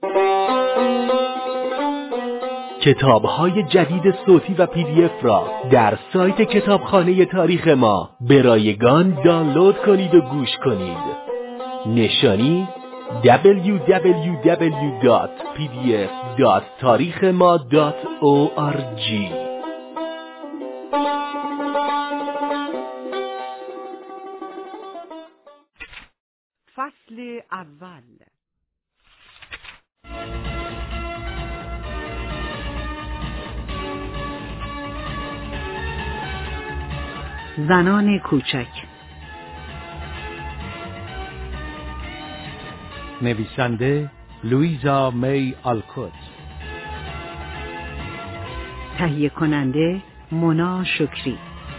کتاب‌های جدید صوتی و PDF را در سایت کتابخانه تاریخ ما به رایگان دانلود کنید و گوش کنید. نشانی www.pdf.tarikhma.org. فصل اول. زنان کوچک. نویسنده لویزا می آلکوت. تهیه کننده مونا شکری.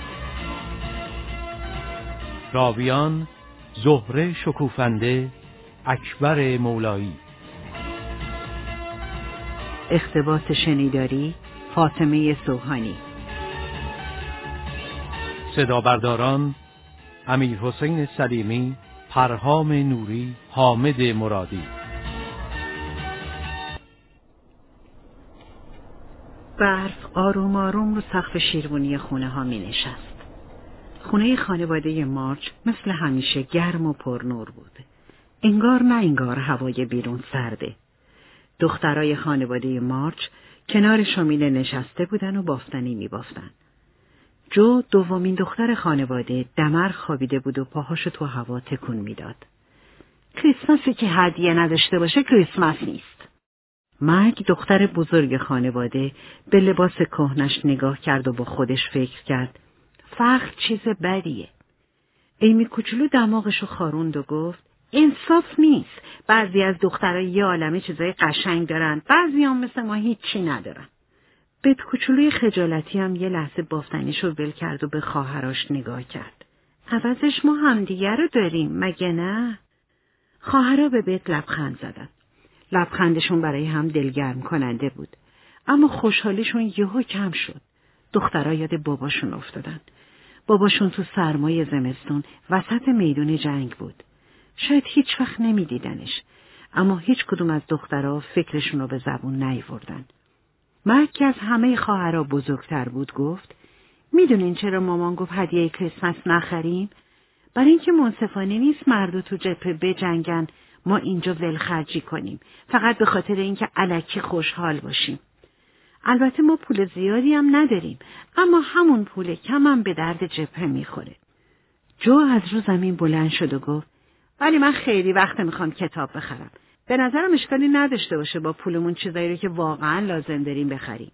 راویان زهره شکوفنده، اکبر مولایی. اقتباس شنیداری فاطمه سوهانی. صدا برداران امیر حسین سلیمی، پرهام نوری، حامد مرادی. برف آروم آروم رو سقف شیروانی خونه ها می نشست. خونه خانواده مارچ مثل همیشه گرم و پرنور بود. انگار نه انگار هوای بیرون سرده. دخترای خانواده مارچ کنار شامیل نشسته بودن و بافتنی می بافتن. جو دومین دختر خانواده دمر خوابیده بود و پاهاشو تو هوا تکون میداد. کریسمسی که هدیه نداشته باشه کریسمس نیست. مگ دختر بزرگ خانواده به لباس کهنش نگاه کرد و با خودش فکر کرد فخر چیز بدیه. ایمی کوچولو دماغشو خاروند و گفت انصاف نیست. بعضی از دخترها یه عالمه چیزای قشنگ دارن، بعضی هم مثل ما هیچی ندارن. بت کوچولوی خجالتی هم یه لحظه بافتنیشو ول کرد و به خواهرش نگاه کرد. عوضش ما همدیگه رو داریم مگه نه؟ خواهرها به بت لبخند زدن. لبخندشون برای هم دلگرم کننده بود. اما خوشحالیشون یهو کم شد. دخترها یاد باباشون افتادن. باباشون تو سرمای زمستون وسط میدون جنگ بود. شاید هیچ وقت نمیدیدنش. اما هیچ کدوم از دخترها فکرشون رو به زبون نیاوردن. مک که از همه خواهرها بزرگتر بود گفت میدونین چرا مامان گفت هدیه کریسمس نخریم؟ برای اینکه منصفانه نیست مردو تو جبهه بجنگن ما اینجا ولخرجی کنیم فقط به خاطر اینکه الکی خوشحال باشیم. البته ما پول زیادی هم نداریم اما همون پول کم هم به درد جبهه میخوره. جو از رو زمین بلند شد و گفت ولی من خیلی وقت میخوام کتاب بخرم. به نظرم اشکالی نداشته باشه با پولمون چیزایی رو که واقعا لازم داریم بخریم.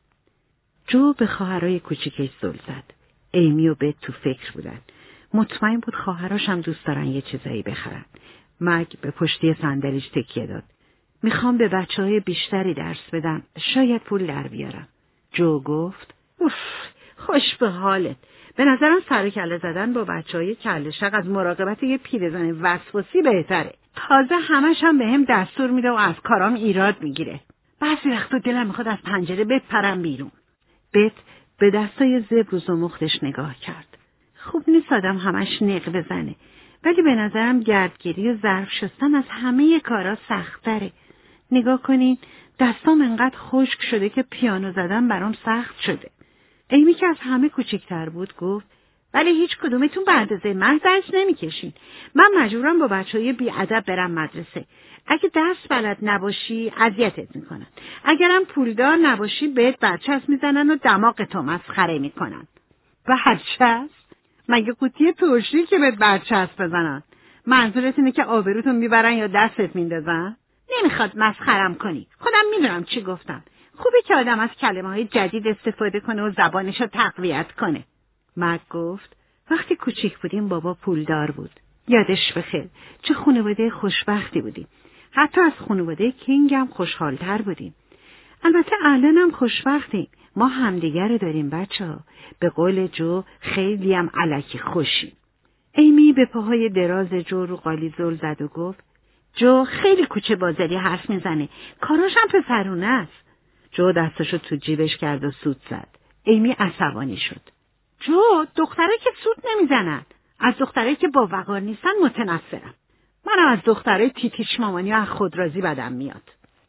جو به خواهرای کوچیکش زل زد. ایمی و بت تو فکر بودن. مطمئن بود خواهراش هم دوست دارن یه چیزایی بخرن. مگ به پشتی صندلیش تکیه داد. میخوام به بچه‌های بیشتری درس بدم. شاید پول در بیارم. جو گفت اوف خوش به حالت. به نظرم سر کله زدن با بچه‌های کله شق از مراقبت یه پیرزن وسواسی بهتره. تازه همش هم بهم دستور میده و از کارام ایراد میگیره. بعضی وقتا دلم میخواد از پنجره بپرم بیرون. بت به دستای زبر و زمختش نگاه کرد. خوب نیست آدم همش نق بزنه. ولی به نظرم گردگیری و ظرف شستن از همه کارا سخت‌تره. نگاه کنین دستام انقدر خشک شده که پیانو زدن برام سخت شده. ایمی که از همه کوچکتر بود گفت ولی هیچ کدومتون به اندازه من درس نمیکشین. من مجبورم با بچهای بیادب برم مدرسه. اگه درس بلد نباشی اذیتت میکنن. اگرم پولدار نباشی بهت برچسب میزنن و دماغتو مسخره میکنن. برچسب؟ مگه قوطی ترشی که بهت برچسب بزنن؟ منظورت اینه که آبروتون میبرن یا دستت میندازن؟ نمیخواد مسخرم کنی. خودم میدونم چی گفتم. خوبه که آدم از کلمه‌های جدید استفاده کنه و زبانشو تقویت کنه. مرد گفت وقتی کوچیک بودیم بابا پولدار بود. یادش بخیر. چه خانواده خوشبختی بودیم. حتی از خانواده کینگ هم خوشحالتر بودیم. البته الان هم خوشبختیم. ما همدیگر رو داریم بچه‌ها. به قول جو خیلی هم الکی خوشیم. ایمی به پاهای دراز جو رو قالی زل زد و گفت جو خیلی کوچه بازاری حرف میزنه. کاراش هم پسرونه است. جو دستشو تو جیبش کرد و سوت زد. ایمی عصبانی شد. جو دختره که سوت نمیزنن. از دختره که با وقار نیستن متنفرم. منم از دختره تیتیش مامانی و از خودرازی بدم میاد.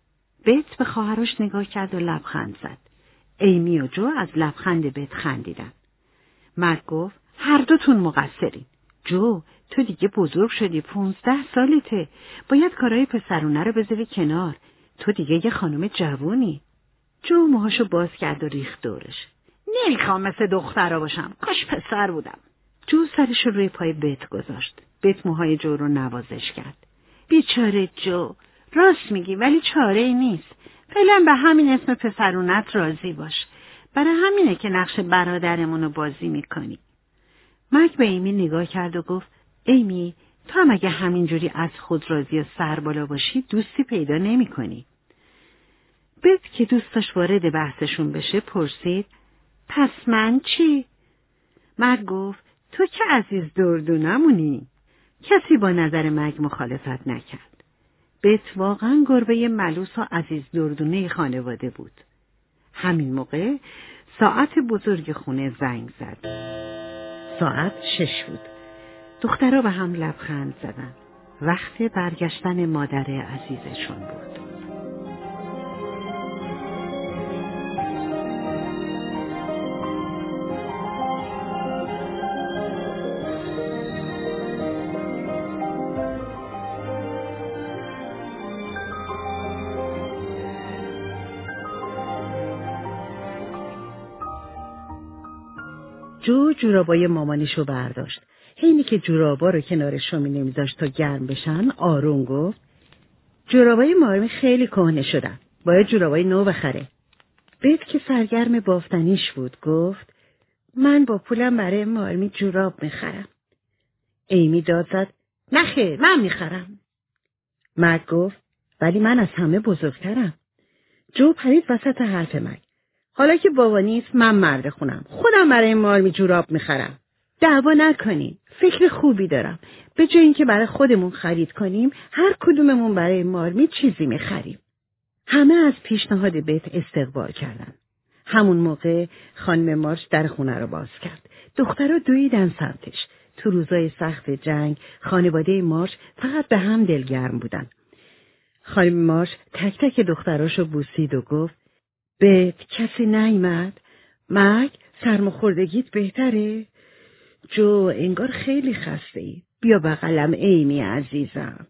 بت به خواهرش نگاه کرد و لبخند زد. ایمی و جو از لبخند بت خندیدن. مگ گفت هر دوتون مقصرین. جو، تو دیگه بزرگ شدی، 15 سالته. باید کارهای پسرونه رو بذاری کنار. تو دیگه یه خانم جوونی. جو موهاشو باز کرد و ریخت دورش. نمیخوام مثل دخترا باشم. کاش پسر بودم. جو سرش رو روی پای بت گذاشت. بت موهای جو رو نوازش کرد. بیچاره جو، راست میگی ولی چاره ای نیست. فعلا به همین اسم پسرونت راضی باش. برای همینه که نقش برادرمونو بازی میکنی. مک به ایمی نگاه کرد و گفت ایمی، تو هم اگه همینجوری از خود راضی و سر بالا باشی دوستی پیدا نمی کنی. بت که دوست داشت وارد بحثشون بشه پرسید پس من چی؟ مک گفت تو که عزیز دردونمونی. کسی با نظر مک مخالفت نکرد. بت واقعا گربه ملوس و عزیز دردونه خانواده بود. همین موقع ساعت بزرگ خونه زنگ زد. ساعت 6 بود. دخترها به هم لبخند زدن. وقت برگشتن مادر عزیزشون بود. جو جورابای مامانیشو برداشت. حینی که جورابا رو کنار شومینه میذاشت تا گرم بشن، آروم گفت جورابای مارمی خیلی کهنه شدن. باید جورابای نو بخره. بت که سرگرم بافتنیش بود گفت من با پولم برای مارمی جوراب میخرم. ایمی داد زد نخیر، من میخرم. مک گفت ولی من از همه بزرگترم. جو پرید وسط حرف مک. حالا که بابا نیست من مرد خونم. خودم برای مارمی جوراب میخرم. دعوا نکنین. فکر خوبی دارم. به جای اینکه برای خودمون خرید کنیم، هر کدوممون برای مارمی چیزی میخریم. همه از پیشنهاد بت استقبال کردن. همون موقع خانم مارش در خونه رو باز کرد. دخترها دویدن سمتش. تو روزای سخت جنگ خانواده مارش فقط به هم دلگرم بودن. خانم مارش تک تک دختراشو بوسید و گفت بت کسی نیامد؟ مک سرماخوردگیت بهتره؟ جو انگار خیلی خسته ای. بیا بغلم ایمی عزیزم.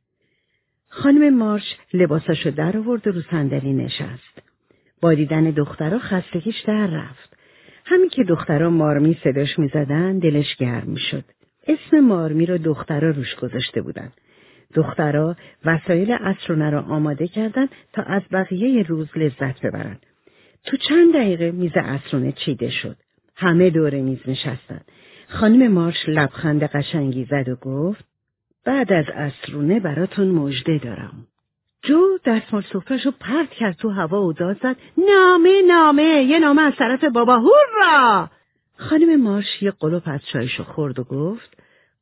خانم مارش لباساشو در آورد و رو صندلی نشست. با دیدن دخترها خستگیش در رفت. همین که دخترها مارمی صداش میزدن دلش گرم میشد. اسم مارمی رو دخترها روش گذاشته بودن. دخترها وسایل عصرونه را آماده کردن تا از بقیه روز لذت ببرن. تو چند دقیقه میز عصرونه چیده شد. همه دور میز نشستن. خانم مارش لبخند قشنگی زد و گفت بعد از عصرونه براتون مژده دارم. جو دستمال سفره‌شو پرت کرد تو هوا و داد زد نامه یه نامه از طرف بابا هورا. خانم مارش یه قلوپ از چایشو خورد و گفت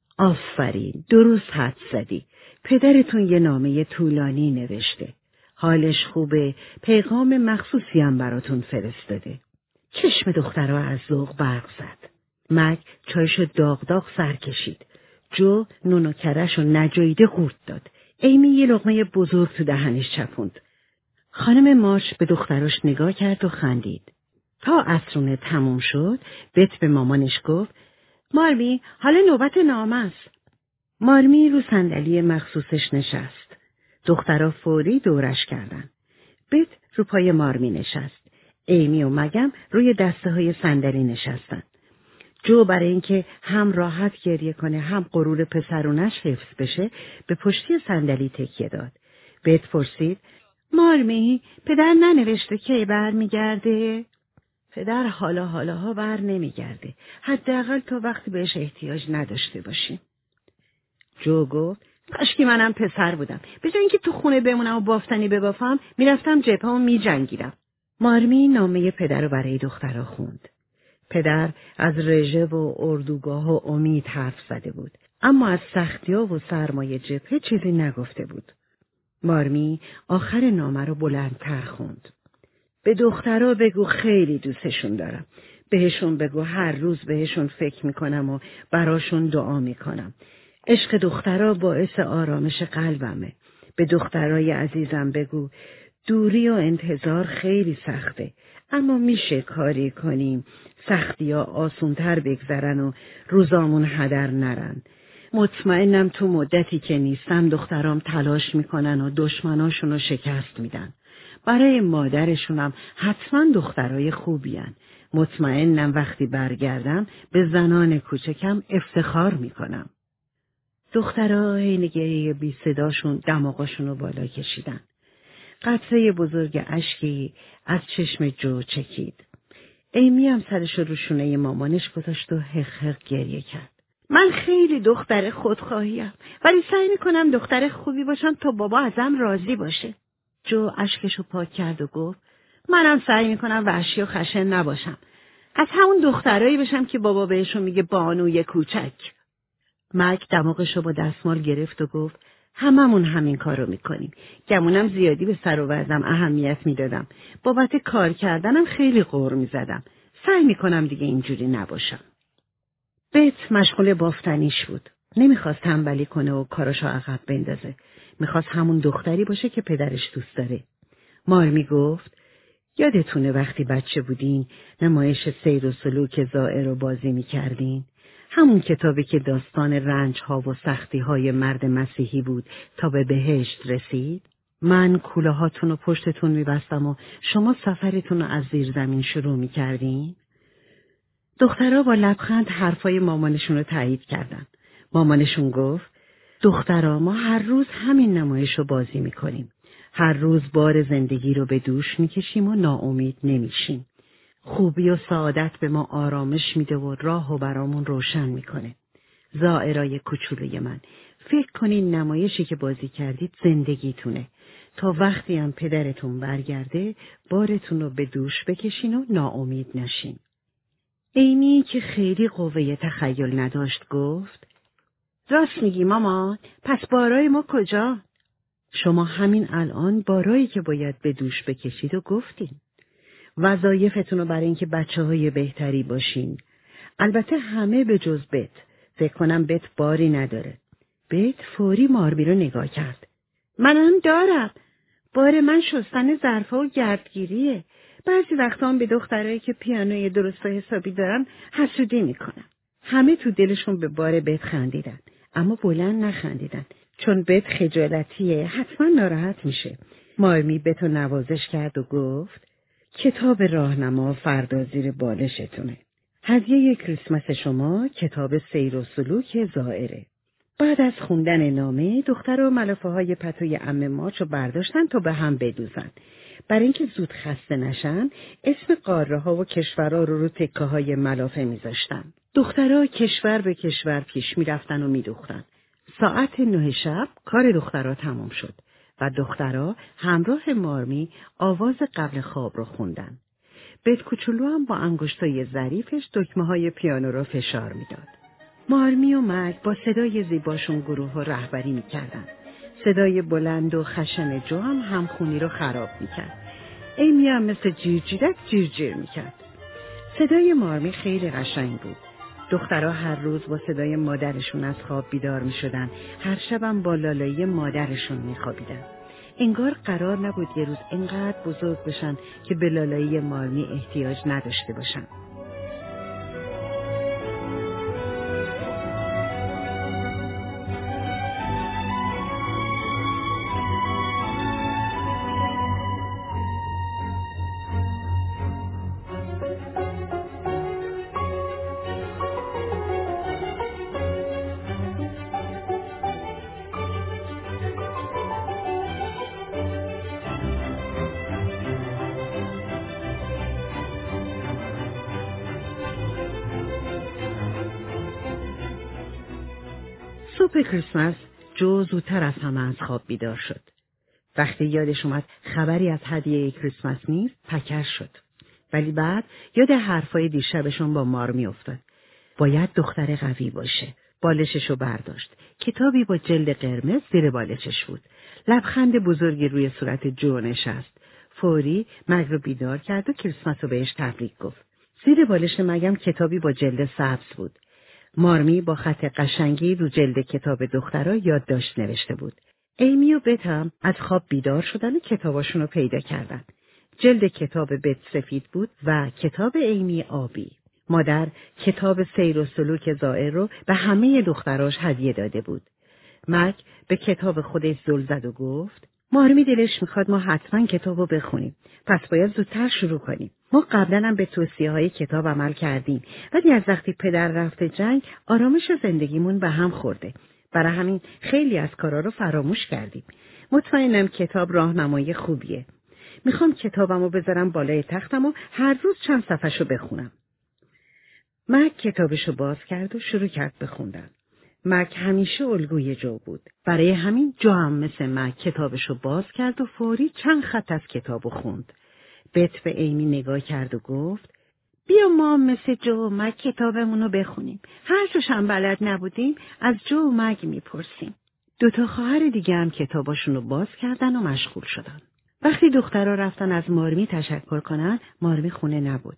آفرین، درست حد زدی. پدرتون یه نامه طولانی نوشته. حالش خوبه، پیغام مخصوصی هم براتون فرستاده. چشم دخترها از ذوق برق زد. مک چایشو داغ سر کشید. جو نون و کره‌شو نجویده قورت داد. ایمی یه لقمه بزرگ تو دهنش چپوند. خانم مارش به دختراش نگاه کرد و خندید. تا عصرونه تموم شد، بت به مامانش گفت مارمی حالا نوبت نامه است. مارمی رو صندلی مخصوصش نشست. دخترها فوری دورش کردن. بت رو پای مارمی نشست. ایمی و مگم روی دسته های صندلی نشستن. جو برای اینکه هم راحت گریه کنه هم غرور پسرونش حفظ بشه به پشتی صندلی تکیه داد. بت پرسید مارمی پدر ننوشته کی برمیگرده؟ پدر حالاها بر نمیگرده. حداقل تا وقتی بهش احتیاج نداشته باشیم. جو گفت کاشکی منم پسر بودم. به جای اینکه تو خونه بمونم و بافتنی ببافم میرفتم جبهه و میجنگیدم. مارمی نامه پدر رو برای دخترها خوند. پدر از رژه و اردوگاه و امید حرف زده بود. اما از سختی‌ها و سرمایه جبهه چیزی نگفته بود. مارمی آخر نامه رو بلندتر خوند. به دخترها بگو خیلی دوستشون دارم. بهشون بگو هر روز بهشون فکر میکنم و براشون دعا میکنم. عشق دخترها باعث آرامش قلبمه. به دخترای عزیزم بگو دوری و انتظار خیلی سخته، اما میشه کاری کنیم سختی ها آسونتر بگذرن و روزامون هدر نرن. مطمئنم تو مدتی که نیستم دخترام تلاش میکنن و دشمناشونو شکست میدن. برای مادرشونم حتما دخترای خوبین. مطمئنم وقتی برگردم به زنان کوچکم افتخار میکنم. دخترها حین گریه بی صداشون دماغاشونو بالا کشیدن. قطره بزرگ اشکی از چشم جو چکید. ایمی هم سرش رو شونه مامانش گذاشت و حق حق گریه کرد. من خیلی دختر خودخواهیم، ولی سعی میکنم دختر خوبی باشم تا بابا ازم راضی باشه. جو اشکشو پاک کرد و گفت منم سعی میکنم وحشی و خشن نباشم. از همون دخترایی بشم که بابا بهشون میگه بانوی کوچک. مک دماغشو با دستمال گرفت و گفت هممون همین کارو میکنیم. گمونم زیادی به سر و وضعم اهمیت میدادم. بابت کار کردنم خیلی غر میزدم. سعی میکنم دیگه اینجوری نباشم. بت مشغول بافتنیش بود. نمیخواست تنبلی کنه و کاراشو عقب بندازه. میخواست همون دختری باشه که پدرش دوست داره. مارمی گفت یادتونه وقتی بچه بودین نمایش سیر و سلوک زائر رو بازی میکردین؟ همون کتابی که داستان رنج‌ها و سختی‌های مرد مسیحی بود تا به بهشت رسید؟ من کوله‌هاتون رو پشتتون می‌بستم و شما سفرتون رو از زیر زمین شروع می‌کردین؟ دخترها با لبخند حرفای مامانشون رو تایید کردن. مامانشون گفت دخترها ما هر روز همین نمایش رو بازی می‌کنیم. هر روز بار زندگی رو به دوش می‌کشیم و ناامید نمی‌شیم. خوبی و سعادت به ما آرامش میده و راه و برامون روشن میکنه. زائرای کوچولوی من، فکر کنین نمایشی که بازی کردید زندگیتونه. تا وقتی هم پدرتون برگرده بارتون رو به دوش بکشین و ناامید نشین. ایمی که خیلی قوه تخیل نداشت گفت راست میگی مامان، پس بارای ما کجا؟ شما همین الان بارایی که باید به دوش بکشید و گفتین. وظایفتون رو برای اینکه بچه‌های بهتری باشین. البته همه به جز بت. فکر کنم بت باری نداره. بت فوری مارمی رو نگاه کرد. منم دارم. بار من شستن ظرفا و گردگیریه. بعضی وقتا هم به دخترایی که پیانوی درست و حسابی دارن حسودی میکنم. همه تو دلشون به بار بت خندیدن. اما بلند نخندیدن. چون بت خجالتیه حتما ناراحت میشه. مارمی بت رو نوازش کرد و گفت کتاب راهنما فردا زیر بالشتونه. هدیه کریسمس شما کتاب سیر و سلوک زائره. بعد از خوندن نامه دختر و ملافه های پتوی عمه ماچو برداشتن تا به هم بدوزن. برای اینکه زود خسته نشن اسم قاره ها و کشورها رو تکه های ملافه میذاشتن. دخترها کشور به کشور پیش میرفتن و میدوختن. ساعت 9 شب کار دخترها تمام شد و دخترها همراه مارمی آواز قبل خواب رو خوندن. بت کوچولو هم با انگشتای ظریفش دکمه‌های پیانو رو فشار میداد. مارمی و مک با صدای زیباشون گروه رو رهبری میکردن. صدای بلند و خشن جو هم همخونی رو خراب میکرد. ایمی هم مثل جیرجیرک جیرجیر میکرد. صدای مارمی خیلی قشنگ بود. دخترها هر روز با صدای مادرشون از خواب بیدار میشدن. هر شبم با لالایی مادرشون میخوابیدن. انگار قرار نبود یه روز انقدر بزرگ بشن که به لالایی مارمی احتیاج نداشته باشن. صبح کریسمس جو زودتر از همه از خواب بیدار شد. وقتی یادش اومد خبری از هدیه کریسمس نیست پکر شد. ولی بعد یاد حرفای دیشبشون با مارمی افتاد. باید دختر قوی باشه. بالششو برداشت. کتابی با جلد قرمز زیر بالشش بود. لبخند بزرگی روی صورت جو نشست. فوری مگ رو بیدار کرد و کریسمس رو بهش تبریک گفت. زیر بالش مگم کتابی با جلد سبز بود. مارمی با خط قشنگی رو جلد کتاب دخترها یادداشت نوشته بود. ایمی و بت هم از خواب بیدار شدن و کتاباشون رو پیدا کردن. جلد کتاب بت سفید بود و کتاب ایمی آبی. مادر کتاب سیر و سلوک زائر رو به همه دختراش هدیه داده بود. مک به کتاب خودش زل زد و گفت مارمی دلش میخواد ما حتما کتابو بخونیم. پس باید زودتر شروع کنیم. ما قبلا هم به توصیه‌های کتاب عمل کردیم، ولی از وقتی پدر رفته جنگ آرامش زندگیمون به هم خورده. برای همین خیلی از کارا رو فراموش کردیم. مطمئنم کتاب راهنمایی خوبیه. میخوام کتابمو بذارم بالای تختم و هر روز چند صفحه‌شو بخونم. مک کتابشو باز کرد و شروع کرد بخوندن. مک همیشه الگوی جو بود. برای همین جو هم مثل مک کتابشو باز کرد و فوری چند خط از کتابو خوند. بت به ایمی نگاه کرد و گفت بیا ما مثل جو و مک کتابمونو بخونیم. هر جوش هم بلد نبودیم از جو و مک میپرسیم. 2 خواهر دیگه هم کتاباشونو باز کردن و مشغول شدن. وقتی دخترها رفتن از مارمی تشکر کنن، مارمی خونه نبود.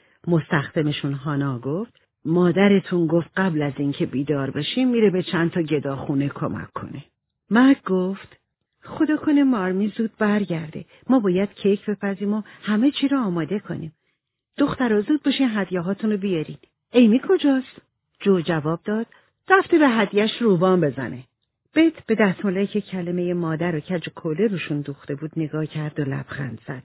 مستخدمشون هانا گفت مادرتون گفت قبل از اینکه بیدار بشیم میره به چند تا گداخونه کمک کنه. مک گفت خدا کنه مارمی زود برگرده. ما باید کیک بپزیم و همه چی رو آماده کنیم. دخترها زود باشین هدیه‌هاتون رو بیارین. ایمی کجاست؟ جو جواب داد رفته به هدیه‌اش روبان بزنه. بت به دستمالایی که کلمه مادر و کج و کوله روشون دوخته بود نگاه کرد و لبخند زد.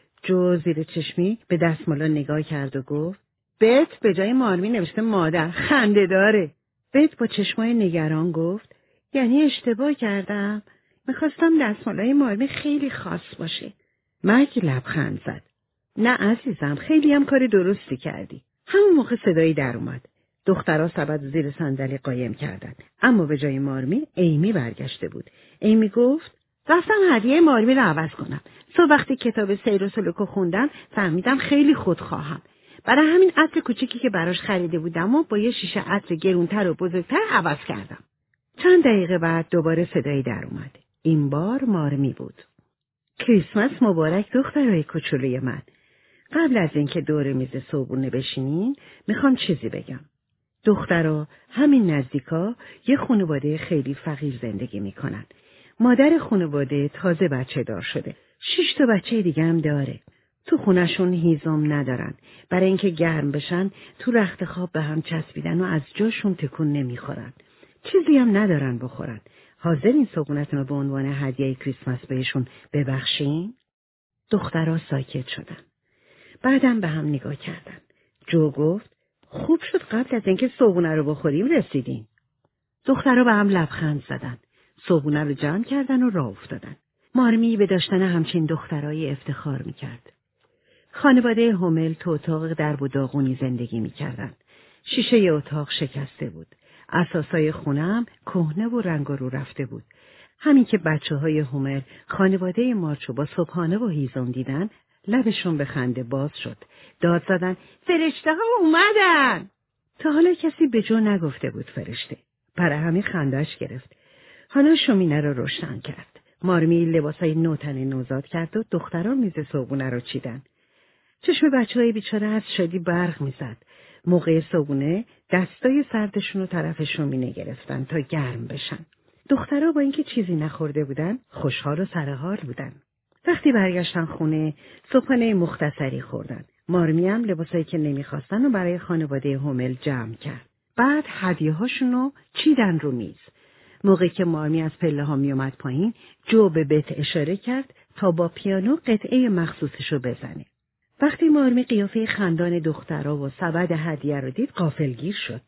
جو زیر چشمی به دستمالا نگاه کرد و گفت بت به جای مارمی نوشته مادر. خنده داره. بت با چشمای نگران گفت یعنی اشتباه کردم؟ میخواستم دستمالای مارمی خیلی خاص باشه. مک لبخند زد. نه عزیزم، خیلی هم کار درستی کردی. همون موقع صدایی در اومد. دخترها سبد زیر صندلی قایم کردند، اما به جای مارمی ایمی برگشته بود. ایمی گفت رفتم هدیه مارمی رو عوض کنم. صبح وقتی کتاب سیر و سلوکو خوندم فهمیدم خیلی خودخواهم. برای همین عطر کوچیکی که براش خریده بودم و با یه شیشه عطر گرونتر و بزرگتر عوض کردم. چند دقیقه بعد دوباره صدایی در اومد. این بار مارمی بود. کریسمس مبارک دخترای کوچولوی من. قبل از اینکه دور میز صبحونه بشینین میخوام چیزی بگم. دخترها همین نزدیکا یه خانواده خیلی فقیر زندگی میکنن. مادر خانواده تازه بچه دار شده. 6 تا بچه دیگه هم داره. تو خونشون هیزم ندارن. برای اینکه گرم بشن تو رخت خواب به هم چسبیدن و از جاشون تکون نمیخورن. چیزی هم ندارن بخورن. حاضر این صبحونتون رو به عنوان هدیه کریسمس بهشون ببخشین؟ دخترها ساکت شدن. بعدم به هم نگاه کردن. جو گفت خوب شد قبل از اینکه صبحونه رو بخوریم رسیدیم. دخترها به هم لبخند زدن. صبحونه رو جمع کردن و راه افتادن. مارمی به داشتن همچین دخترایی افتخار میکرد. خانواده هومل تو اتاق درب و داغونی زندگی میکردن. شیشه اتاق شکسته بود. اساسای خونه هم کهنه و رنگ رو رفته بود. همین که بچه‌های هومل خانواده مارچو با صبحانه و هیزم دیدن، لبشون به خنده باز شد. داد زدن فرشته‌ها اومدن. تا حالا کسی به جو نگفته بود فرشته. برای همین خنده‌اش گرفت. حالا شومینه رو روشن کرد. مارمی لباسای نوتن نوزاد کرد و دختران میز صبحونه رو چیدن. چشم بچه‌های بیچاره از شادی برق میزد. موقع صبحونه دستای سردشون رو طرف شومینه گرفتن تا گرم بشن. دخترها با اینکه چیزی نخورده بودن خوشحال و سرحال بودن. وقتی برگشتن خونه صبحانه مختصری خوردن. مارمی هم لباسایی که نمیخواستن و برای خانواده هومل جمع کرد. بعد هدیه‌هاشون رو چیدن رو میز. موقعی که مارمی از پله ها می اومد پایین، جو به بت اشاره کرد تا با پیانو قطعه مخصوصش رو بزنه. وقتی مارمی قیافه خندان دخترها و سبد هدیه رو دید غافلگیر شد.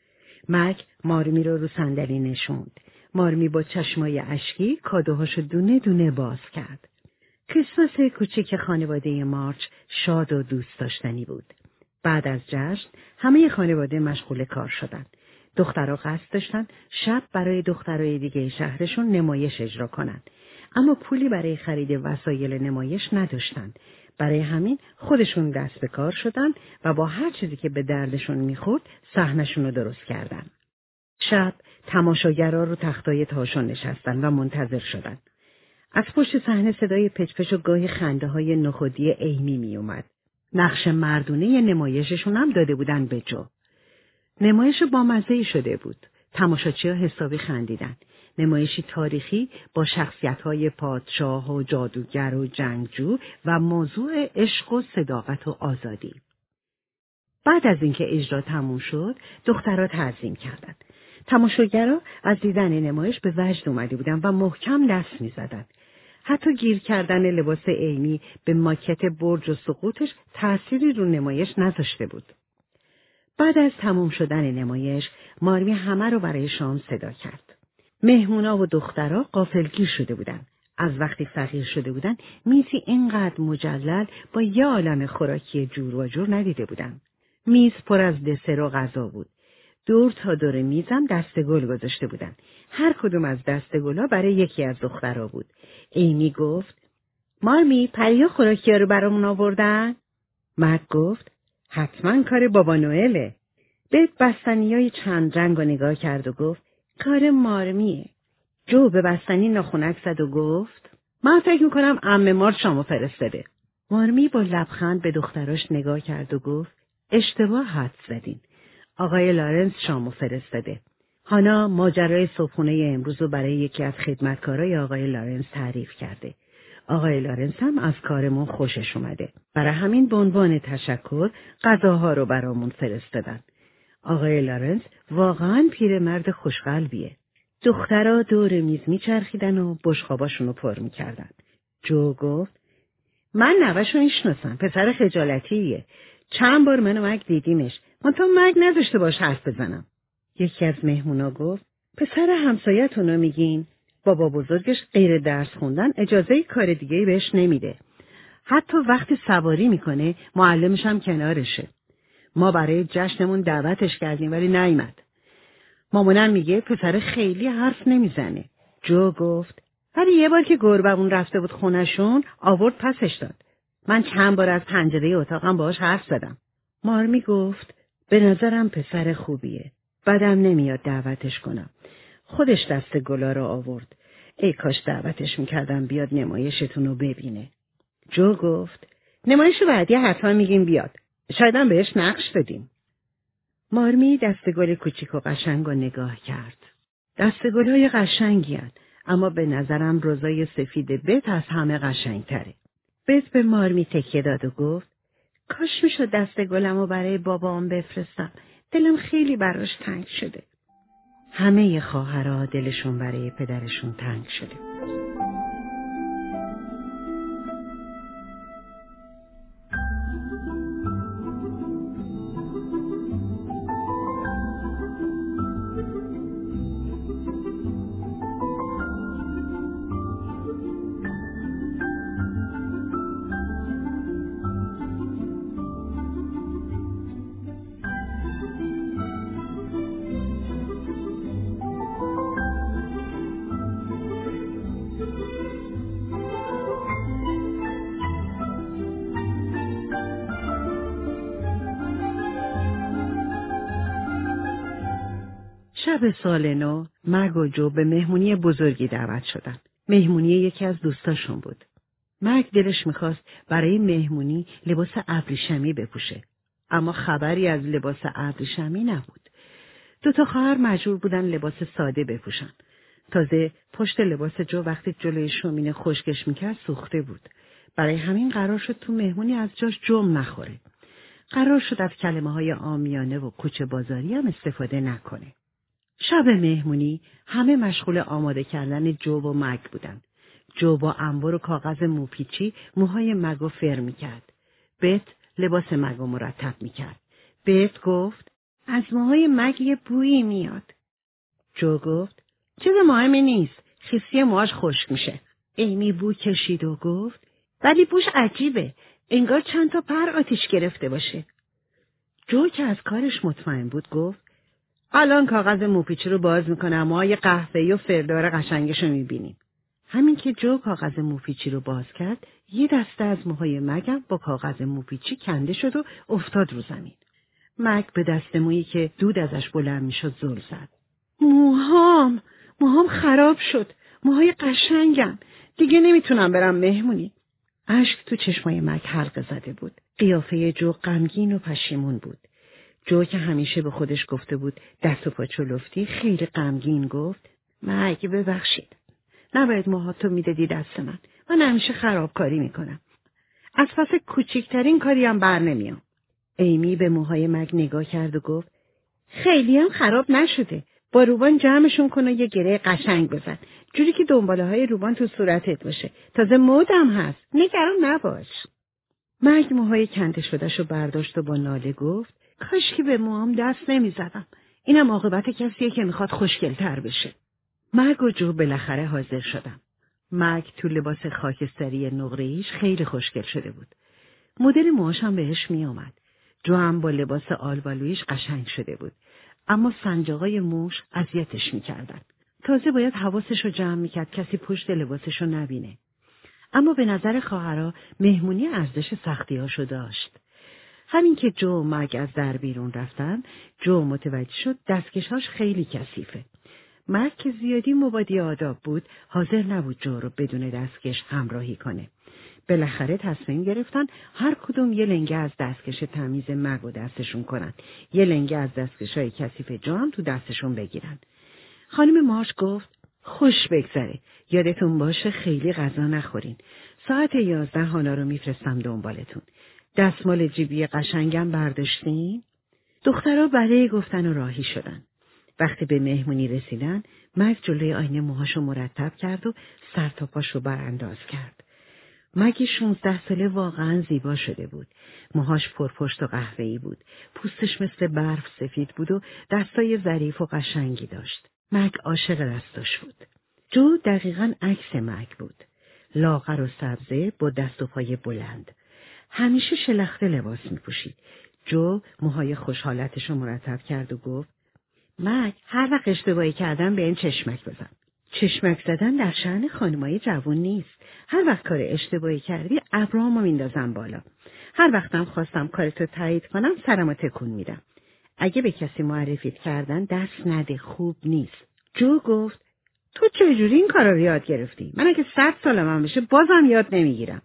مک مارمی رو صندلی نشوند. مارمی با چشمای اشکی کادوهاشو دونه دونه باز کرد. کریسمس کوچیک خانواده مارچ شاد و دوست داشتنی بود. بعد از جشن همه خانواده مشغول کار شدند. دخترها قصد داشتن شب برای دخترای دیگه شهرشون نمایش اجرا کنن. اما پولی برای خرید وسایل نمایش نداشتن. برای همین خودشون دست به کار شدن و با هر چیزی که به دردشون میخورد صحنه‌شون رو درست کردن. شب تماشاگرها رو تختای تاشون نشستن و منتظر شدن. از پشت صحنه صدای پچ‌پچ و گاهی خنده‌های نخودی ایمی می اومد. نقش مردونه نمایششون هم داده بودن به جو. نمایش بامزه‌ای شده بود. تماشاچی‌ها حسابی خندیدن. نمایشی تاریخی با شخصیت‌های پادشاه و جادوگر و جنگجو و موضوع عشق و صداقت و آزادی. بعد از اینکه اجرا تموم شد، دخترها تعظیم کردند. تماشاگرها از دیدن نمایش به وجد اومده بودند و محکم دست می‌زدند. حتی گیر کردن لباس ایمی به ماکت برج و سقوطش تأثیری رو نمایش نذاشته بود. بعد از تموم شدن نمایش، مارمی همه رو برای شام صدا کرد. مهمونا و دخترها غافلگیر شده بودند. از وقتی فقیر شده بودند، میزی اینقدر مجلل با یه عالم خوراکی جور و جور ندیده بودند. میز پر از دسر و غذا بود. دور تا دور میزم دسته‌گل گذاشته بودند. هر کدوم از دسته‌گل‌ها برای یکی از دخترها بود. ایمی گفت: مارمی، پریا خوراکی‌ها رو برامون آوردن؟ مک گفت: حتما کار بابا نوئله. بت بستنیای چند رنگ رو نگاه کرد و گفت: کار مارمیه. جو به بستنی ناخنک زد و گفت: من فکر میکنم عمه مارت شامو فرستاده. مارمی با لبخند به دختراش نگاه کرد و گفت: اشتباه حدس زدین. آقای لارنس شامو فرستاده. هانا ماجرای صبحونه امروز رو برای یکی از خدمتکارای آقای لارنس تعریف کرده. آقای لارنس هم از کارمون خوشش اومده. برای همین به عنوان تشکر غذاها رو برامون فرستادن. آقای لارنس واقعاً پیرمرد خوشقلبیه. دخترها دور میز میچرخیدن و بشقاباشون رو پر میکردن. جو گفت: من نوه‌شو میشناسم، پسر خجالتیه. چند بار من و مگ دیدیمش، منتها مگ نذاشته باش حرف بزنم. یکی از مهمونا گفت: پسر همسایتونو میگین؟ بابا بزرگش غیر درس خوندن اجازه کار دیگه‌ای بهش نمیده. حتی وقتی سواری میکنه معلمش هم کنارشه. ما برای جشنمون دعوتش کردیم ولی نیامد. مامانم میگه پسر خیلی حرف نمیزنه. جو گفت: ولی یه بار که گربمون رفته بود خونشون آورد پسش داد. من چند بار از پنجره اتاقم باهاش حرف زدم. مارمی گفت: به نظرم پسر خوبیه. بدم نمیاد دعوتش کنم. خودش دست گلا رو آورد. ای کاش دعوتش میکردم بیاد نمایشتون رو ببینه. جو گفت: نمایش بعدی حتما میگیم بیاد. شایدم بهش نقش دادیم. مارمی دستگل کوچیک و قشنگ رو نگاه کرد. دستگل‌های قشنگی هست، اما به نظرم رزای سفید بت از همه قشنگتره. بت به مارمی تکیه داد و گفت: کاش میشد دستگلم رو برای بابام بفرستم. دلم خیلی براش تنگ شده. همه خواهرها دلشون برای پدرشون تنگ شده. شب سال نو، مگ و جو به مهمونی بزرگی دعوت شدن. مهمونی یکی از دوستاشون بود. مگ دلش میخواست برای مهمونی لباس ابریشمی بپوشه. اما خبری از لباس ابریشمی نبود. دوتا خواهر مجبور بودن لباس ساده بپوشن. تازه پشت لباس جو وقتی جلوی شومینه خشکش میکرد سوخته بود. برای همین قرار شد تو مهمونی از جاش جم نخوره. قرار شد از کلمه‌های عامیانه و کوچه بازاری هم استفاده نکنه. شب مهمونی همه مشغول آماده کردن جو و مگ بودن. جو با انبر و کاغذ موپیچی موهای مگو فر میکرد. بت لباس مگو مرتب میکرد. بت گفت: از موهای مگ یه بویی میاد. جو گفت: چیز مهمی نیست، خیسی موهاش خشک میشه. ایمی بو کشید و گفت: ولی بوش عجیبه، انگار چند تا پر آتیش گرفته باشه. جو که از کارش مطمئن بود گفت: الان کاغذ موپیچی رو باز میکنم، موهای قهوه‌ای و فردار قشنگشو میبینیم. همین که جو کاغذ موپیچی رو باز کرد، یه دسته از موهای مگم با کاغذ موپیچی کنده شد و افتاد رو زمین. مگ به دست مویی که دود ازش بلند میشد زل زد. موهام خراب شد، موهای قشنگم، دیگه نمیتونم برم مهمونی. اشک تو چشمای مگ حلقه زده بود. قیافه جو غمگین و پشیمون بود. جو که همیشه به خودش گفته بود دست و پا چلفتی، خیلی غمگین گفت: مگ ببخشید. نباید موهاتو میدادی دست من همیشه خرابکاری میکنم. از پس کوچکترین کاری هم بر نمیام. ایمی به موهای مگ نگاه کرد و گفت خیلی هم خراب نشده. با روبان جمعشون کن و یه گره قشنگ بزن. جوری که دنباله های روبان تو صورتت باشه. تازه مودم هست. نگران نباش. مگ موهای کنده شدهشو برداشت و با ناله گفت کاش که به موهام دست نمیزدم. اینم عاقبت کسیه که میخواد خوشگل‌تر بشه. مگ و جو بالاخره حاضر شدن. مگ تو لباس خاکستری نقره‌ایش خیلی خوشگل شده بود. مدل موهاش هم بهش میآمد. جو هم با لباس آلبالویش قشنگ شده بود. اما سنجاقای موش اذیتش میکردن. تازه باید حواسش رو جمع میکرد کسی پشت لباسش رو نبینه. اما به نظر خواهرها مهمونی ارزش سختی‌هاشو داشت. همین که جو و مگ از در بیرون رفتن، جو متوجه شد دستکش‌هاش خیلی کثیفه. مگ که زیادی مبادی آداب بود، حاضر نبود جو رو بدون دستکش همراهی کنه. بالاخره تصمیم گرفتن هر کدوم یه لنگه از دستکش تمیز مگ و دستشون کنن. یه لنگه از دستکش‌های کثیف جو هم تو دستشون بگیرن. خانم مارچ گفت خوش بگذره. یادتون باشه خیلی غذا نخورین. ساعت 11 حالا رو میفرستم دنبالتون. دستمال جیبی قشنگم برداشتین؟ دخترها بله گفتن و راهی شدن. وقتی به مهمونی رسیدن، مگ جلوی آینه موهاشو مرتب کرد و سر تا پاشو برانداز کرد. مگ 16 ساله واقعا زیبا شده بود. موهاش پرپشت و قهوه‌ای بود. پوستش مثل برف سفید بود و دستای ظریف و قشنگی داشت. مگ عاشق دستاش بود. جو دقیقاً عکس مگ بود. لاغر و سبزه با دست و پای بلند. همیشه شلخته لباس می‌پوشید. جو موهای خوشحالتشو مرتب کرد و گفت مگ هر وقت اشتباهی کردم به این چشمک بزن. چشمک زدن در شأن خانمای جوان نیست. هر وقت کار اشتباهی کردی ابروامو میندازم بالا. هر وقتم خواستم کارتو تایید کنم سرمو تکون میدم. اگه به کسی معرفیت کردن دست نده، خوب نیست. جو گفت تو چجوری این کارا رو یاد گرفتی؟ من اگه 100 سالم بشه بازم یاد نمیگیرم.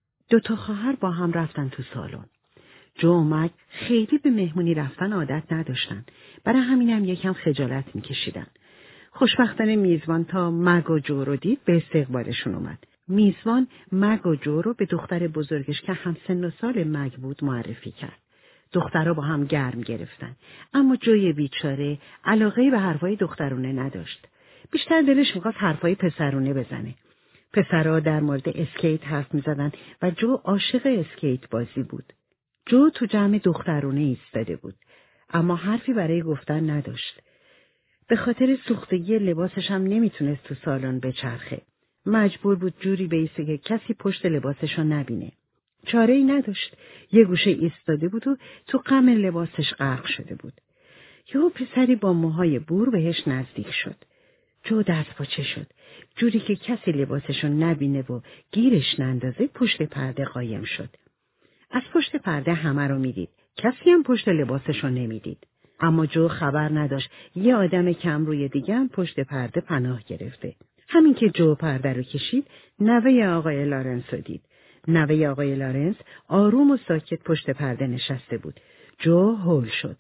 2 تا خواهر با هم رفتن تو سالن. جو و مگ خیلی به مهمونی رفتن عادت نداشتن. برای همینم یکم خجالت میکشیدن. خوشبختانه میزبان تا مگ و جو رو دید به استقبالشون اومد. میزبان مگ و جو رو به دختر بزرگش که هم سن و سال مگ بود معرفی کرد. دخترها با هم گرم گرفتن. اما جوی بیچاره علاقه به حرفای دخترونه نداشت. بیشتر دلش می‌خواست حرفای پسرونه بزنه. پسرها در مورد اسکیت حرف می‌زدن و جو عاشق اسکیت بازی بود. جو تو جمع دخترونه ایستاده بود. اما حرفی برای گفتن نداشت. به خاطر سوختگی لباسش هم نمیتونست تو سالن بچرخه. مجبور بود جوری بیسته که کسی پشت لباسشو نبینه. چاره‌ای نداشت. یه گوشه ایستاده بود و تو غم لباسش غرق شده بود. یهو پسری با موهای بور بهش نزدیک شد. جو دست پاچه شد. جوری که کسی لباسشو نبینه و گیرش نندازه پشت پرده قایم شد. از پشت پرده همه رو میدید. کسی هم پشت لباسشو نمیدید. اما جو خبر نداشت یه آدم کم روی دیگه هم پشت پرده پناه گرفته. همین که جو پرده رو کشید، نوه آقای لارنس رو دید. نوه آقای لارنس آروم و ساکت پشت پرده نشسته بود. جو هول شد.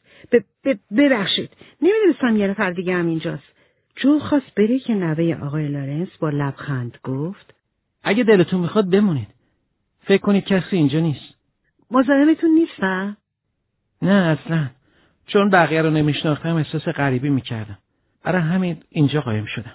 ببخشید، نمیدونستم یه نفر دیگه هم اینجاست. جو خواست بره که نوه آقای لارنس با لبخند گفت اگه دلتون میخواد بمونید. فکر کنید کسی اینجا نیست. مزاحمتون نیستم؟ نه اصلا. چون بقیه رو نمیشناختم احساس غریبی میکردم. برای همین اینجا قایم شدم.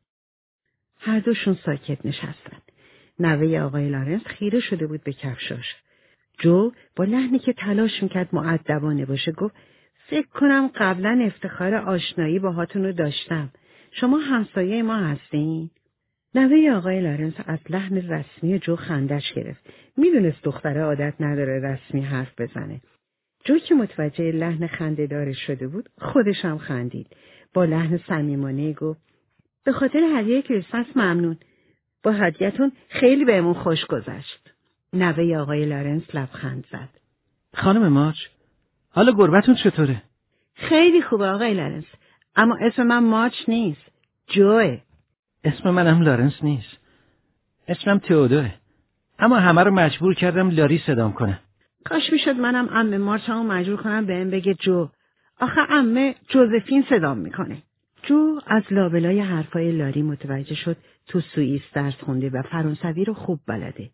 هر دوشون ساکت نشستن. نوه آقای لارنس خیره شده بود به کفشاش. جو با لحنی که تلاش میکرد مؤدبانه باشه گفت فکر کنم قبلا افتخار آشنایی باهاتون رو داشتم. شما همسایه ما هستین؟ نوه آقای لارنس از لحن رسمی جو خندش گرفت. میدونست دختره عادت نداره رسمی حرف بزنه. جو که متوجه لحن خنده‌دارش شده بود خودش هم خندید. با لحن صمیمانه گفت به خاطر هدیه کریسمس ممنون. با هدیه‌تون خیلی بهمون خوش گذشت. نوه آقای لارنس لبخند زد. خانم مارچ، حالا گربتون چطوره؟ خیلی خوبه آقای لارنس. اما اسم من مارچ نیست. جوه. اسم منم لارنس نیست. اسمم تئودوره. اما همه رو مجبور کردم لاری صدام کنه. کاش میشد منم عمه مارچمو مجبور کنم بهم بگه جو. آخه عمه جوزفین صدام میکنه. جو از لابلای حرفای لاری متوجه شد تو سوئیس درس خونده و فرانسوی رو خوب بلده.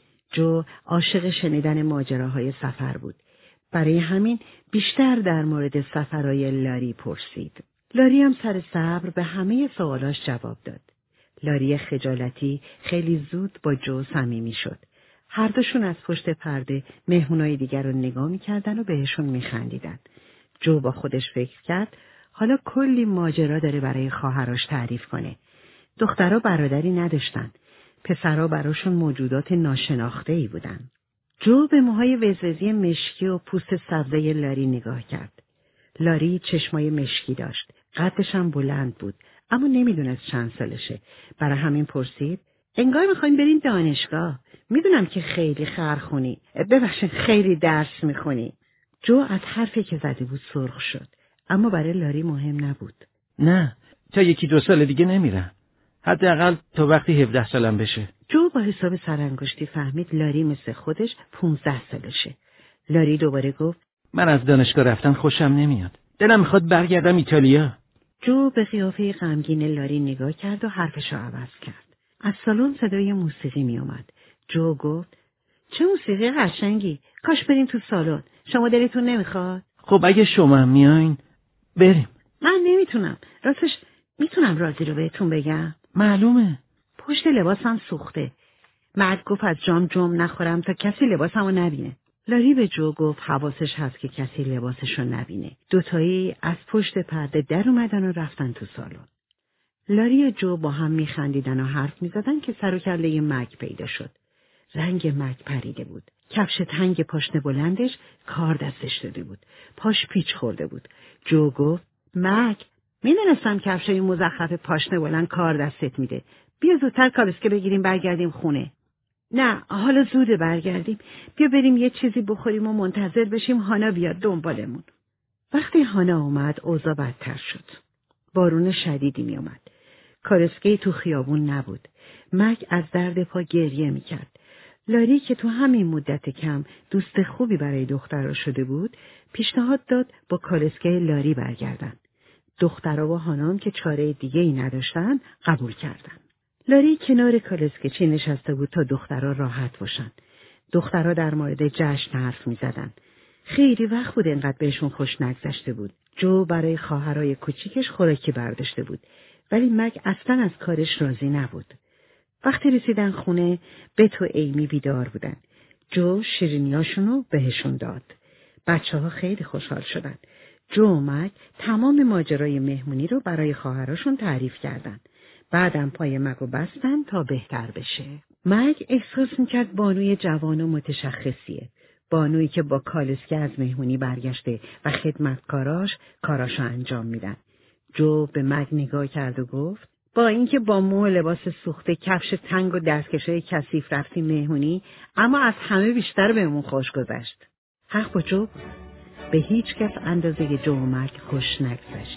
جو عاشق شنیدن ماجراهای سفر بود. برای همین بیشتر در مورد سفرهای لاری پرسید. لاری هم سر صبر به همه سوالاش جواب داد. لاری خجالتی خیلی زود با جو صمیمی شد. هر دوشون از پشت پرده مهمونای دیگر رو نگاه می‌کردن و بهشون می‌خندیدن. جو با خودش فکر کرد حالا کلی ماجرا داره برای خواهرش تعریف کنه. دخترها برادری نداشتن. پسرها براشون موجودات ناشناخته‌ای بودن. جو به موهای وزوزی مشکی و پوست سبزه لاری نگاه کرد. لاری چشمای مشکی داشت. قدش هم بلند بود، اما نمیدونست چند سالشه. برای همین پرسید: انگار میخوایم بریم دانشگاه. میدونم که خیلی خرخونی. ببخشید خیلی درس میخونی. جو از حرفی که زده بود سرخ شد، اما برای لاری مهم نبود. نه، تا 1-2 سال دیگه نمیرم. حداقل تا وقتی 17 سالم بشه. جو با حساب سرانگشتی فهمید لاری مثل خودش 15 سالشه. لاری دوباره گفت: من از دانشگاه رفتن خوشم نمیاد. دلم میخواد برگردم ایتالیا. جو به قیافه غمگین لاری نگاه کرد و حرفش رو عوض کرد. از سالن صدای موسیقی می اومد. جو گفت: چه موسیقی قشنگی. کاش بریم تو سالن. شما دلتون نمیخواد؟ خب اگه شما هم میاین بریم. من نمیتونم. راستش میتونم رازی رو بهتون بگم؟ معلومه. پشت لباسم سوخته. مرد گفت از جام نخورم تا کسی لباسمو نبینه. لاری به جو گفت حواسش هست که کسی لباسشو نبینه. دوتایی از پشت پرده در اومدن و رفتن تو سالن. لاری و جو با هم میخندیدن و حرف میزدن که سر و کله مگ پیدا شد. رنگ مگ پریده بود. کفش تنگ پاشنه بلندش کار دستش داده بود. پاش پیچ خورده بود. جو گفت: مگ، میدونستم کفشای مزخرف پاشنه بلند کار دستت میده. بیا زودتر کالسکه بگیریم برگردیم خونه. نه، حالا زوده برگردیم. بیا بریم یه چیزی بخوریم و منتظر بشیم هانا بیاد دنبالمون. وقتی هانا اومد اوضاع بدتر شد. بارون شدیدی می اومد. کالسکه تو خیابون نبود. مگ از درد پا گریه می کرد. لاری که تو همین مدت کم دوست خوبی برای دخترها شده بود، پیشنهاد داد با کالسکه لاری برگردن. دخترها و هانام که چاره دیگه ای نداشتن قبول کردن. لاری کنار کالسکه‌چی نشسته بود تا دخترها راحت باشن. دخترها در مورد جشن حرف می زدن. خیلی وقت بود اینقدر بهشون خوش نگذشته بود. جو برای خواهرای کوچیکش خوراکی برداشته بود، ولی مگ اصلا از کارش راضی نبود. وقتی رسیدن خونه، بت و ایمی بیدار بودن. جو شیرینیاشونو بهشون داد. بچه‌ها خیلی خوشحال شدن. جو و مگ تمام ماجرای مهمونی رو برای خواهراشون تعریف کردن. بعدم پای مگو بستن تا بهتر بشه. مگ احساس میکرد بانوی جوان و متشخصیه. بانویی که با کالسکه از مهمونی برگشته و خدمتکاراش کاراشو انجام میدن. جو به مگ نگاه کرد و گفت: با اینکه با مو و لباس سوخته، کفش تنگ و دستکشای کثیف رفتیم مهمونی، اما از همه بیشتر بهمون خوش گذشت. حق با جو بود. به هیچ کس اندازه جو و مگ خوش نگذشت.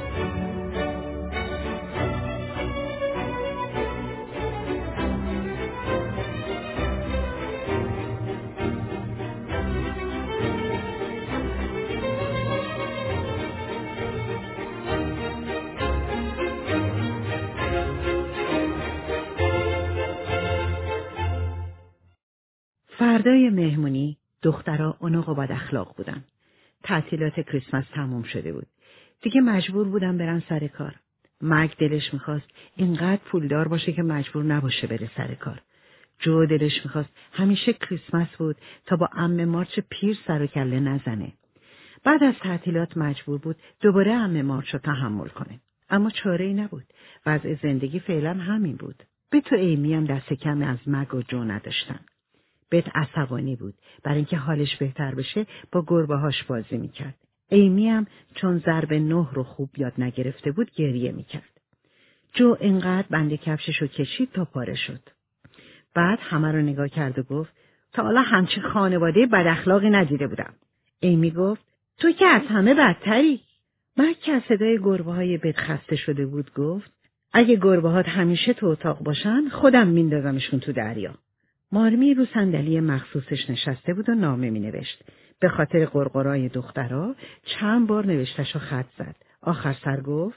فردای مهمونی دخترها اونق و بد اخلاق بودن. تعطیلات کریسمس تموم شده بود. دیگه مجبور بودن برن سر کار. مگ دلش میخواست اینقدر پولدار باشه که مجبور نباشه بره سر کار. جو دلش میخواست همیشه کریسمس بود تا با عمه مارچ پیر سر و کله نزنه. بعد از تعطیلات مجبور بود دوباره عمه مارچ رو تحمل کنه. اما چاره‌ای نبود. وضع زندگی فعلا همین بود. بت و ایمی هم دست کم از مگ و جو نداشتن. بت عصبانی بود برای اینکه حالش بهتر بشه با گربه‌هاش بازی میکرد. ایمی هم چون ضرب 9 رو خوب یاد نگرفته بود گریه میکرد. جو انقدر بند کفششو کشید تا پاره شد. بعد همه رو نگاه کرد و گفت: تا حالا همچین خانواده بد اخلاقی ندیده بودم. ایمی گفت: تو که از همه بدتری. مگ که از صدای گربه‌های بت خسته شده بود گفت: اگه گربه‌هات همیشه تو اتاق باشن خودم میندازمشون تو دریا. مارمی رو صندلی مخصوصش نشسته بود و نامه مینوشت. به خاطر قرقرای دخترها چند بار نوشتشو خط زد. آخر سر گفت: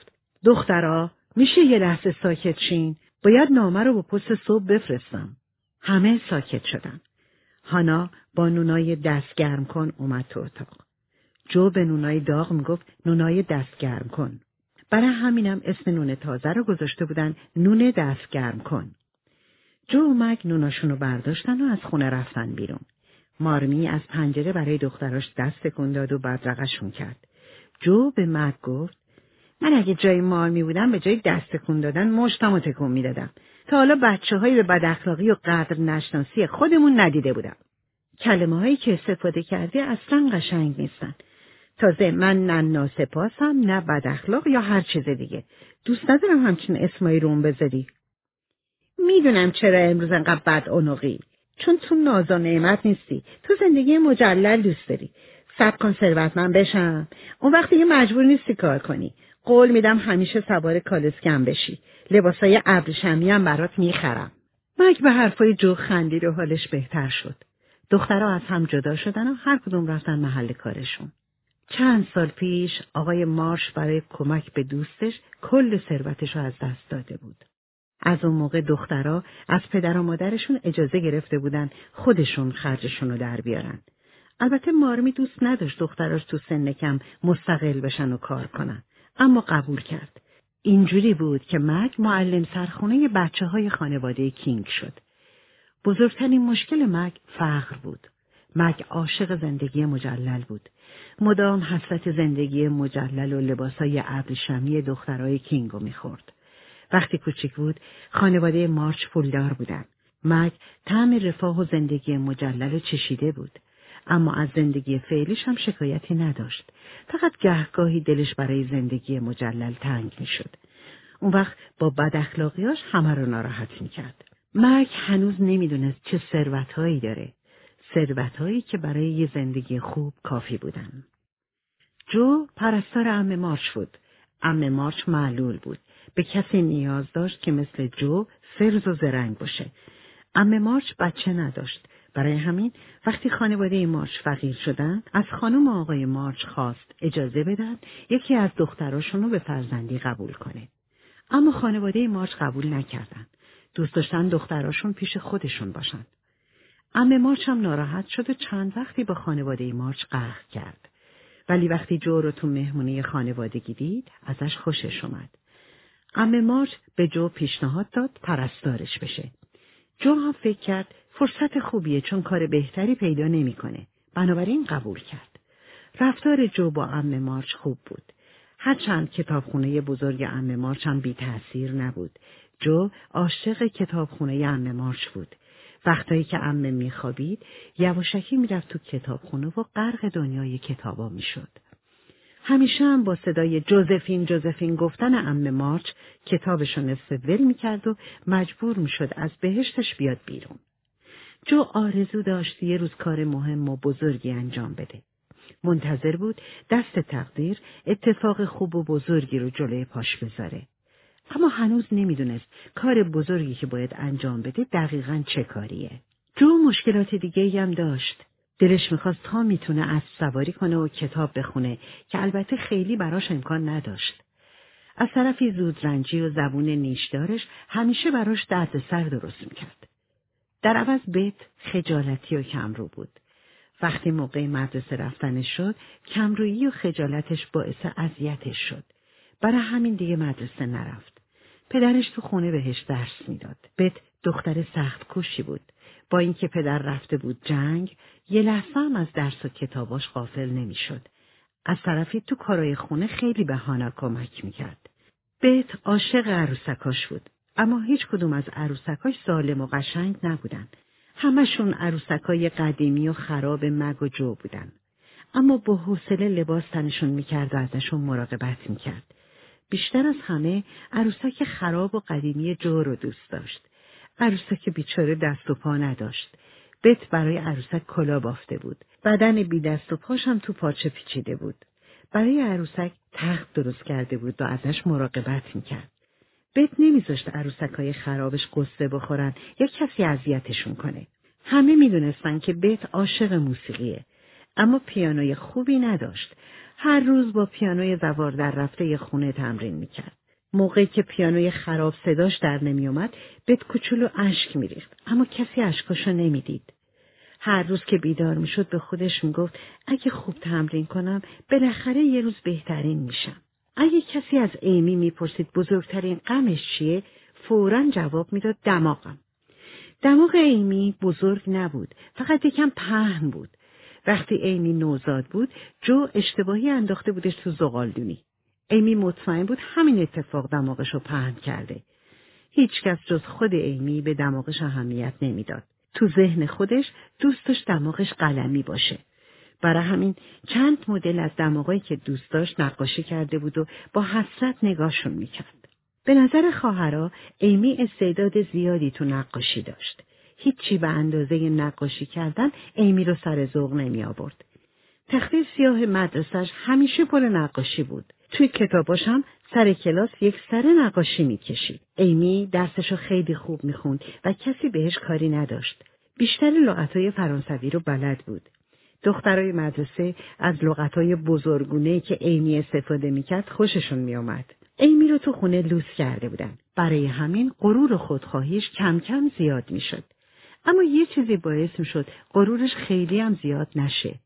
دخترا میشه یه لحظه ساکت شین؟ باید نامه رو با پست صبح بفرستم. همه ساکت شدن. هانا با نونای دست گرم کن اومد تو اتاق. جو به نونای داغ میگفت نونای دست گرم کن. برای همینم اسم نون تازه رو گذاشته بودن نون دست گرم کن. جو و مگ نوناشون رو برداشتن و از خونه رفتن بیرون. مارمی از پنجره برای دختراش دست تکون داد و بدرقشون کرد. جو به مگ گفت من اگه جای مارمی بودم به جای دست تکون دادن مشتمو تکون میدادم. تا حالا بچه‌های به بد اخلاقی و قدر نشناسی خودمون ندیده بودم. کلمه‌هایی که استفاده کردی اصلا قشنگ نیستن. تازه من نه ناسپاسم نه بد اخلاق یا هر چیز دیگه. دوست ندارم همچین اسمایی روم بذاری. میدونم چرا امروز انقدر بدعنقی. چون تو ناز و نعمت نیستی. تو زندگی مجلل دوست داری. صبر کن ثروتمند بشم. اون وقت دیگه مجبور نیستی کار کنی. قول میدم همیشه سوار کالسکم بشی. لباسای ابریشمی هم برات میخرم. مگ به حرفای جو خندید و حالش بهتر شد. دخترها از هم جدا شدن و هر کدوم رفتن محل کارشون. چند سال پیش آقای مارش برای کمک به دوستش کل ثروتش رو از دست داده بود. از اون موقع دخترها از پدر و مادرشون اجازه گرفته بودن خودشون خرجشون رو در بیارن. البته مارمی دوست نداشت دختراش تو سن کم مستقل بشن و کار کنن، اما قبول کرد. اینجوری بود که مگ معلم سرخونه بچه‌های خانواده کینگ شد. بزرگترین مشکل مگ فقر بود. مگ عاشق زندگی مجلل بود. مدام حسرت زندگی مجلل و لباسای ابریشمی دخترای کینگو میخورد. وقتی کوچیک بود خانواده مارچ پولدار بودن. مگ طعم رفاه و زندگی مجلل چشیده بود. اما از زندگی فعلیش هم شکایتی نداشت. فقط گهگاهی دلش برای زندگی مجلل تنگ میشد. اون وقت با بد اخلاقیاش همه رو ناراحت میکرد. مگ هنوز نمیدونست چه ثروتهایی داره. ثروتهایی که برای یه زندگی خوب کافی بودن. جو پرستار عمه مارچ بود. عمه مارچ معلول بود. به کسی نیاز داشت که مثل جو فرز و زرنگ باشه. عمه مارچ بچه نداشت. برای همین وقتی خانواده مارچ فقیر شدن، از خانم آقای مارچ خواست اجازه بدن یکی از دختراشون رو به فرزندی قبول کنه. اما خانواده مارچ قبول نکردن. دوست داشتن دختراشون پیش خودشون باشن. عمه مارچ هم ناراحت شد و چند وقتی با خانواده مارچ قهر کرد. ولی وقتی جو رو تو مهمونی خانوادگی دید، ازش خوشش اومد. عمه مارچ به جو پیشنهاد داد پرستارش بشه. جو هم فکر کرد فرصت خوبیه چون کار بهتری پیدا نمیکنه. بنابراین قبول کرد. رفتار جو با عمه مارچ خوب بود. هرچند کتابخونه بزرگ عمه مارچ هم بی تأثیر نبود. جو عاشق کتابخونه عمه مارچ بود. وقتایی که عمه میخوابید، یواشکی میرفت تو کتابخونه و غرق دنیای کتابا میشد. همیشه هم با صدای جوزفین گفتن عمه مارچ کتابشو نصف ول میکرد و مجبور میشد از بهشتش بیاد بیرون. جو آرزو داشت یه روز کار مهم و بزرگی انجام بده. منتظر بود دست تقدیر اتفاق خوب و بزرگی رو جلوی پاش بذاره. اما هنوز نمیدونست کار بزرگی که باید انجام بده دقیقاً چه کاریه. جو مشکلات دیگه‌ای هم داشت. دلش میخواست تا میتونه اسب سواری کنه و کتاب بخونه که البته خیلی براش امکان نداشت. از طرفی زودرنجی و زبون نیشدارش همیشه براش دردسر درست میکرد. در عوض بیت خجالتی و کمرو بود. وقتی موقع مدرسه رفتنش شد، کمرویی و خجالتش باعث اذیتش شد. برای همین دیگه مدرسه نرفت. پدرش تو خونه بهش درس میداد. بیت دختر سخت کوشی بود. با اینکه پدر رفته بود جنگ، یه لحظه هم از درس و کتاباش غافل نمیشد. از طرفی تو کارای خونه خیلی به هانا کمک میکرد. بیت عاشق عروسکاش بود. اما هیچ کدوم از عروسکاش سالم و قشنگ نبودن. همشون عروسکای قدیمی و خراب مگ و جو بودن. اما با حوصله لباس تنشون میکرد و ازشون مراقبت میکرد. بیشتر از همه عروسک خراب و قدیمی جو رو دوست داشت. عروسک بیچاره دست و پا نداشت. بیت برای عروسک کلاه بافته بود. بدن بی دست و پاش هم تو پارچه پیچیده بود. برای عروسک تخت درست کرده بود و ازش مراقبت میکرد. بیت نمیذاشت عروسکای خرابش قصه بخورن یا کسی اذیتشون کنه. همه میدونستن که بیت عاشق موسیقیه، اما پیانوی خوبی نداشت. هر روز با پیانوی زوار در رفته خونه تمرین میکرد. موقعی که پیانوی خراب صداش در نمی اومد، بت کوچولو اشک میریخت، اما کسی اشکاشو نمیدید. هر روز که بیدار میشد به خودش میگفت اگه خوب تمرین کنم بالاخره یه روز بهترین میشم. اگه کسی از ایمی میپرسید بزرگترین غمش چیه، فوراً جواب میداد دماغم. دماغ ایمی بزرگ نبود، فقط یکم پهن بود. وقتی ایمی نوزاد بود، جو اشتباهی انداخته بودش تو زغالدونی. ایمی مطمئن بود همین اتفاق دماغشو پهن کرده. هیچ کس جز خود ایمی به دماغش اهمیت نمیداد. تو ذهن خودش دوست داشت دماغش قلمی باشه. برای همین چند مدل از دماغایی که دوست داشت نقاشی کرده بود و با حسرت نگاهشون میکرد. به نظر خواهرها ایمی استعداد زیادی تو نقاشی داشت. هیچی به اندازه نقاشی کردن ایمی رو سر ذوق نمی آورد. تخته سیاه مدرسه‌اش همیشه پر نقاشی بود. توی کتاباش هم سر کلاس یک سر نقاشی میکشید. ایمی درسشو خیلی خوب میخوند و کسی بهش کاری نداشت. بیشتر لغتهای فرانسوی رو بلد بود. دخترای مدرسه از لغتهای بزرگونه‌ای که ایمی استفاده میکرد خوششون میامد. ایمی رو تو خونه لوس کرده بودن. برای همین غرور و خودخواهیش کم کم زیاد میشد. اما یه چیزی باعث میشد غرورش خیلی هم زیاد نشه.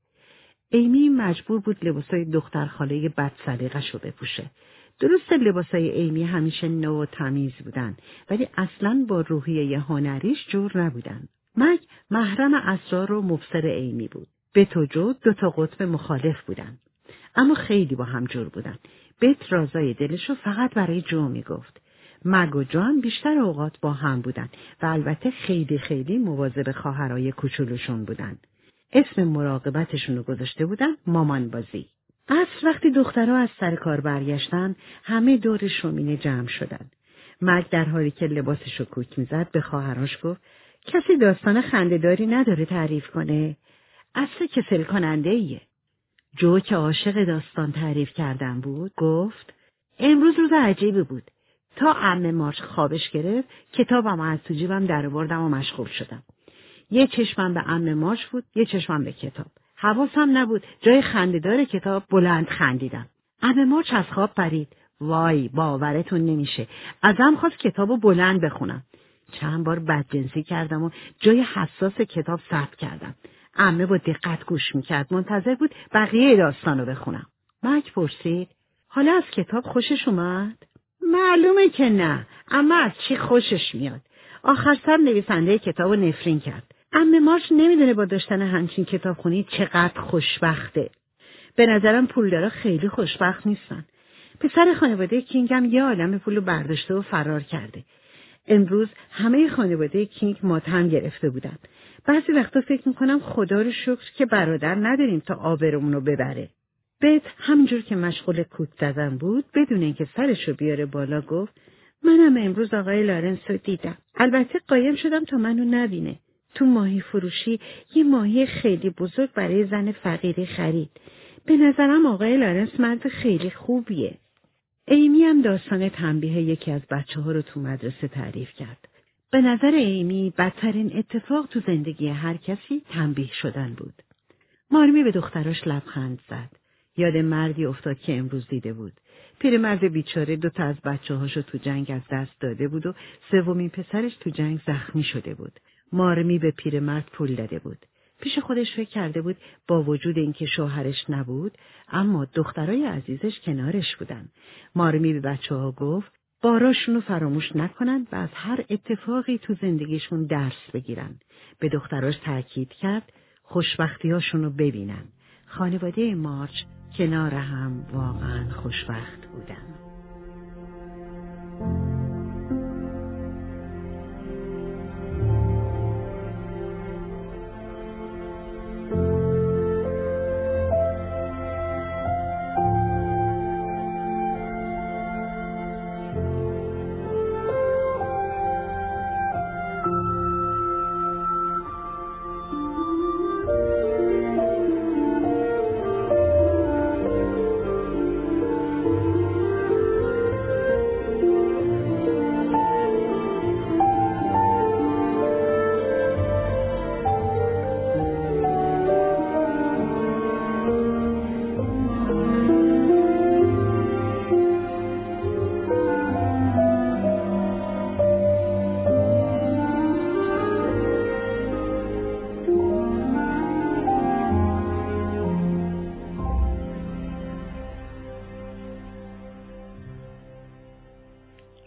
ایمی مجبور بود لباسای دختر خاله بد سلیقه‌شو بپوشه. درسته لباسای ایمی همیشه نو و تمیز بودن، ولی اصلاً با روحیه هنریش جور نبودن. مگ محرم اسرار و مبصر ایمی بود. بت و جو 2 قطب مخالف بودن، اما خیلی با هم جور بودن. بت رازای دلشو فقط برای جو میگفت. مگ و جو هم بیشتر اوقات با هم بودن و البته خیلی خیلی مواظب خواهرای کوچولوشون بودن. اسم مراقبتشون رو گذاشته بودن مامان بازی. عصر وقتی دخترها از سر کار برگشتن، همه دور شومینه جمع شدن. مگ در حالی که لباسشو کوک میزد به خواهرش گفت کسی داستان خنده‌داری نداره تعریف کنه؟ اصل کسل کننده ایه. جو که عاشق داستان تعریف کردن بود گفت امروز روز عجیبی بود. تا عمه مارچ خوابش گرفت کتابم از تو جیبم در آوردم و مشغول شدم. یه چشمم به عمه مارچ بود، یه چشمم به کتاب. حواسم نبود جای خنده‌دار کتاب بلند خندیدم. عمه مارچ از خواب پرید. وای باورتون نمیشه. ازم خواست کتابو بلند بخونم. چند بار بدجنسی کردم و جای حساس کتاب ثبت کردم. عمه با دقت گوش میکرد، منتظر بود بقیه داستانو بخونم. مک پرسید حالا از کتاب خوشش اومد؟ معلومه که نه. اما از چی خوشش میاد؟ آخر سر نویسنده کتابو نفرین کرد. عمه مارچ نمیدونه با داشتن همچین کتابخونی چقدر خوشبخته. به نظرم پولدارا خیلی خوشبخت نیستن. پسر خانواده کینگ هم یه عالم پولو برداشته و فرار کرده. امروز همه خانواده کینگ ماتم گرفته بودن. بعضی وقتا فکر میکنم خدا رو شکر که برادر نداریم تا آبرومونو ببره. بت همینجور که مشغول کوت زدن بود بدون اینکه سرشو بیاره بالا گفت منم امروز آقای لارنس رو دیدم. البته قایم شدم تا منو نبینه. تو ماهی فروشی یه ماهی خیلی بزرگ برای زن فقیری خرید. به نظرم آقای لارنس مرد خیلی خوبیه. ایمی هم داستان تنبیه یکی از بچه‌ها رو تو مدرسه تعریف کرد. به نظر ایمی بدترین اتفاق تو زندگی هر کسی تنبیه شدن بود. مارمی به دختراش لبخند زد. یاد مردی افتاد که امروز دیده بود. پیرمرد بیچاره 2 از بچه‌هاشو تو جنگ از دست داده بود و 3مین پسرش تو جنگ زخمی شده بود. مارمی به پیرمرد پول داده بود. پیش خودش فکر کرده بود با وجود اینکه شوهرش نبود، اما دخترای عزیزش کنارش بودن. مارمی به بچه‌ها گفت باراشونو فراموش نکنن و از هر اتفاقی تو زندگیشون درس بگیرن. به دختراش تاکید کرد خوشبختیاشونو ببینن. خانواده مارچ کنار هم واقعا خوشبخت بودن.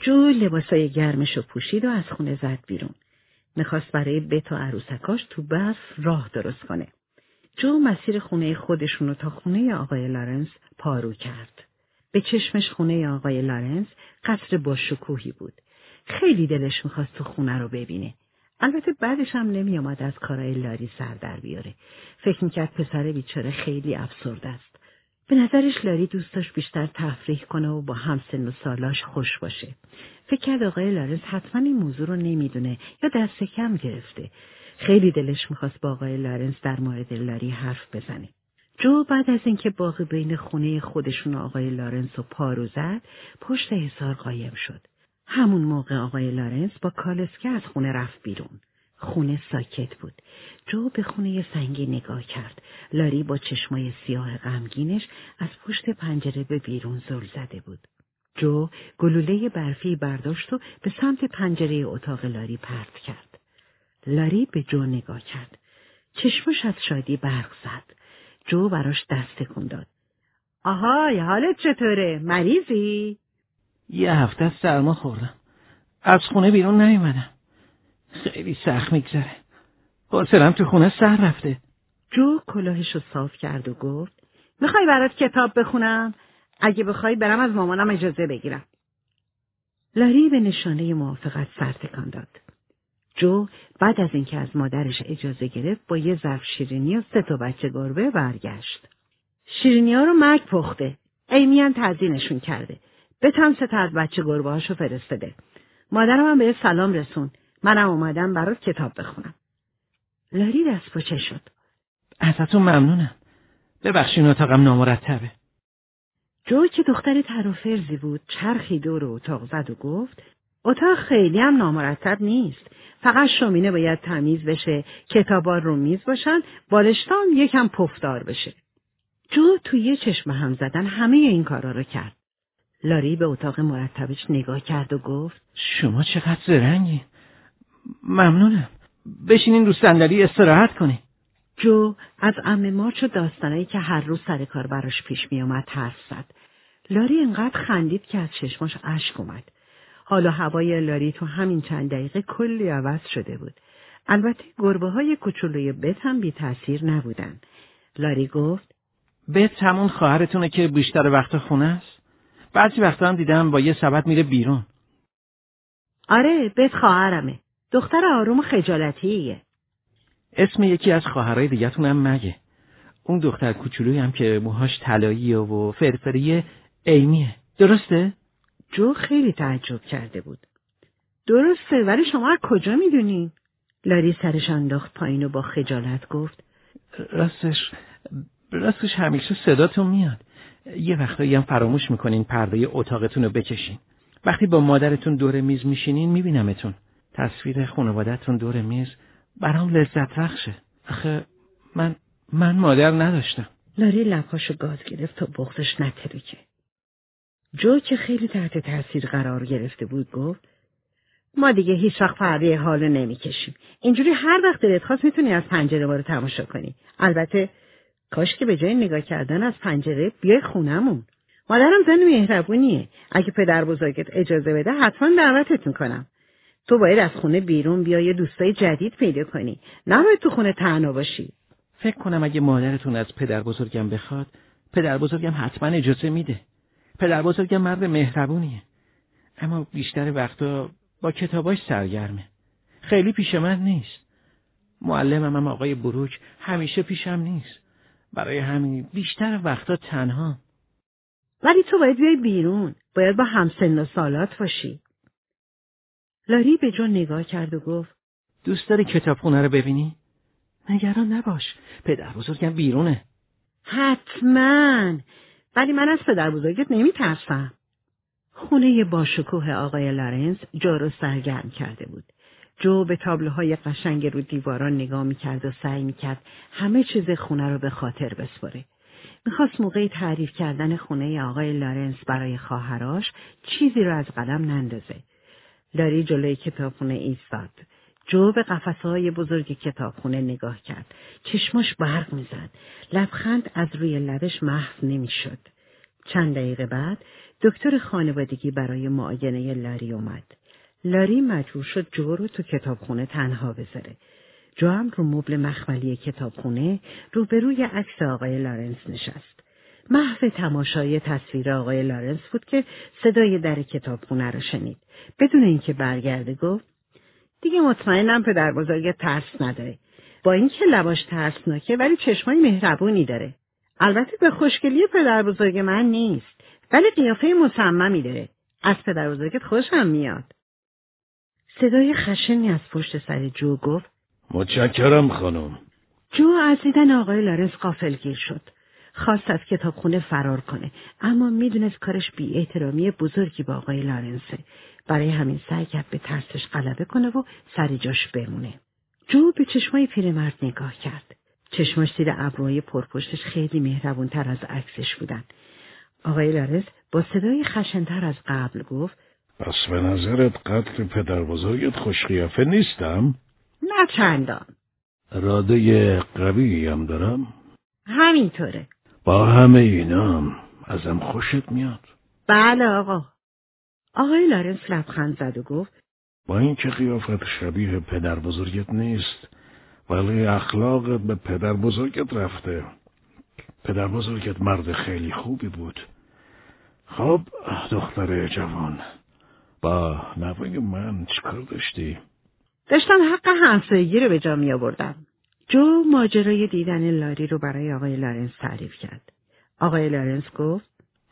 جو لباسای گرمشو پوشید و از خونه زد بیرون. میخواست برای بت و عروسکاش تو برف راه درست کنه. جو مسیر خونه خودشونو تا خونه آقای لارنس پارو کرد. به چشمش خونه آقای لارنس قصر با شکوهی بود. خیلی دلش میخواست تو خونه رو ببینه. البته بعدش هم نمی آمد از کارهای لاری سر در بیاره. فکر میکرد پسر بیچاره خیلی افسرده است. به نظرش لاری دوست داشت بیشتر تفریح کنه و با همسن و سالاش خوش باشه. فکر کرد آقای لارنس حتما این موضوع رو نمیدونه یا دست کم گرفته. خیلی دلش میخواست با آقای لارنس در مورد لاری حرف بزنه. جو بعد از اینکه باغ بین خونه خودشون و آقای لارنس رو پارو زد، پشت حصار قایم شد. همون موقع آقای لارنس با کالسکه از خونه رفت بیرون. خونه ساکت بود. جو به خونه سنگی نگاه کرد. لاری با چشمای سیاه غمگینش از پشت پنجره به بیرون زل زده بود. جو گلوله برفی برداشت و به سمت پنجره اتاق لاری پرت کرد. لاری به جو نگاه کرد. چشمش از شادی برق زد. جو براش دست تکون داد. آهای، حالت چطوره؟ مریضی؟ یه هفته از سرما خوردم. از خونه بیرون نیومدم. خیلی سخت میگذره. حوصله‌ام تو خونه سر رفته. جو کلاهشو صاف کرد و گفت میخوای برات کتاب بخونم؟ اگه بخوای برم از مامانم اجازه بگیرم. لاری به نشانه موافقت سر تکان داد. جو بعد از اینکه از مادرش اجازه گرفت با یه ظرف شیرینی و 3 بچه گربه برگشت. شیرینی‌ها رو مرگ پخته. ایمیان تزیینشون کرده. به تام 3 از بچه گربه هاشو فرستاده. مادرم هم به سلام رسون. منم اومدم برات کتاب بخونم. لاری دست پاچه شد. ازتون ممنونم. ببخشین اتاقم نامرتبه. جو که دختر ترافرزی بود چرخی دور اتاق زد و گفت اتاق خیلی هم نامرتب نیست. فقط شومینه باید تمیز بشه، کتابا رو میز باشن، بالشتام یکم پفدار بشه. جو توی چشم هم زدن همه این کارا رو کرد. لاری به اتاق مرتبش نگاه کرد و گفت شما چقدر زرنگین. ممنونم. بشینین رو صندلی استراحت کنین. جو از عمه مارچ و داستانایی که هر روز سر کار براش پیش می اومد حرف زد. لاری انقدر خندید که از چشماش اشک اومد. حالا هوای لاری تو همین چند دقیقه کلی عوض شده بود. البته گربه‌های کوچولوی بت هم بی تأثیر نبودن. لاری گفت بت همون خواهرتونه که بیشتر وقت خونه است؟ بعضی وقتا هم دیدم با یه سبد میره بیرون. آره، بت خواهرمه. دختر آروم و خجالتیه. اسم یکی از خواهرای دیگه‌تونم مگه. اون دختر کوچولویی هم که موهاش طلاییه و فرفریه ایمیه. درسته؟ جو خیلی تعجب کرده بود. درسته، ولی شما از کجا میدونین؟ لاری سرش انداخت پایین و با خجالت گفت راستش همیشه صداتون میاد. یه وقتایی هم فراموش میکنین پرده اتاقتون رو بکشین. وقتی با مادرتون دور میز میشینین میبینمتون. تصویر خانواده‌تون دور میز برام لذت بخشه. آخه من مادر نداشتم. لاری لبهاشو گاز گرفت تا بغضش نترکه. جو که خیلی تحت تاثیر قرار گرفته بود گفت ما دیگه هیچ وقت پرده حالو نمیکشیم. اینجوری هر وقت دلت خواست میتونی از پنجره ما رو تماشا کنی. البته کاش که به جای نگاه کردن از پنجره بیای خونمون. مادرم زن مهربونیه. اگه پدر بزرگت اجازه بده حتما دعوتت میکنم. تو باید از خونه بیرون بیای یه دوستای جدید پیدا کنی. نباید تو خونه تنها باشی. فکر کنم اگه مادرتون از پدر بزرگم بخواد، پدر بزرگم حتما اجازه میده. پدر بزرگم مرد مهربونیه. اما بیشتر وقتا با کتاباش سرگرمه. خیلی پیش من نیست. معلمم هم آقای بروک همیشه پیشم نیست. برای همین بیشتر وقتا تنها. ولی تو باید بیای بیرون. باید با همسن و سالات باشی. لاری به جو نگاه کرد و گفت دوست داری کتابخونه رو ببینی؟ نگران نباش. پدر بزرگم بیرونه. حتما. ولی من از پدر بزرگت نمیترسم. خونه باشکوه آقای لارنس جو رو سرگرم کرده بود. جو به تابلوهای قشنگ رو دیواران نگاه میکرد و سعی میکرد همه چیز خونه رو به خاطر بسپره. میخواست موقع تعریف کردن خونه آقای لارنس برای خواهرش چیزی رو از قلم نندازه. لاری جلوی کتابخونه ایستاد. جو به قفسه‌های بزرگ کتابخونه نگاه کرد. چشماش برق میزد. لبخند از روی لبش محو نمیشد. چند دقیقه بعد دکتر خانوادگی برای معاینه لاری اومد. لاری مجبور شد جو رو تو کتابخونه تنها بذاره. جو هم رو مبل مخملی کتابخونه روبروی عکس آقای لارنس نشست. محو تماشای تصویر آقای لارنس بود که صدای در کتابخونه رو شنید. بدون اینکه برگرده گفت: دیگه مطمئنم پدر بزرگ ترس نداره. با اینکه لباش ترسناکه ولی چشمای مهربونی داره. البته به خوشگلی پدر بزرگ من نیست، ولی قیافه مصممی داره. از پدر بزرگت خوشم میاد. صدای خشنی از پشت سر جو گفت: متشکرم خانم. جو از دیدن آقای لارنس غافلگیر شد. خواست از کتابخونه فرار کنه، اما میدونست کارش بی‌احترامی بزرگی با آقای لارنسه. برای همین سعی کرد به ترسش غلبه کنه و سر جاش بمونه. جو به چشمای پیرمرد نگاه کرد. چشماش زیر ابروهای پرپشتش خیلی مهربونتر از عکسش بودن. آقای لارنس با صدای خشن‌تر از قبل گفت: پس به نظرت قدر پدر بزرگت خوشقیافه نیستم؟ نه چندان. اراده قوی هم دارم؟ همینطوره. با همه اینام ازم خوشت میاد؟ بله آقا. آقای لارنس لبخند زد و گفت: با اینکه قیافت شبیه پدر بزرگت نیست، ولی اخلاقت به پدر بزرگت رفته. پدر بزرگت مرد خیلی خوبی بود. خب دختر جوان، با نوای من چیکار داشتی؟ داشتم حق همسایگی رو به جا می آوردم. جو ماجرای دیدن لاری رو برای آقای لارنس تعریف کرد. آقای لارنس گفت: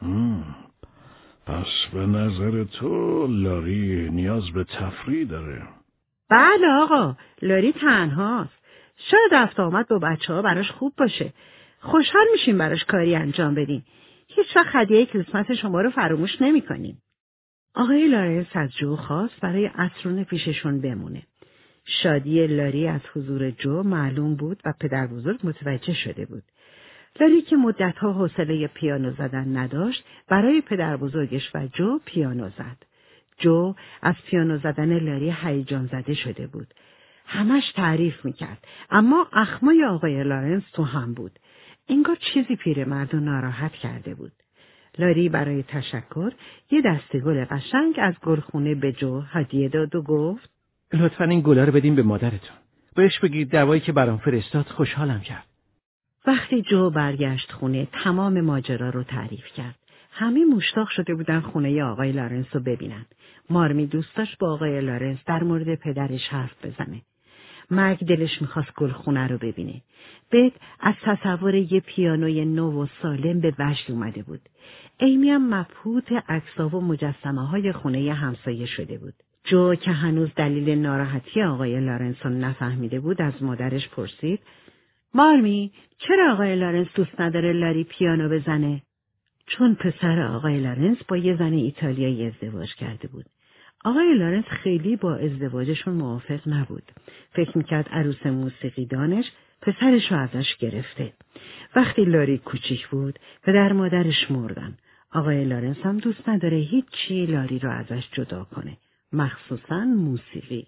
پس به نظر تو لاری نیاز به تفریح داره؟ بله آقا، لاری تنهاست. شاید رفت آمد با بچه‌ها براش خوب باشه. خوشحال میشیم براش کاری انجام بدیم. هیچ وقت هدیه کریسمس شما رو فراموش نمی‌کنیم. آقای لارنس از جو خواست برای عصرونه پیششون بمونه. شادی لاری از حضور جو معلوم بود و پدر بزرگ متوجه شده بود. لاری که مدتها حوصله پیانو زدن نداشت، برای پدر بزرگش و جو پیانو زد. جو از پیانو زدن لاری هیجان زده شده بود. همش تعریف میکرد، اما اخمای آقای لارنس تو هم بود. انگار چیزی پیرمرد رو ناراحت کرده بود. لاری برای تشکر یه دسته گل قشنگ از گلخونه به جو هدیه داد و گفت: لطفاً این گلا رو بدین به مادرتون. بهش بگید دوایی که برام فرستاد خوشحالم کرد. وقتی جو برگشت خونه تمام ماجرا رو تعریف کرد. همه مشتاق شده بودن خونه آقای لارنس رو ببینن. مارمی دوست داشت با آقای لارنس در مورد پدرش حرف بزنه. مرگ دلش میخواست گلخونه رو ببینه. بت از تصور یه پیانوی نو و سالم به وجد اومده بود. ایمی هم مبهوت عکس‌ها و مجسمه‌های خونه همسایه شده بود. جو که هنوز دلیل ناراحتی آقای لارنس رو نفهمیده بود از مادرش پرسید: مارمی، چرا آقای لارنس دوست نداره لاری پیانو بزنه؟ چون پسر آقای لارنس با یه زن ایتالیایی ازدواج کرده بود. آقای لارنس خیلی با ازدواجشون موافق نبود. فکر میکرد عروس موسیقی دانش پسرش رو ازش گرفته. وقتی لاری کوچیک بود پدر مادرش مردن. آقای لارنس هم دوست نداره هیچ چی لاری رو ازش جدا کنه، مخصوصاً موسیقی.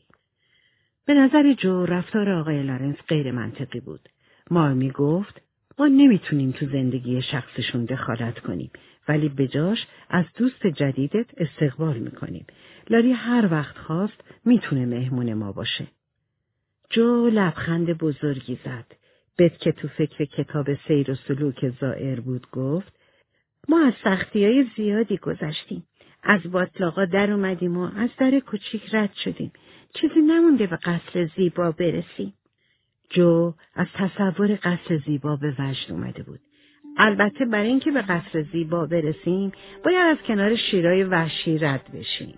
به نظر جو رفتار آقای لارنس غیر منطقی بود. مارمی گفت: ما نمیتونیم تو زندگی شخصشون دخالت کنیم، ولی به جاش از دوست جدیدت استقبال میکنیم. لاری هر وقت خواست میتونه مهمون ما باشه. جو لبخند بزرگی زد. بت که تو فکر کتاب سیر و سلوک زائر بود گفت: ما از سختی‌های زیادی گذشتیم. از باطلاقا در اومدیم و از در کوچیک رد شدیم. چیزی نمونده به قصر زیبا برسیم. جو از تصور قصر زیبا به وجد اومده بود. البته برای اینکه به قصر زیبا برسیم باید از کنار شیرای وحشی رد بشیم.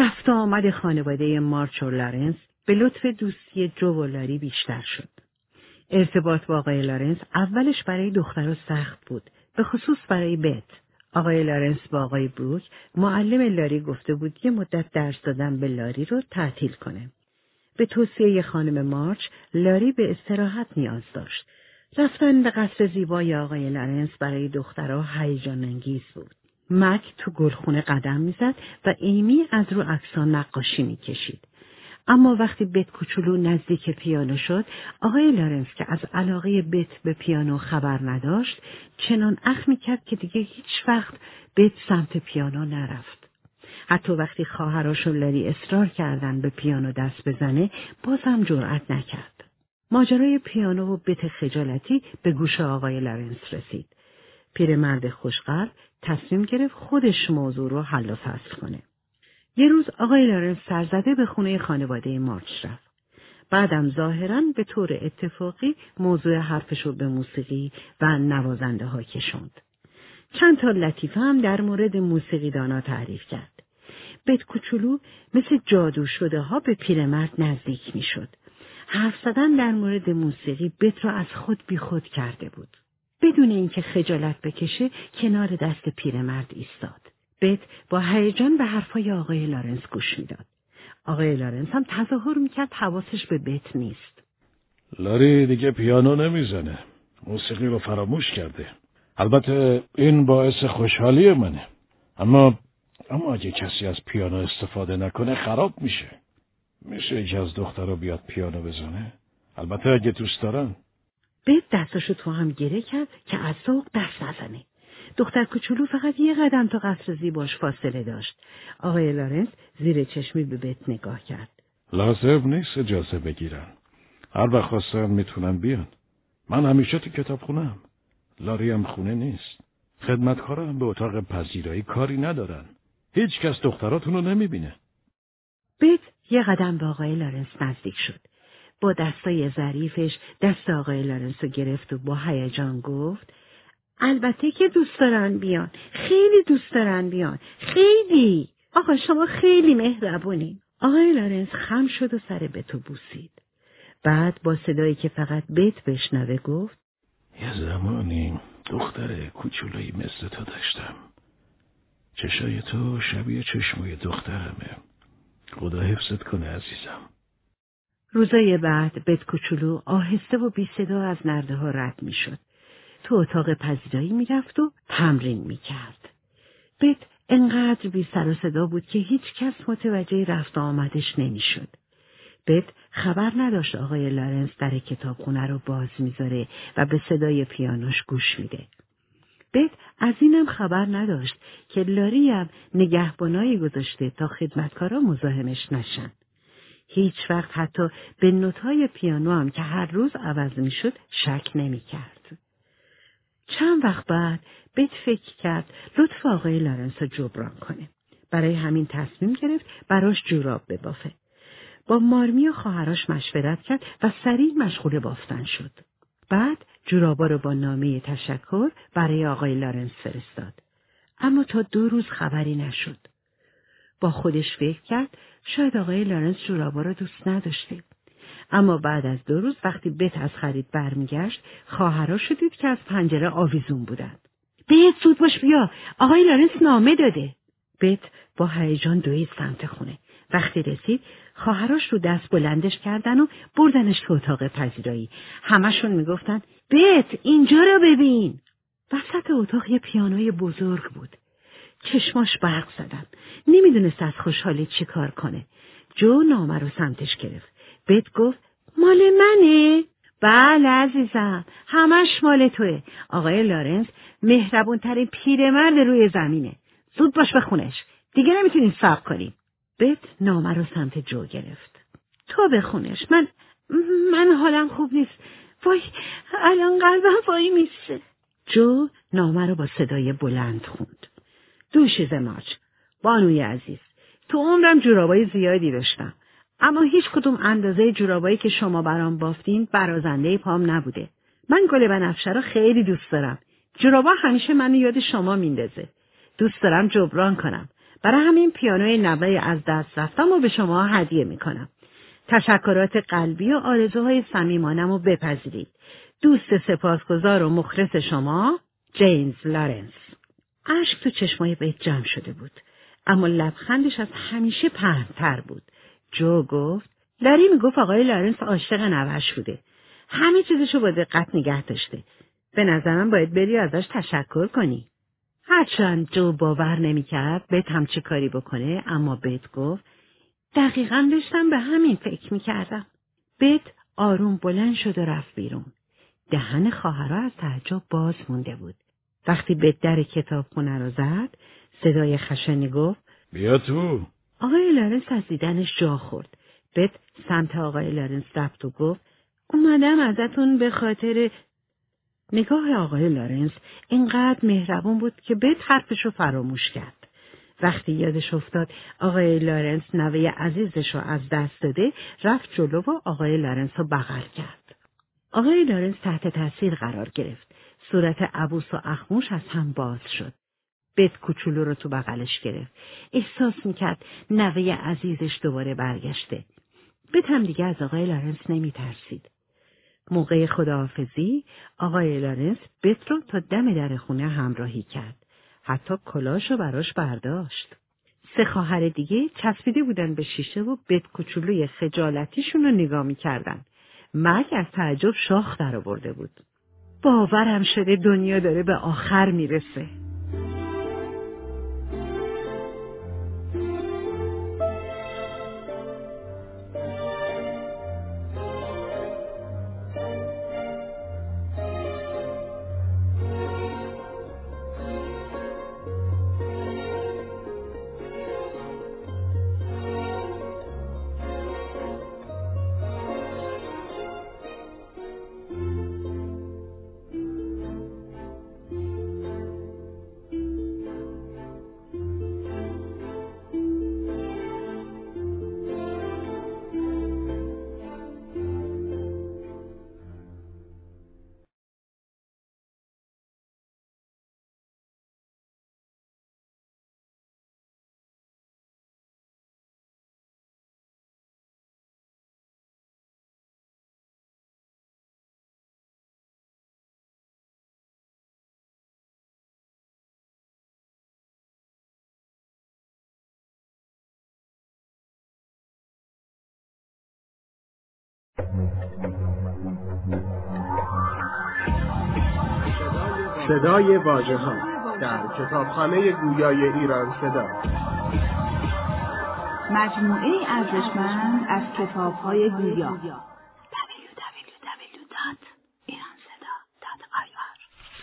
رفت و آمد خانواده مارچ و لارنس به لطف دوستی جو و لاری بیشتر شد. ارتباط با آقای لارنس اولش برای دخترها سخت بود، به خصوص برای بت. آقای لارنس با آقای بروک معلم لاری گفته بود یه مدت درس دادن به لاری رو تعطیل کنه. به توصیه خانم مارچ، لاری به استراحت نیاز داشت. رفتن به قصر زیبای آقای لارنس برای دخترها هیجان انگیز بود. مک تو گلخونه قدم میزد و ایمی از رو عکس‌ها نقاشی میکشید. اما وقتی بت کوچولو نزدیک پیانو شد، آقای لارنس که از علاقه بت به پیانو خبر نداشت، چنان اخم میکرد که دیگه هیچ وقت بت سمت پیانو نرفت. حتی وقتی خواهرش و لاری اصرار کردن به پیانو دست بزنه، بازم جرأت نکرد. ماجرای پیانو و بت خجالتی به گوش آقای لارنس رسید. پیرمرد خوشقلب تصمیم گرفت خودش موضوع رو حل و فصل کنه. یه روز آقای لارنس سرزده به خونه خانواده مارچ رفت. بعدم ظاهراً به طور اتفاقی موضوع حرفش رو به موسیقی و نوازنده ها کشوند. چند تا لطیفه هم در مورد موسیقیدانا تعریف کرد. بت کوچولو مثل جادو شده ها به پیرمرد نزدیک می شد. حرف زدن در مورد موسیقی بت را از خود بی خود کرده بود. بدون اینکه خجالت بکشه کنار دست پیرمرد ایستاد. بت با هیجان به حرفای آقای لارنس گوش میداد. آقای لارنس هم تظاهر میکرد حواسش به بت نیست. لاری دیگه پیانو نمیزنه. موسیقی رو فراموش کرده. البته این باعث خوشحالی منه. اما اگه کسی از پیانو استفاده نکنه خراب میشه. میشه یکی از دخترها بیاد پیانو بزنه؟ البته اگه دوست دارن. بت دستشو تو هم گره کرد که از ذوق دست نزنه. دختر کوچولو فقط یه قدم تا قصر زیباش فاصله داشت. آقای لارنس زیر چشمی به بت نگاه کرد. لازم نیست اجازه بگیرن. هر وقت خواستن میتونن بیان. من همیشه تو کتابخونه‌ام. لاری هم خونه نیست. خدمتکارا هم به اتاق پذیرایی کاری ندارن. هیچ کس دختراتون رو نمیبینه. بت یه قدم به آقای لارنس نزدیک شد. با دستای ظریفش دست آقای لارنس رو گرفت و با هیجان گفت: البته که دوست دارن بیان. خیلی دوست دارن بیان. خیلی. آقا شما خیلی مهربونی. آقای لارنس خم شد و سر بتو بوسید. بعد با صدایی که فقط بت بشنوه گفت: یه زمانی دختر کوچولویی مثل تو داشتم. چشای تو شبیه چشمای دخترمه. خدا حفظت کنه عزیزم. روزای بعد بت کوچولو آهسته و بی صدا از نرده ها رد می شد. تو اتاق پذیرایی می رفت و تمرین می کرد. بت انقدر بی سر و صدا بود که هیچ کس متوجه رفت و آمدش نمی شد. بت خبر نداشت آقای لارنس در کتابخونه رو باز میذاره و به صدای پیانوش گوش میده. بت از اینم خبر نداشت که لاری هم نگهبانایی گذاشته تا خدمتکارا مزاحمش نشن. هیچ وقت حتی به نوت‌های پیانو هم که هر روز عوض میشد شک نمیکرد. چند وقت بعد بت فکر کرد لطف آقای لارنس رو جبران کنه. برای همین تصمیم گرفت براش جوراب ببافه. با مارمی و خواهرش مشورت کرد و سریع مشغول بافتن شد. بعد جورابا رو با نامه تشکر برای آقای لارنس فرستاد. اما تا 2 روز خبری نشد. با خودش فکر کرد شاید آقای لارنس جورابا رو دوست نداشته. اما بعد از 2 روز وقتی بت از خرید برمیگشت، خواهرش دید که از پنجره آویزون بودند. بت زود باش بیا، آقای لارنس نامه داده. بت با هیجان دوید سمت خونه. وقتی رسید خواهرش رو دست بلندش کردن و بردنش تو اتاق پذیرایی. همشون میگفتن بت اینجا رو ببین. وسط اتاق یه پیانوی بزرگ بود. چشماش برق زدن. نمیدونست از خوشحالی چی کار کنه. جو نامه رو سمتش گرفت. بت گفت مال منه؟ بله عزیزم، همش مال توه. آقای لارنس مهربونترین پیرمرد روی زمینه. زود باش به خونش. دیگه نمیتونین صبر کنیم. بت نامه رو سمت جو گرفت. تو بخونش. من حالم خوب نیست. وای الان قلبم وای میسه. جو نامه رو با صدای بلند خوند. دوشیز مارچ، بانوی عزیز، تو عمرم جورابای زیادی داشتم، اما هیچ کدوم اندازه جورابایی که شما برام بافتین برازنده پام نبوده. من گل بنفشه رو خیلی دوست دارم. جورابا همیشه منو یاد شما میندازه. دوست دارم جبران کنم. برای همین پیانوی نوه از دست رفتم و به شما هدیه میکنم. تشکرات قلبی و آرزوهای صمیمانم رو بپذیرید. دوست سپاسگزار و مخلص شما، جیمز لارنس. اشک تو چشمای بیت جمع شده بود، اما لبخندش از همیشه پهن‌تر بود. جو گفت: لاری میگفت آقای لارنس عاشق نوه‌اش بوده. همه چیزشو با دقت نگه داشته. به نظرم باید بری ازش تشکر کنی. هرچند جو باور نمی‌کرد بیت همچی کاری بکنه، اما بیت گفت: دقیقاً داشتم به همین فکر می‌کردم. بیت آروم بلند شد و رفت بیرون. دهن خواهرها از تعجب باز مونده بود. وقتی بیت در کتابخونه رو زد، صدای خشنی گفت: بیا تو. آقای لارنس از دیدنش جا خورد. بیت سمت آقای لارنس رفت و گفت: اومدم ازتون به خاطر... نگاه آقای لارنس اینقدر مهربون بود که بیت حرفش رو فراموش کرد. وقتی یادش افتاد آقای لارنس نوه عزیزش رو از دست داده، رفت جلو و آقای لارنس رو بغل کرد. آقای لارنس تحت تاثیر قرار گرفت. صورت عبوس و اخموش از هم باز شد. بیت کوچولو رو تو بغلش گرفت. احساس میکرد نوه عزیزش دوباره برگشته. بیت هم دیگه از آقای لارنس نمیترسید. موقع خداحافظی آقای لارنس بیت رو تا دم در خونه همراهی کرد. حتی کلاشو براش برداشت. 3 خواهر دیگه چسبیده بودن به شیشه و بیت کوچولوی خجالتیشون رو نگاه میکردن. مرگ از تعجب شاخ در آورده بود. باورم شده دنیا داره به آخر میرسه. صدای واژه‌ها در کتابخانه گویای ایران صدا، مجموعه ارزشمند از کتاب‌های گویا. www.iranseda.ir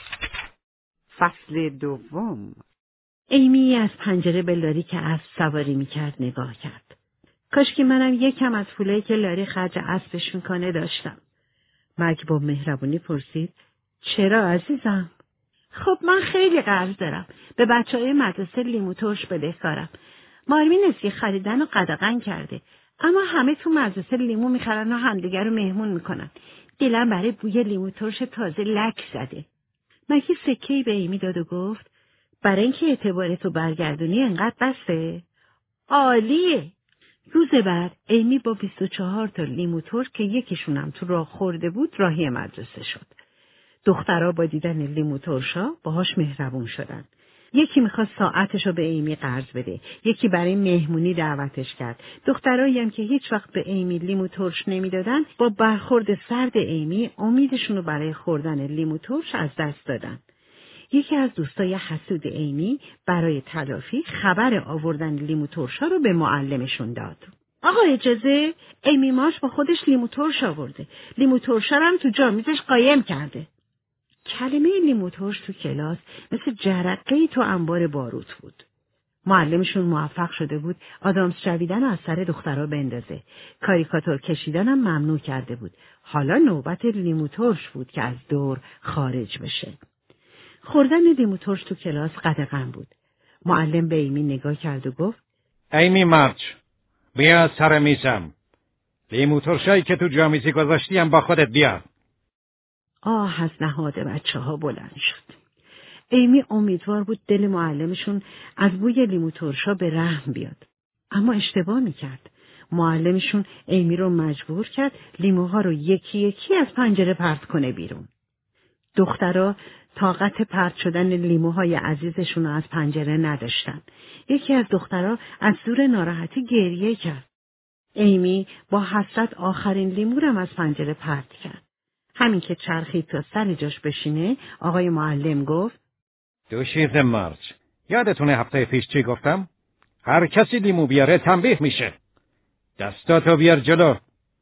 فصل 2. ایمی از پنجره به لاری که اسب سواری میکرد نگاه کرد. کاش که منم یکم از پولایی که لاری خرج اسبش میکنه داشتم. مرگ با مهربونی پرسید: چرا عزیزم؟ خب من خیلی قرض دارم. به بچه‌های مدرسه لیمو ترش بدهکارم. مارمین اسکی خریدن و قدغن کرده. اما همه تو مدرسه لیمو میخرن و همدیگر رو مهمون میکنن. دلم برای بوی لیمو ترش تازه لک زده. مکی سکه‌ای به ایمی داد و گفت: برای اینکه اعتبارتو برگردونی انقدر بسه؟ عالیه. روز بعد ایمی با 24 تا لیمو ترش که یکیشونم تو راه خورده بود راهی مدرسه شد. دخترها با دیدن لیمو ترشا باهاش مهربون شدن. یکی میخواست ساعتشو به ایمی قرض بده، یکی برای مهمونی دعوتش کرد. دخترایی هم که هیچ وقت به ایمی لیمو ترش نمیدادن، با برخورد سرد ایمی امیدشونو برای خوردن لیمو ترش از دست دادن. یکی از دوستای حسود ایمی برای تلافی خبر آوردن لیمو ترشا رو به معلمشون داد. آقا اجازه، ایمی ماش با خودش لیمو ترش آورده. لیمو ترشا رو هم تو جامیزش قایم کرده. کلمه لیمو ترش تو کلاس مثل جرقه‌ای تو انبار باروت بود. معلمشون موفق شده بود آدامس جویدن از سر دخترها بندازه. کاریکاتور کشیدن هم ممنوع کرده بود. حالا نوبت لیمو ترش بود که از دور خارج بشه. خوردن لیمو ترش تو کلاس قدغن بود. معلم به ایمی نگاه کرد و گفت: ایمی مارچ، بیا سر میزم. لیمو ترشایی که تو جامیزی گذاشتیم با خودت بیار. آه از نهاد بچه‌ها بلند شد. ایمی امیدوار بود دل معلمشون از بوی لیمو ترشا به رحم بیاد. اما اشتباه میکرد. معلمشون ایمی رو مجبور کرد لیموها رو یکی یکی از پنجره پرت کنه بیرون. دخترها طاقت پرت شدن لیموهای عزیزشون رو از پنجره نداشتن. یکی از دخترها از زور ناراحتی گریه کرد. ایمی با حسرت آخرین لیمو رو از پنجره پرت کرد. همین که چرخید تا سر جاش بشینه، آقای معلم گفت: دوشیزه مارچ، یادتونه هفته پیش چی گفتم؟ هر کسی لیمو بیاره تنبیه میشه. دستاتو بیار جلو.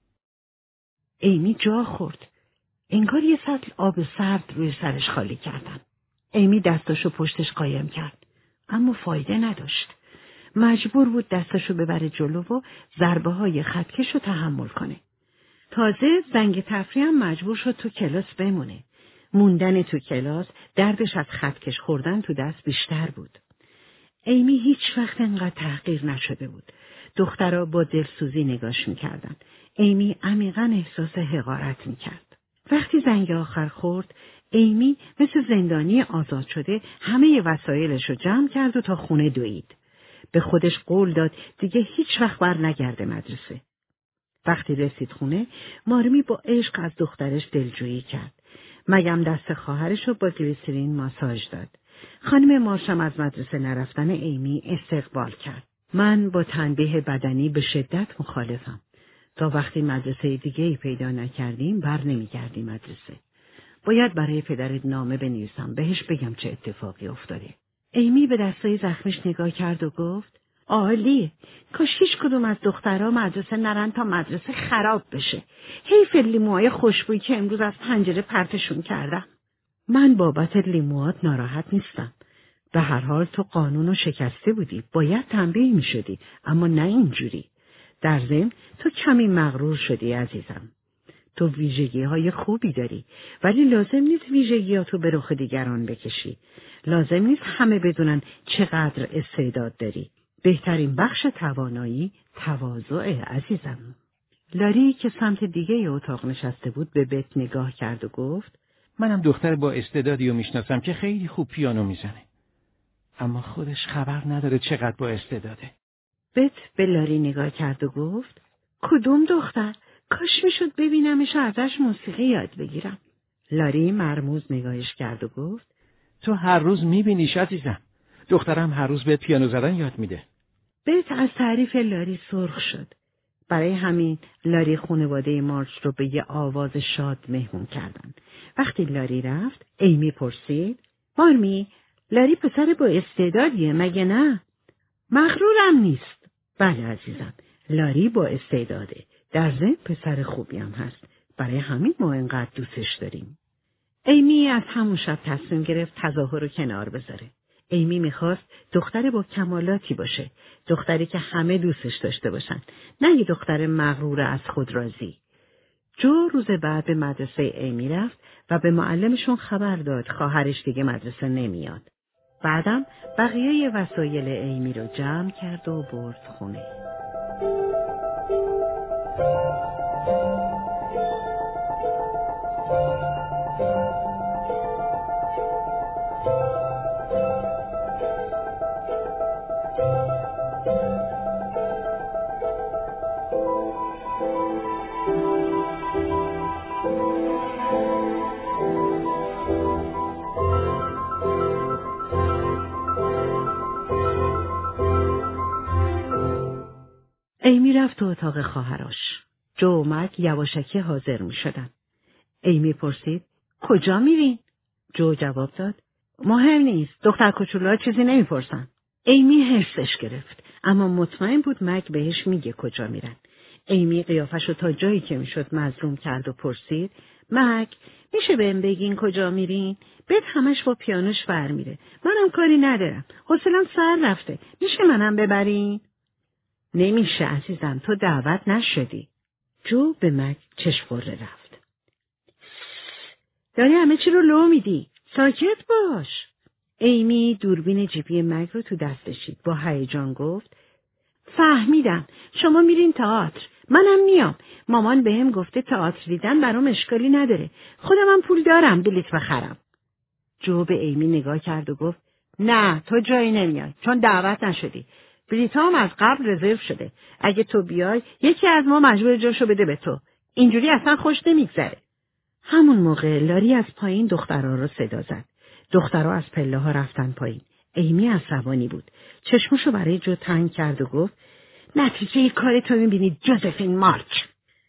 ایمی جا خورد. انگار یه سطل آب سرد روی سرش خالی کردن. ایمی دستاشو پشتش قایم کرد. اما فایده نداشت. مجبور بود دستاشو ببره جلو و ضربه های خطکشو تحمل کنه. تازه زنگ تفریح هم مجبور شد تو کلاس بمونه. موندن تو کلاس دردش از خطکش خوردن تو دست بیشتر بود. ایمی هیچ وقت انقدر تحقیر نشده بود. دخترها با دلسوزی نگاش میکردن. ایمی عمیقاً احساس حقارت میکرد. وقتی زنگ آخر خورد، ایمی مثل زندانی آزاد شده همه وسایلش رو جمع کرد و تا خونه دوید. به خودش قول داد دیگه هیچ وقت بر نگرده مدرسه. وقتی رسید خونه، مارمی با عشق از دخترش دلجویی کرد. مگم دست خواهرش رو با گلیسرین ماساژ داد. خانم مارشم از مدرسه نرفتن ایمی استقبال کرد. من با تنبیه بدنی به شدت مخالفم. تا وقتی مدرسه دیگه‌ای پیدا نکردیم بر نمیگردیم مدرسه. باید برای پدرت نامه بنویسم، بهش بگم چه اتفاقی افتاده. ایمی به دستای زخمش نگاه کرد و گفت: عالی، کاش هیچ کدوم از دخترها مدرسه نرن تا مدرسه خراب بشه. حیف لیموهای خوشبویی که امروز از پنجره پرتشون کردم. من بابت لیموات ناراحت نیستم. به هر حال تو قانونو شکسته بودی، باید تنبیه می شدی، اما نه اینجوری. در ضمن تو کمی مغرور شدی عزیزم. تو ویژگی‌های خوبی داری، ولی لازم نیست ویژگیاتو به رخ دیگران بکشی. لازم نیست همه بدونن چقدر استعداد داری. بهترین بخش توانایی تواضع عزیزم. لاری که سمت دیگه اتاق نشسته بود به بت نگاه کرد و گفت: منم دختر با استعدادی رو میشناسم که خیلی خوب پیانو میزنه. اما خودش خبر نداره چقدر با استعداده. بت به لاری نگاه کرد و گفت: کدوم دختر؟ کاش میشد ببینمش ازش موسیقی یاد بگیرم. لاری مرموز نگاهش کرد و گفت: تو هر روز میبینیش عزیزم. دخترم هر روز به پیانو زدن یاد میده. بت از تعریف لاری سرخ شد. برای همین لاری خانواده مارچ رو به یه آواز شاد مهمون کردن. وقتی لاری رفت، ایمی پرسید: مارمی، لاری پسر با استعدادیه مگه نه؟ مغرورم نیست. بله عزیزم، لاری با استعداده. در ضمن پسر خوبی هم هست. برای همین ما اینقدر دوستش داریم. ایمی از همون شب تصمیم گرفت تظاهر رو کنار بذاره. ایمی میخواست دختر با کمالاتی باشه. دختری که همه دوستش داشته باشن. نه یه دختر مغرور از خود راضی. جو روز بعد به مدرسه ایمی رفت و به معلمشون خبر داد خواهرش دیگه مدرسه نمیاد. بعدم بقیه وسایل ایمی رو جمع کرد و برد خونه. ایمی رفت تو اتاق خواهرش. جو و مک یواشکی حاضر می شدن. ایمی پرسید: کجا میرین؟ جو جواب داد: مهم نیست، دختر کوچولوها چیزی نمیپرسن. ایمی حرصش گرفت، اما مطمئن بود مک بهش میگه کجا میرن. ایمی قیافشو تا جایی که میشد مظلوم کرد و پرسید: مک، میشه بهم بگین کجا میرین؟ بهت همش با پیانوش برمیره. منم کاری ندارم. حوصله‌ام سر رفته. میشه منم ببرین؟ نمیشه عزیزم، تو دعوت نشدی. جو به مک چشم‌خوره رفت. داری همه چی رو لو میدی. ساکت باش. ایمی دوربین جیبی مک رو تو دستش دید. با هیجان گفت: فهمیدم. شما میرین تئاتر. منم میام. مامان بهم گفته تئاتر دیدن برام اشکالی نداره. خودم هم پول دارم بلیط بخرم. جو به ایمی نگاه کرد و گفت نه تو جایی نمیای چون دعوت نشدی. بلیط‌ها هم از قبل رزرو شده. اگه تو بیای یکی از ما مجبور جاشو بده به تو. اینجوری اصلا خوش نمیگذره. همون موقع لاری از پایین دخترها رو صدا زد. دخترها از پله‌ها رفتن پایین. ایمی عصبانی بود. چشمشو برای جو تنگ کرد و گفت نتیجه کار تو میبینید جوزفین مارچ.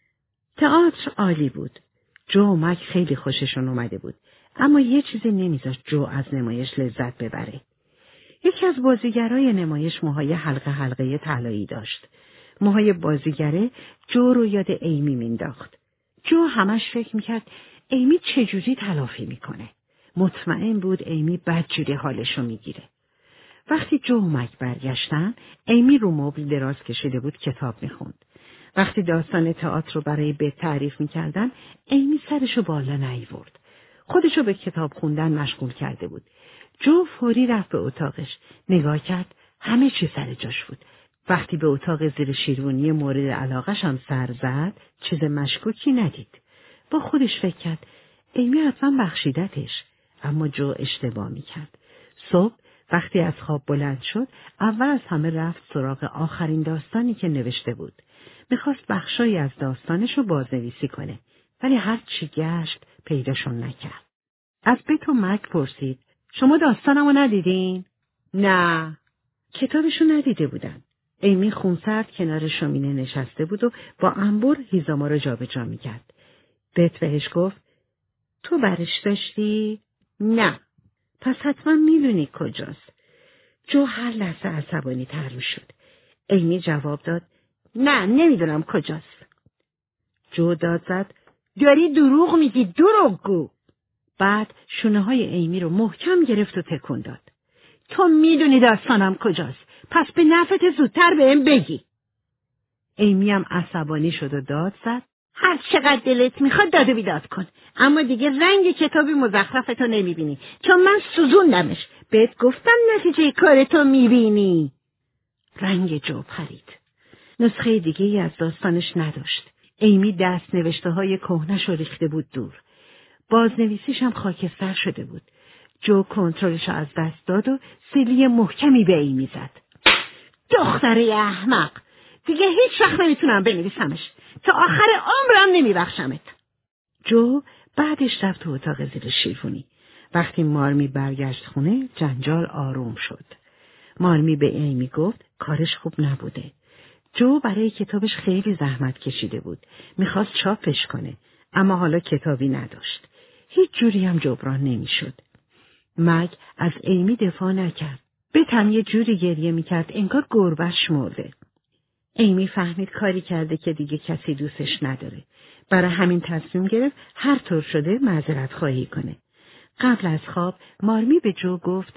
تئاتر عالی بود. جو و مک خیلی خوششون اومده بود. اما یه چیزی نمیذاشت جو از نمایش لذت ببره. یکی از بازیگرای نمایش موهای حلقه حلقه طلایی داشت. موهای بازیگره جو رو یاد ایمی مینداخت. جو همش فکر میکرد ایمی چجوری تلافی میکنه. مطمئن بود ایمی بدجوری حالشو میگیره. وقتی جو و مک برگشتن، ایمی رو مبل دراز کشیده بود کتاب میخوند. وقتی داستان تئاتر رو برای بت تعریف میکردن، ایمی سرشو بالا نیورد. خودشو به کتاب خوندن مشغول کرده بود. جو فوری رفت به اتاقش. نگاه کرد، همه چی سر جاش بود. وقتی به اتاق زیر شیروانی مورد علاقش هم سر زد، چیز مشکوکی ندید. با خودش فکر کرد، ایمی حتما بخشیدتش. اما جو اشتباه میکرد. صبح وقتی از خواب بلند شد، اول از همه رفت سراغ آخرین داستانی که نوشته بود. میخواست بخشایی از داستانش رو بازنویسی کنه، ولی هر چی گشت پیداشون نکرد. از بت و مک پرسید، شما داستانمو ندیدین؟ نه. کتابشو ندیده بودن. ایمی خونسرد کنار شومینه نشسته بود و با انبر هیزاما رو جابجا میکرد. بت بهش گفت، تو برش داشتی؟ نه. پس حتما میدونی کجاست. جو هر لحظه عصبانی تر میشد. ایمی جواب داد، نه نمیدونم کجاست. جو داد زد، داری دروغ میگی دروغگو. بعد شونه های ایمی رو محکم گرفت و تکون داد. تو میدونی داستانم کجاست، پس به نفعت زودتر بهم بگی. ایمی هم عصبانی شد و داد زد، هر چقدر دلت میخواد داد و بیداد کن، اما دیگه رنگ کتابی مزخرفتو نمیبینی، چون من سوزوندمش. بهت گفتم نتیجه کارتو میبینی. رنگ جو پرید. نسخه دیگه ای از داستانش نداشت. ایمی دست نوشته های کهنش رو ریخته بود دور. بازنویسیش هم خاکستر شده بود. جو کنترلش از دست داد و سیلی محکمی به ایمی زد. دختره احمق، دیگه هیچ وقت نمیتونم بنویسمش. تا آخر عمرم نمیبخشمت. جو بعدش رفت تو اتاق زیر شیفونی. وقتی مارمی برگشت خونه، جنجال آروم شد. مارمی به ایمی گفت کارش خوب نبوده. جو برای کتابش خیلی زحمت کشیده بود. میخواست چاپش کنه، اما حالا کتابی نداشت. هیچ جوری هم جبران نمیشد. مگ از ایمی دفاع نکرد. بتم یه جوری گریه میکرد انگار گربه‌اش مرده. ایمی فهمید کاری کرده که دیگه کسی دوستش نداره. برای همین تصمیم گرفت هر طور شده معذرت خواهی کنه. قبل از خواب مارمی به جو گفت،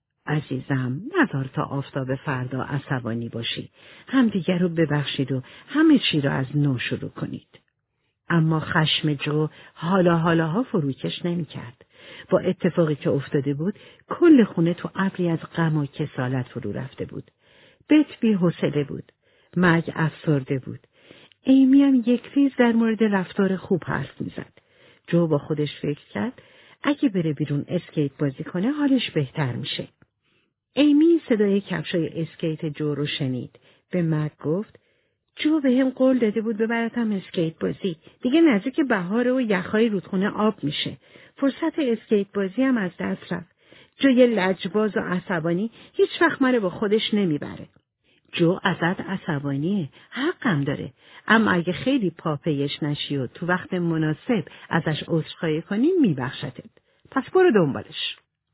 عزیزم نذار تا آفتاب فردا عصبانی باشی. همدیگر رو ببخشید و همه چی رو از نو شروع کنید. اما خشم جو حالاها فروکش نمی کرد. با اتفاقی که افتاده بود کل خونه تو ابری از غم و کسالت فرو رفته بود. بت بی حوصله بود. مگ افسرده بود. ایمی هم یک ریز در مورد رفتار خوب حرف می زد. جو با خودش فکر کرد اگه بره بیرون اسکیت بازی کنه حالش بهتر میشه. ایمی صدای کفشای اسکیت جو رو شنید. به مگ گفت، جو به هم قول داده بود ببرتم اسکیت بازی. دیگه نزدیک بهاره و یخهای رودخونه آب میشه. فرصت اسکیت بازی هم از دست رفت. جو یه لجباز و عصبانی هیچ وقت منو با خودش نمیبره. جو ازت عصبانیه، حقم داره. اما اگه خیلی پاپیش نشی و تو وقت مناسب ازش عذرخواهی کنی میبخشتت. پس برو دنبالش.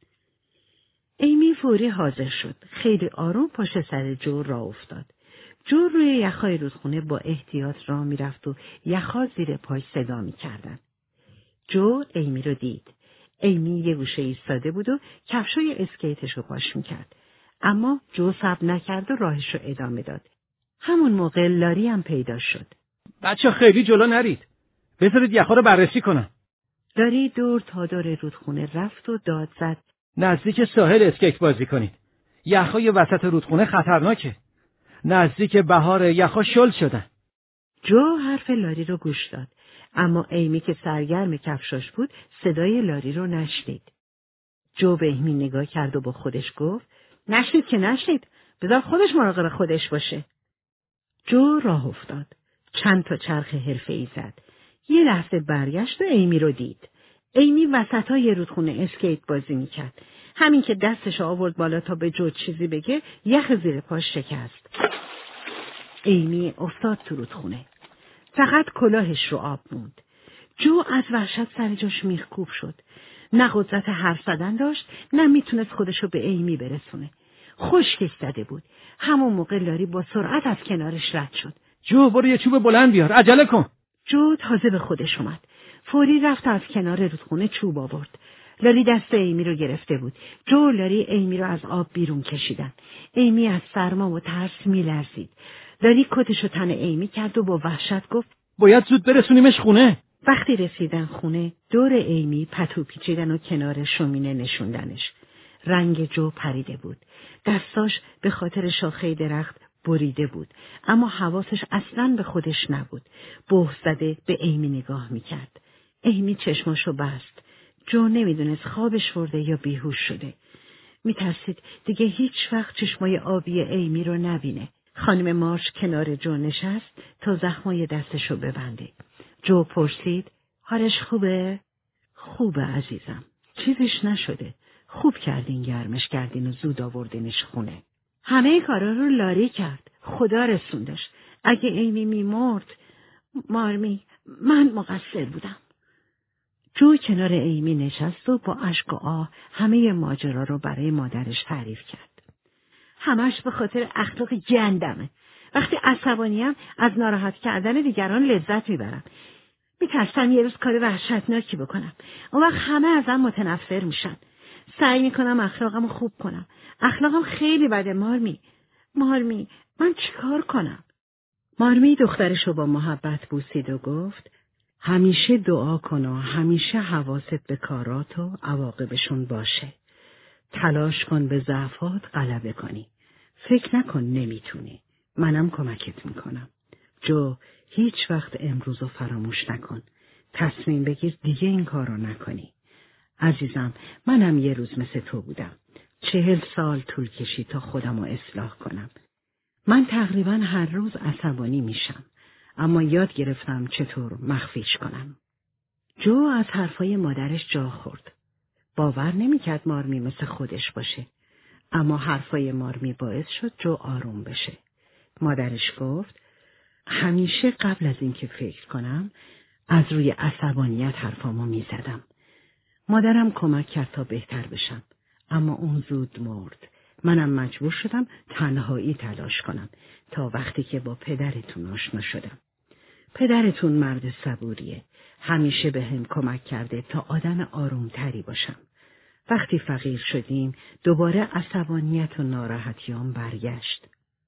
ایمی فوری حاضر شد. خیلی آروم پشت سر جو راه افتاد. جو روی یخهای رودخونه با احتیاط راه میرفت و یخها زیر پاش صدا میکردن. جو ایمی رو دید. ایمی یه گوشه ایستاده بود و کفشای اسکیتش رو پاش میکرد. اما جو صبر نکرد و راهش رو ادامه داد. همون موقع لاری هم پیدا شد. بچه خیلی جلو نرید. بذارید یخها رو بررسی کنم. لاری دور تا دور رودخونه رفت و داد زد، نزدیک ساحل اسکیت بازی کنید. یخهای وسط رودخونه خطرناکه. نزدیک بهار یخها شل شدن. جو حرف لاری رو گوش داد، اما ایمی که سرگرم کفشاش بود صدای لاری رو نشنید. جو به ایمی نگاه کرد و با خودش گفت نشید که نشید، بذار خودش مراقب خودش باشه. جو راه افتاد. چند تا چرخ حرفه‌ای زد. یه لحظه برگشت و ایمی رو دید. ایمی وسطای رودخونه اسکیت بازی میکرد. همین که دستش آورد بالا تا به جو چیزی بگه، یخ زیر پاش شکست. ایمی افتاد تو رودخونه. فقط کلاهش رو آب موند. جو از وحشت سر جاش میخکوب شد. نه قدرت حرف زدن داشت، نه میتونست خودشو به ایمی برسونه. خشکش زده بود. همون موقع لاری با سرعت از کنارش رد شد. جو برو یه چوب بلند بیار، عجله کن. جو تازه به خودش اومد. فوری رفت از کنار رودخونه چوب آورد. لاری دست ایمی رو گرفته بود. جو و لاری ایمی رو از آب بیرون کشیدن. ایمی از سرما و ترس میلرزید. لاری کتشو تن ایمی کرد و با وحشت گفت باید زود برسونیمش خونه. وقتی رسیدن خونه، دور ایمی پتو پیچیدن و کنار شومینه نشوندنش. رنگ جو پریده بود. دستاش به خاطر شاخه درخت بریده بود، اما حواسش اصلاً به خودش نبود. بهت زده به ایمی نگاه میکرد. ایمی چشماشو بست. جو نمیدونست خوابش برده یا بیهوش شده. میترسید دیگه هیچ وقت چشمای آبی ایمی رو نبینه. خانم مارش کنار جو نشست تا زخمای دستشو ببنده. جو پرسید حالش خوبه؟ خوبه عزیزم. چیزش نشده. خوب کردین گرمش کردین و زود آوردینش خونه. همه کارا رو لاری کرد. خدا رسوندش. اگه ایمی میمرد، مارمی، من مقصر بودم. جو کنار ایمی نشست و با اشک و آه همه ماجرا رو برای مادرش تعریف کرد. همش به خاطر اخلاق گندمه. وقتی عصبانیم از ناراحت کردن دیگران لذت میبرم. میترسم یه روز کار وحشتناکی بکنم. اون وقت همه ازم متنفر میشن. سعی میکنم اخلاقمو خوب کنم. اخلاقم خیلی بده مارمی. مارمی، من چیکار کنم؟ مارمی دخترشو با محبت بوسید و گفت همیشه دعا کن و همیشه حواست به کارات و عواقبشون باشه. تلاش کن به ضعفات غلبه کنی. فکر نکن نمیتونی. منم کمکت میکنم. جو، هیچ وقت امروزو فراموش نکن. تصمیم بگیر دیگه این کارو نکنی. عزیزم، منم یه روز مثل تو بودم. 40 سال طول کشید تا خودمو اصلاح کنم. من تقریبا هر روز عصبانی میشم. اما یاد گرفتم چطور مخفیش کنم. جو از حرفای مادرش جا خورد. باور نمیکرد مارمی مثل خودش باشه. اما حرفای مارمی باعث شد جو آروم بشه. مادرش گفت همیشه قبل از اینکه فکر کنم از روی عصبانیت حرفامو میزدم. مادرم کمک کرد تا بهتر بشم، اما اون زود مرد. منم مجبور شدم تنهایی تلاش کنم تا وقتی که با پدرتون آشنا شدم. پدرتون مرد صبوریه. همیشه به هم کمک کرده تا آدم آرومتری باشم. وقتی فقیر شدیم دوباره عصبانیت و ناراحتیام برگشت.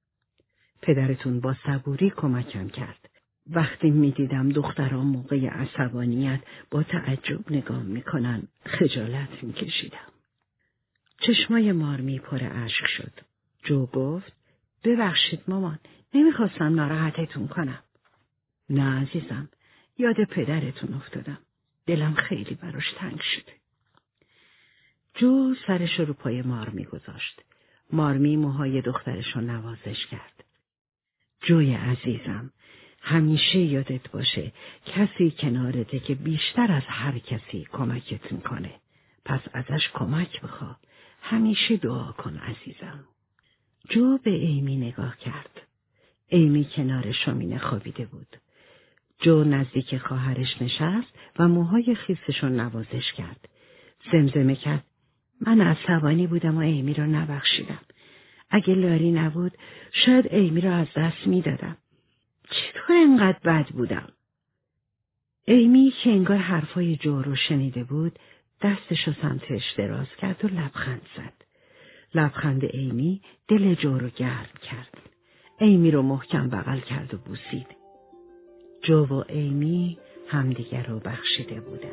پدرتون با صبوری کمکم کرد. وقتی میدیدم دخترام موقع عصبانیت با تعجب نگاه میکنن خجالت میکشیدم. چشمای مارمی پر اشک شد. جو گفت ببخشید مامان، نمیخواستم ناراحتتون کنم. نه عزیزم، یاد پدرتون افتادم. دلم خیلی براش تنگ شده. جو سرش رو پای مارمی گذاشت. مارمی موهای دخترش رو نوازش کرد. جوی عزیزم، همیشه یادت باشه کسی کنارته که بیشتر از هر کسی کمکت میکنه. پس ازش کمک بخوا. همیشه دعا کن عزیزم. جو به ایمی نگاه کرد. ایمی کنار شومینه خوابیده بود. جو نزدیک خواهرش نشست و موهای خیسشون نوازش کرد. زمزمه کرد من عصبانی بودم و ایمی رو نبخشیدم. اگه لاری نبود شاید ایمی رو از دست میدادم. چطور اینقدر بد بودم؟ ایمی که انگار حرفای جو رو شنیده بود دستشو سمتش دراز کرد و لبخند زد. لبخند ایمی دل جو رو گرم کرد. ایمی رو محکم بغل کرد و بوسید. جو و ایمی همدیگر رو بخشیده بودن.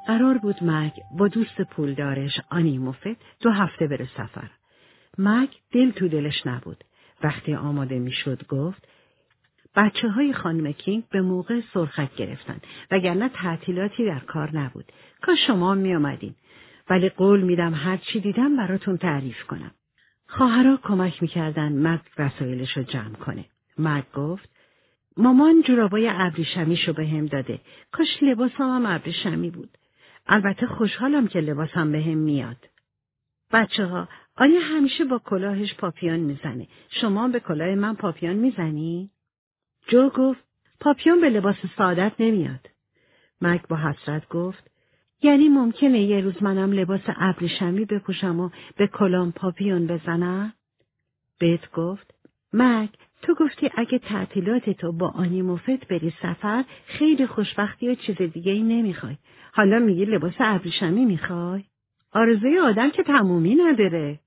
قرار بود مگ با دوست پولدارش آنی مفت 2 هفته بره سفر. مگ دل تو دلش نبود. وقتی آماده میشد گفت بچه‌های خانم کینگ به موقع سرخک گرفتن وگرنه تعطیلاتی در کار نبود. کاش شما می آمدین. ولی قول میدم هر چی دیدم براتون تعریف کنم. خواهرها کمک میکردن مگ وسایلش رو جمع کنه. مگ گفت مامان جورابای ابریشمیشو به هم داده. کاش لباسم هم ابریشمی بود. البته خوشحالم که لباسم به هم میاد. بچه‌ها، آیا همیشه با کلاهش پاپیون میزنه؟ شما به کلاه من پاپیون میزنی؟ جو گفت پاپیون به لباس سعادت نمیاد. مگ با حسرت گفت یعنی ممکنه یه روز منم لباس ابریشمی بپوشم و به کلام پاپیون بزنم؟ بیت گفت مگ تو گفتی اگه تعطیلات تو با آنی مفت بری سفر خیلی خوشبختی و چیز دیگه ای نمیخوای. حالا میگی لباس ابریشمی میخوای؟ آرزوی آدم که تمومی نداره.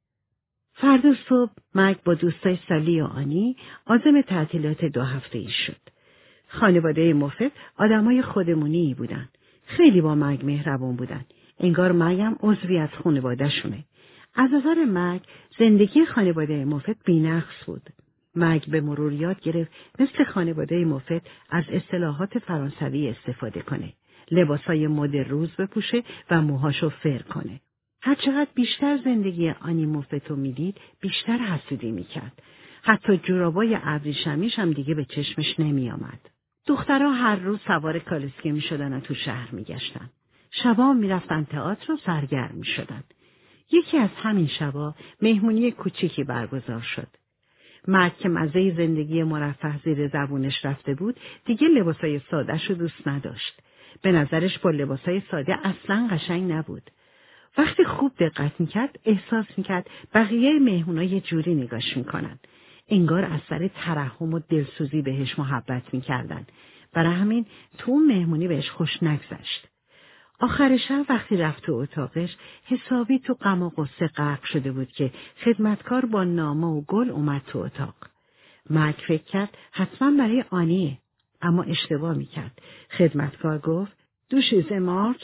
فردا صبح مگ با دوستای سالی و آنی عازم تعطیلات 2 هفته‌ای شد. خانواده مفت آدمای خودمونی بودن. خیلی با مگ مهربون بودن. انگار مگ هم عضوی از خانواده شونه. از نظر مگ زندگی خانواده مفت بی‌نقص بود. مگ به مرور یاد گرفت مثل خانواده مفت از اصطلاحات فرانسوی استفاده کنه. لباسای مد روز بپوشه و موهاشو فر کنه. هرچقدر بیشتر زندگی آنی مفتو میدید بیشتر حسودی میکرد. حتی جورابای ابریشمیش هم دیگه به چشمش نمیآمد. دخترها هر روز سوار کالسکه میشدن و تو شهر میگشتن. شبا میرفتن تئاتر و سرگرم میشدن. یکی از همین شبا مهمونی کوچیکی برگزار شد. مرد که مزه زندگی مرفه زیر زبونش رفته بود دیگه لباسای ساده‌شو دوست نداشت. به نظرش با لباسای ساده اصلاً قشنگ نبود. وقتی خوب دقت میکرد احساس میکرد بقیه مهمونا یه جوری نگاش میکنن. انگار از سر ترحم و دلسوزی بهش محبت میکردن. برای همین تو مهمونی بهش خوش نگذشت. آخر شب وقتی رفت تو اتاقش حسابی تو غم و غصه غرق شده بود که خدمتکار با نامه و گل اومد تو اتاق. مرد فکر کرد حتما برای آنیه، اما اشتباه میکرد. خدمتکار گفت دوشیزه مارچ؟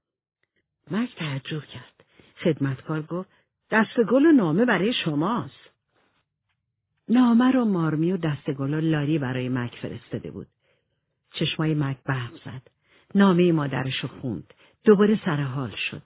مرد تعجب کرد. خدمتکار گفت دست گل و نامه برای شماست. نامه رو مارمی و دست گل و لاری برای مک فرستاده بود. چشمای مک برق زد. نامه مادرشو خوند. دوباره سرحال شد.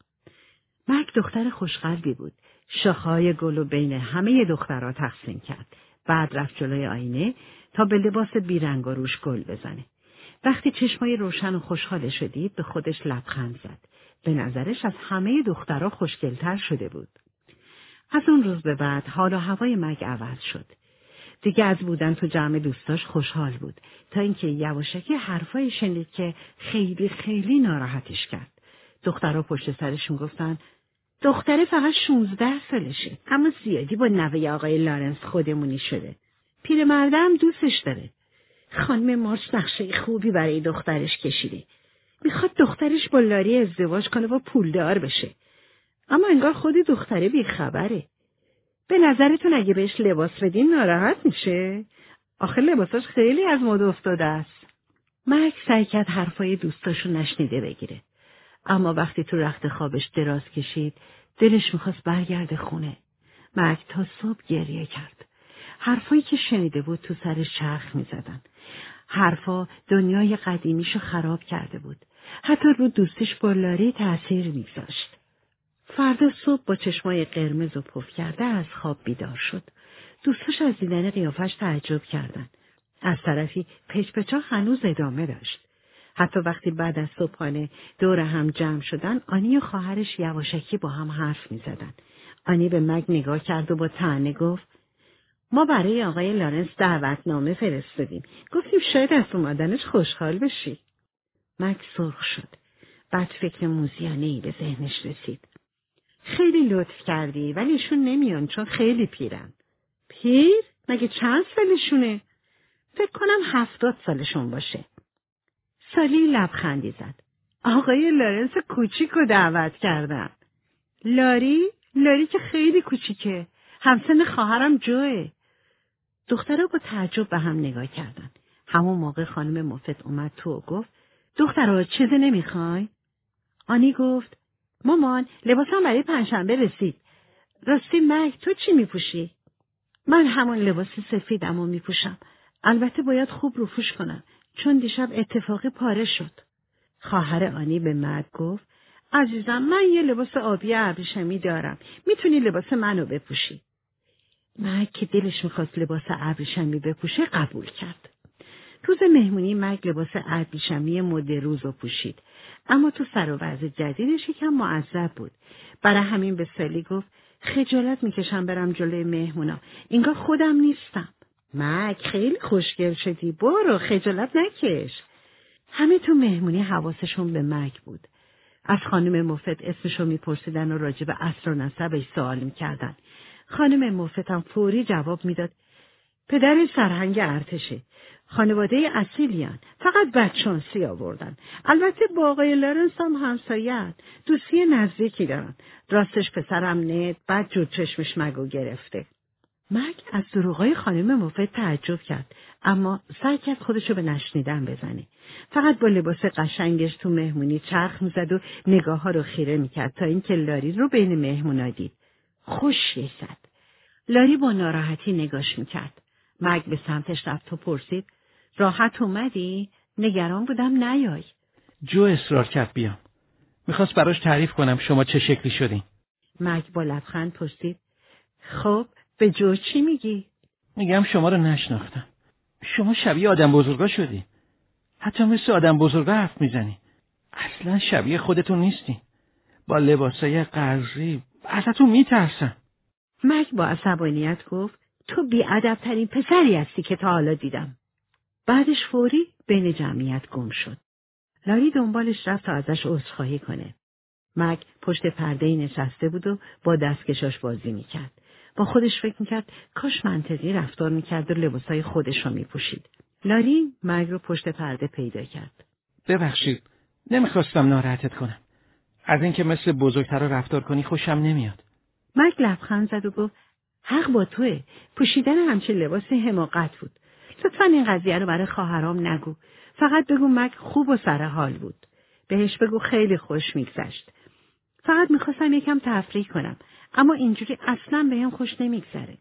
مک دختر خوشقلبی بود. شاخه‌های گل و بین همه دخترها تقسیم کرد. بعد رفت جلوی آینه تا به لباس بیرنگ و روش گل بزنه. وقتی چشمای روشن و خوشحالش دید به خودش لبخند زد. به نظرش از همه دخترها خوشگل‌تر شده بود. از اون روز به بعد حال و هوای مگ عوض شد. دیگه از بودن تو جمع دوستاش خوشحال بود تا اینکه یواشکی حرفایی شنید که خیلی خیلی ناراحتش کرد. دخترها پشت سرشون گفتن دختره فقط 16 سالشه اما زیادی با نوه آقای لارنس خودمونی شده. پیرمردم دوستش داره. خانم مارچ نقشه خوبی برای دخترش کشیده. میخواد دخترش با لاری ازدواج کنه و پولدار بشه. اما انگار خود دختره بیخبره. به نظرتون اگه بهش لباس بدین ناراحت میشه؟ آخه لباساش خیلی از مد افتاده است. مک سعی کرد حرفای دوستاشو نشنیده بگیره. اما وقتی تو رخت خوابش دراز کشید دلش میخواست برگرده خونه. مک تا صبح گریه کرد. حرفایی که شنیده بود تو سرش چرخ میزدن. حرفا دنیای قدیمیشو خراب کرده بود. حتی رو دوستش با لاری تأثیر میگذاشت. فردا صبح با چشمای قرمز و پف کرده از خواب بیدار شد. دوستاش از دیدن قیافش تعجب کردند. از طرفی پچ‌پچ‌ها هنوز ادامه داشت. حتی وقتی بعد از صبحانه دور هم جمع شدن، آنی و خواهرش یواشکی با هم حرف می زدن. آنی به مگ نگاه کرد و با طعنه گفت ما برای آقای لارنس دعوتنامه فرستادیم. گفتیم شاید از اومدنش خوشحال بشی. مگ سرخ شد. بعد فکر موزیانه‌ای به ذهنش رسید. خیلی لطف کردی ولی ایشون نمیان چون خیلی پیرن. پیر؟ مگه چند سالشونه؟ فکر کنم 70 سالشون باشه. سالی لبخندی زد. آقای لارنس کوچیکو دعوت کردن. لاری که خیلی کوچیکه. همسن خواهرم جوه. دخترها با تعجب به هم نگاه کردن. همون موقع خانم مفت اومد تو و گفت دخترها چیزی نمیخوای؟ آنی گفت مامان لباسم برای پنجشنبه رسید. راستی مگ تو چی میپوشی؟ من همون لباس سفیدمو میپوشم. البته باید خوب روپوش کنم چون دیشب اتفاقی پاره شد. خواهر آنی به مگ گفت عزیزم من یه لباس آبی ابریشمی دارم. میتونی لباس منو بپوشی. مگ که دلش میخواست لباس ابریشمی بپوشه قبول کرد. روز مهمونی مگ لباس ابریشمی مد روز رو پوشید. اما تو سر و وضع جدیدش یکم معذب بود. برای همین به سالی گفت خجالت میکشم برم جلوی مهمونا. انگار خودم نیستم. مگ خیلی خوشگل شدی. برو خجالت نکش. همه تو مهمونی حواسشون به مگ بود. از خانم مفت اسمشو میپرسیدن و راجع به اصل و نسبش سوال میکردن. خانم مفت هم فوری جواب میداد پدر سرهنگ ارتشه. خانواده اصیلیان. فقط بدشانسی آوردن. البته با آقای لارنس هم همسایه‌اند. دوستی نزدیکی دارن. راستش پسرم ند بعد جور چشمش مگو گرفته. مگ از دروغای خانم مفت تعجب کرد اما سعی کرد خودشو به نشنیدن بزنه. فقط با لباس قشنگش تو مهمونی چرخ میزد و نگاه ها رو خیره میکرد تا اینکه لاری رو بین مهمونا دید. خوشش زد. لاری با ناراحتی نگاش میکرد. مگ به سمتش رفت و پرسید راحت اومدی؟ نگران بودم نیای. جو اصرار کرد بیام. میخواست براش تعریف کنم شما چه شکلی شدین. مگ با لبخند پرسید خب به جو چی میگی؟ میگم شما رو نشناختم. شما شبیه آدم بزرگا شدی. حتی مثل آدم بزرگا حرف میزنی. اصلا شبیه خودتون نیستی. با لباسای قرضی ازتون میترسم. مگ با عصبانیت گفت تو بی‌ادب‌ترین پسری هستی که تا حالا دیدم. بعدش فوری بین جمعیت گم شد. لاری دنبالش رفت تا ازش عذرخواهی کنه. مگ پشت پرده‌ای نشسته بود و با دستکشاش بازی میکرد. با خودش فکر میکرد کاش منطقی رفتار میکرد و لباسای خودش رو میپوشید. لاری مگ رو پشت پرده پیدا کرد. ببخشید نمیخواستم ناراحتت کنم. از اینکه مثل بزرگترا رفتار کنی خوشم نمیاد. مگ لبخند زد و گفت حق با توئه. پوشیدن همچین لباسی حماقت بود. لطفاً این قضیه رو برای خواهرام نگو. فقط بگو مگ خوب و سر حال بود. بهش بگو خیلی خوش میگذشت. فقط میخواستم یکم تفریح کنم. اما اینجوری اصلاً بهم خوش نمیگذره.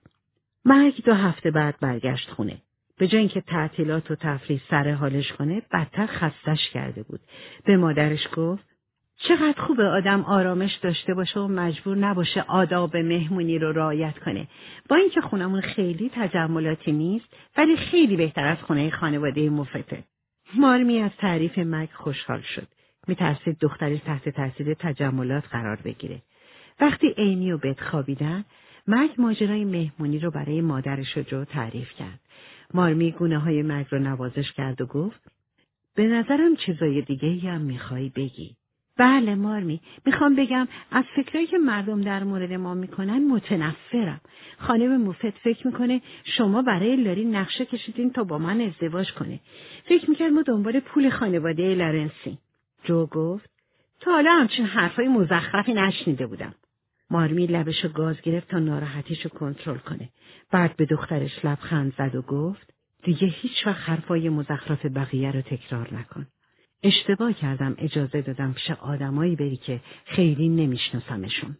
مگ 2 هفته بعد برگشت خونه. به جای اینکه تعطیلات و تفریح سر حالش کنه بدتر خستش کرده بود. به مادرش گفت چقدر خوبه آدم آرامش داشته باشه و مجبور نباشه آداب مهمونی رو رعایت کنه. با اینکه خونمون خیلی تجملاتی نیست ولی خیلی بهتر از خونه خانواده مفته. مارمی از تعریف مگ خوشحال شد. میترسید دخترش تحت تاثیر تجملات قرار بگیره. وقتی ایمی و بت خوابیدن مگ ماجرای مهمونی رو برای مادرش و جو تعریف کرد. مارمی گونه های مگ رو نوازش کرد و گفت به نظرم چیزای دیگه هم میخوای بگی. بله مارمی، میخوام بگم از فکرایی که مردم در مورد ما میکنن متنفرم. خانم مفت فکر میکنه شما برای لاری نقشه کشیدین تا با من ازدواج کنه. فکر میکرد ما دنبال پول خانواده لارنسی. جو گفت تا حالا همچین حرفای مزخرفی نشنیده بودم. مارمی لبشو گاز گرفت تا ناراحتیشو کنترل کنه. بعد به دخترش لبخند زد و گفت دیگه هیچ وقت حرفای مزخرف بقیه رو تکرار نکن. اشتباه کردم اجازه دادم پیش آدمایی بری که خیلی نمیشناسمشون.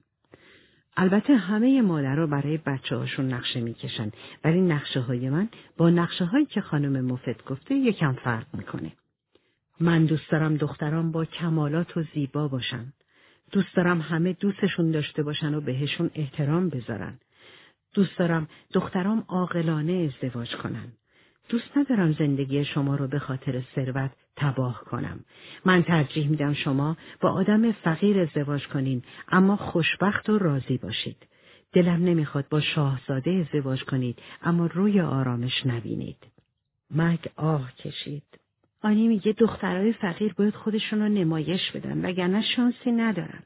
البته همه مادرها برای بچه‌هاشون نقشه میکشن ولی نقشه های من با نقشه هایی که خانم مفت گفته یکم فرق میکنه. من دوست دارم دخترام با کمالات و زیبا باشن. دوست دارم همه دوستشون داشته باشن و بهشون احترام بذارن. دوست دارم دخترام عاقلانه ازدواج کنن. دوست ندارم زندگی شما رو به خاطر ثروت تباه کنم. من ترجیح میدم شما با آدم فقیر ازدواج کنین اما خوشبخت و راضی باشید. دلم نمیخواد با شاهزاده ازدواج کنید اما روی آرامش نبینید. مگ آه کشید. آنی میگه دخترای فقیر باید خودشون رو نمایش بدن وگرنه شانسی ندارن.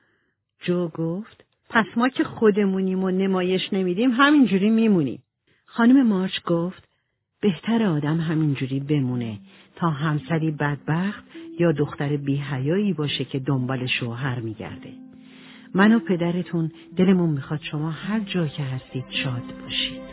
جو گفت پس ما که خودمونیم و نمایش نمیدیم همینجوری میمونیم. خانم مارچ گفت بهتر آدم همینجوری بمونه تا همسری بدبخت یا دختر بی‌حیایی باشه که دنبال شوهر میگرده. من و پدرتون دلمون میخواد شما هر جا که هستید شاد باشید.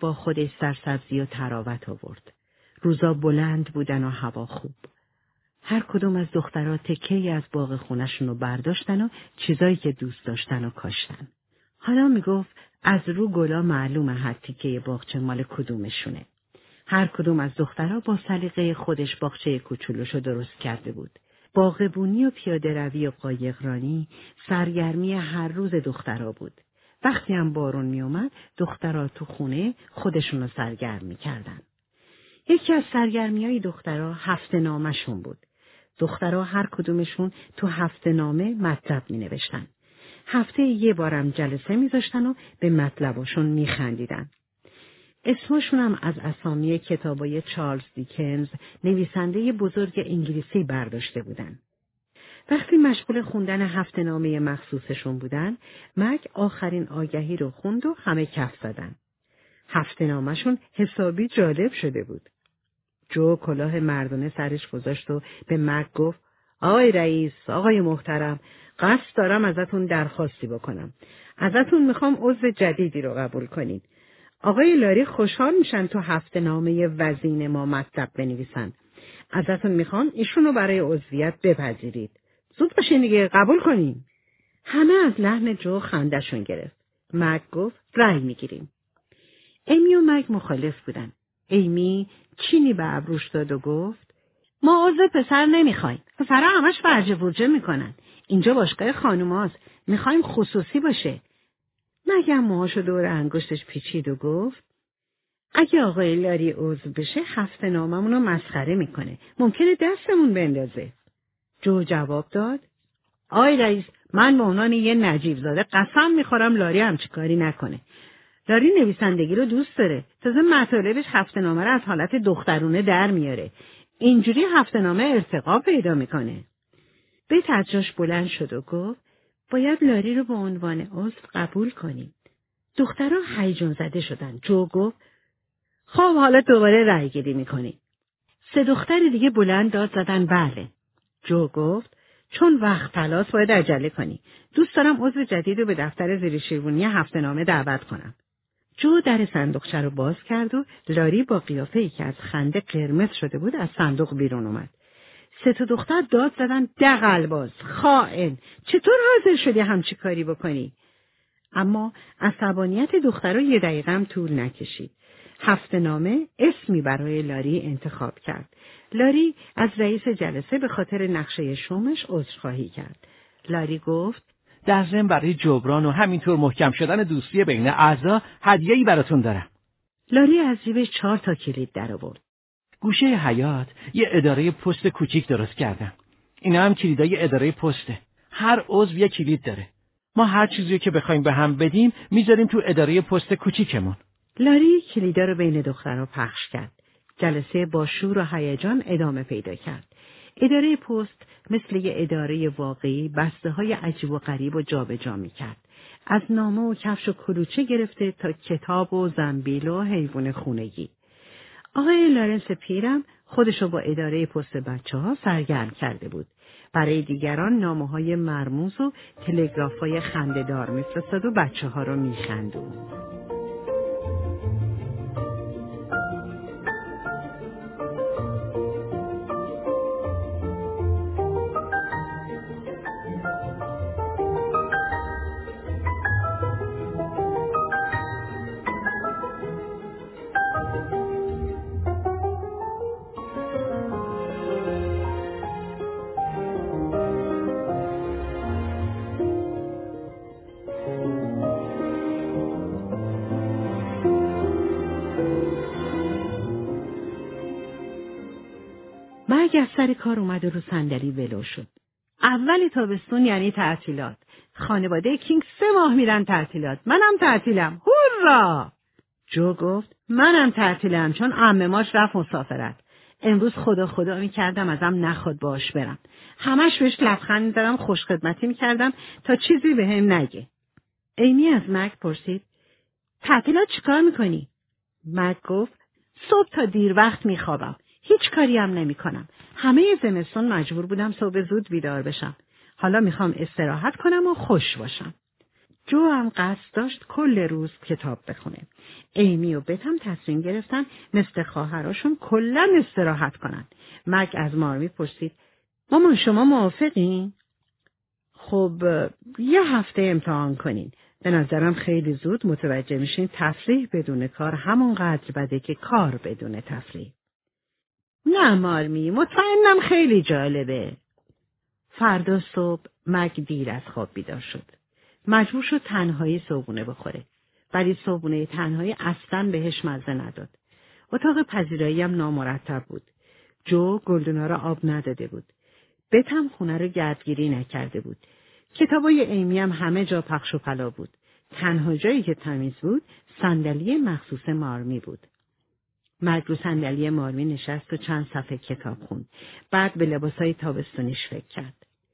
با خودش سرسبزی و تراوت آورد. روزا بلند بودن و هوا خوب. هر کدوم از دخترها تکه‌ای از باغ خونشون رو برداشتن و چیزایی که دوست داشتن و کاشتن. حالا میگفت از رو گلا معلومه هر تیکه باغچه مال کدومشونه. هر کدوم از دخترها با سلیقه خودش باغچه کوچولوشو درست کرده بود. باغبونی و پیاده روی و قایقرانی سرگرمی هر روز دخترها بود. وقتی هم بارون می اومد دخترها تو خونه خودشونو سرگرم می کردن. یکی از سرگرمی‌های دخترها هفته نامه‌شون بود. دخترها هر کدومشون تو هفته نامه مطلب می نوشتن. هفته یه بارم جلسه می ذاشتن و به مطلباشون می خندیدن. اسمشون هم از اسامی کتابای چارلز دیکنز، نویسنده بزرگ انگلیسی برداشته بودن. وقتی مشغول خوندن هفته نامه مخصوصشون بودن، مگ آخرین آگهی رو خوند و همه کف زدن. هفته نامه‌شون حسابی جالب شده بود. جو کلاه مردانه سرش گذاشت و به مگ گفت: آقای رئیس، آقای محترم، قصد دارم ازتون درخواستی بکنم. ازتون میخوام عضو جدیدی رو قبول کنین. آقای لاری خوشحال میشن تو هفته نامه وزین ما مطلب بنویسن. ازتون میخوام ایشونو برای عضویت بپذیرید. زود باشین دیگه، قبول کنین. همه از لحن جو خندشون گرفت. مگ گفت: رأی میگیریم. ایمی و مگ مخالف بودن. ایمی چینی به ابروش داد و گفت: ما عضو پسر نمیخوایم. پسرها همش فرجه ورجه میکنن. اینجا باشگاه خانوماست. میخوایم خصوصی باشه. مگم موهاشو دور انگشتش پیچید و گفت: اگه آقای لاری عضو بشه هفته ناممونو مسخره میکنه. ممکنه دستمون بندازه. جو جواب داد: آقای رئیس، من به عنوان یه نجیب زاده قسم میخورم لاری همچی کاری نکنه. لاری نویسندگی رو دوست داره. تازه مطالبش هفته نامه رو از حالت دخترونه در میاره. اینجوری هفته نامه ارتقا پیدا میکنه. به تجاش بلند شد و گفت: باید لاری رو به عنوان عضو قبول کنیم. دخترها هیجان زده شدن. جو گفت: خب حالا دوباره رأی گیری میکنیم. 3 دختر دیگه بلند داد زدن بله. جو گفت: چون وقت طلاست باید عجله کنی. دوست دارم عضو جدید رو به دفتر زیر شیروانی هفته نامه دعوت کنم. جو در صندوقچه رو باز کرد و لاری با قیافه‌ای که از خنده قرمز شده بود از صندوق بیرون اومد. 3 دختر داد زدن: دغل‌باز، خائن، چطور حاضر شدی همچی کاری بکنی؟ اما عصبانیت دخترها 1 دقیقه هم طول نکشید. هفته نامه اسمی برای لاری انتخاب کرد. لاری از رئیس جلسه به خاطر نقشه شومش عذرخواهی کرد. لاری گفت: در ضمن برای جبران و همینطور محکم شدن دوستی بین اعضا هدیه‌ای براتون دارم. لاری از جیبش 4 تا کلید درآورد. گوشه حیاط یه اداره پست کوچیک درست کردم. اینا هم کلیدای اداره پسته. هر عضو یه کلید داره. ما هر چیزی که بخوایم به هم بدیم میذاریم تو اداره پست کوچیکمون. لاری کلیدا رو بین دخترها پخش کرد. جلسه با شور و هیجان ادامه پیدا کرد. اداره پست مثل یه اداره واقعی بسته‌های عجیب و غریب و جابجا می‌کرد. از نامه و کفش و کلوچه گرفته تا کتاب و زنبیل و حیوان خونگی. آقای لارنس پیرم خودشو با اداره پست بچه‌ها سرگرم کرده بود. برای دیگران نامه‌های مرموز و تلگراف‌های خنده‌دار می‌فرستاد و بچه‌ها رو می‌خندوند. مرگ از سر کار اومد و رو صندلی ولو شد. اول تابستون یعنی تعطیلات. خانواده کینگ 3 ماه میرن تعطیلات. منم تعطیلم. هورا! جو گفت: منم تعطیلم چون عمه ماش رفت مسافرت. امروز خدا میکردم ازم نخواد باش برم. همش بهش لبخند میزدم، خوش خدمتی میکردم تا چیزی بهم نگه. ایمی از مگ پرسید: تعطیلات چیکار میکنی؟ مگ گفت: صبح تا دیر وقت میخوابم. هیچ کاری هم نمی کنم. همه زمستون مجبور بودم صبح زود بیدار بشم. حالا میخوام استراحت کنم و خوش باشم. جو هم قصد داشت کل روز کتاب بخونه. ایمی و بت هم تصمیم گرفتن مثل خواهراشون کلاً استراحت کنن. مگ از مارمی پرسید: مامان شما موافقین؟ خب یه هفته امتحان کنین. به نظرم خیلی زود متوجه میشین تفریح بدون کار همونقدر بده که کار بدون تفریح. نه مارمی، مطمئنم خیلی جالبه. فردا صبح مگ دیر از خواب بیدار شد. مجبور شد تنهایی صبحونه بخوره. ولی صبحونه تنهایی اصلاً بهش مزه نداد. اتاق پذیرایی هم نامرتب بود. جو گلدونا را آب نداده بود. بت هم خونه رو گردگیری نکرده بود. کتابای ایمی هم همه جا پخش و پلا بود. تنها جایی که تمیز بود صندلی مخصوص مارمی بود. مگ رو صندلی مارمی نشست و چند صفحه کتاب خوند. بعد به لباسای تابستونیش فکر کرد.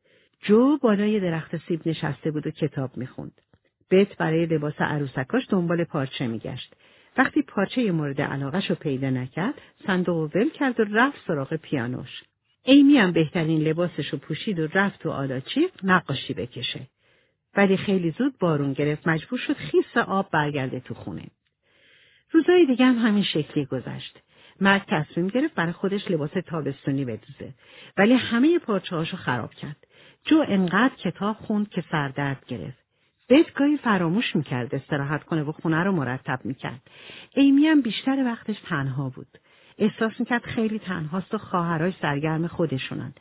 جو بالای درخت سیب نشسته بود و کتاب میخوند. بت برای لباس عروسکاش دنبال پارچه میگشت. وقتی پارچه مورد علاقه‌ش رو پیدا نکرد، صندوق ول کرد و رفت سراغ پیانوش. ایمی هم بهترین لباسش رو پوشید و رفت تو آلاچیق نقاشی بکشه. ولی خیلی زود بارون گرفت، مجبور شد خیس آب برگرده تو خونه. روزهای دیگه هم همین شکلی گذشت. مرد تصمیم گرفت برای خودش لباس تابستونی بدوزه، ولی همه پارچه‌هاشو خراب کرد. جو انقدر کتاب خوند که سردرد گرفت. بت گاهی فراموش میکرد استراحت کنه و خونه رو مرتب میکرد. ایمی هم بیشتر وقتش تنها بود. احساس میکرد خیلی تنهاست و خواهرای سرگرم خودشونن.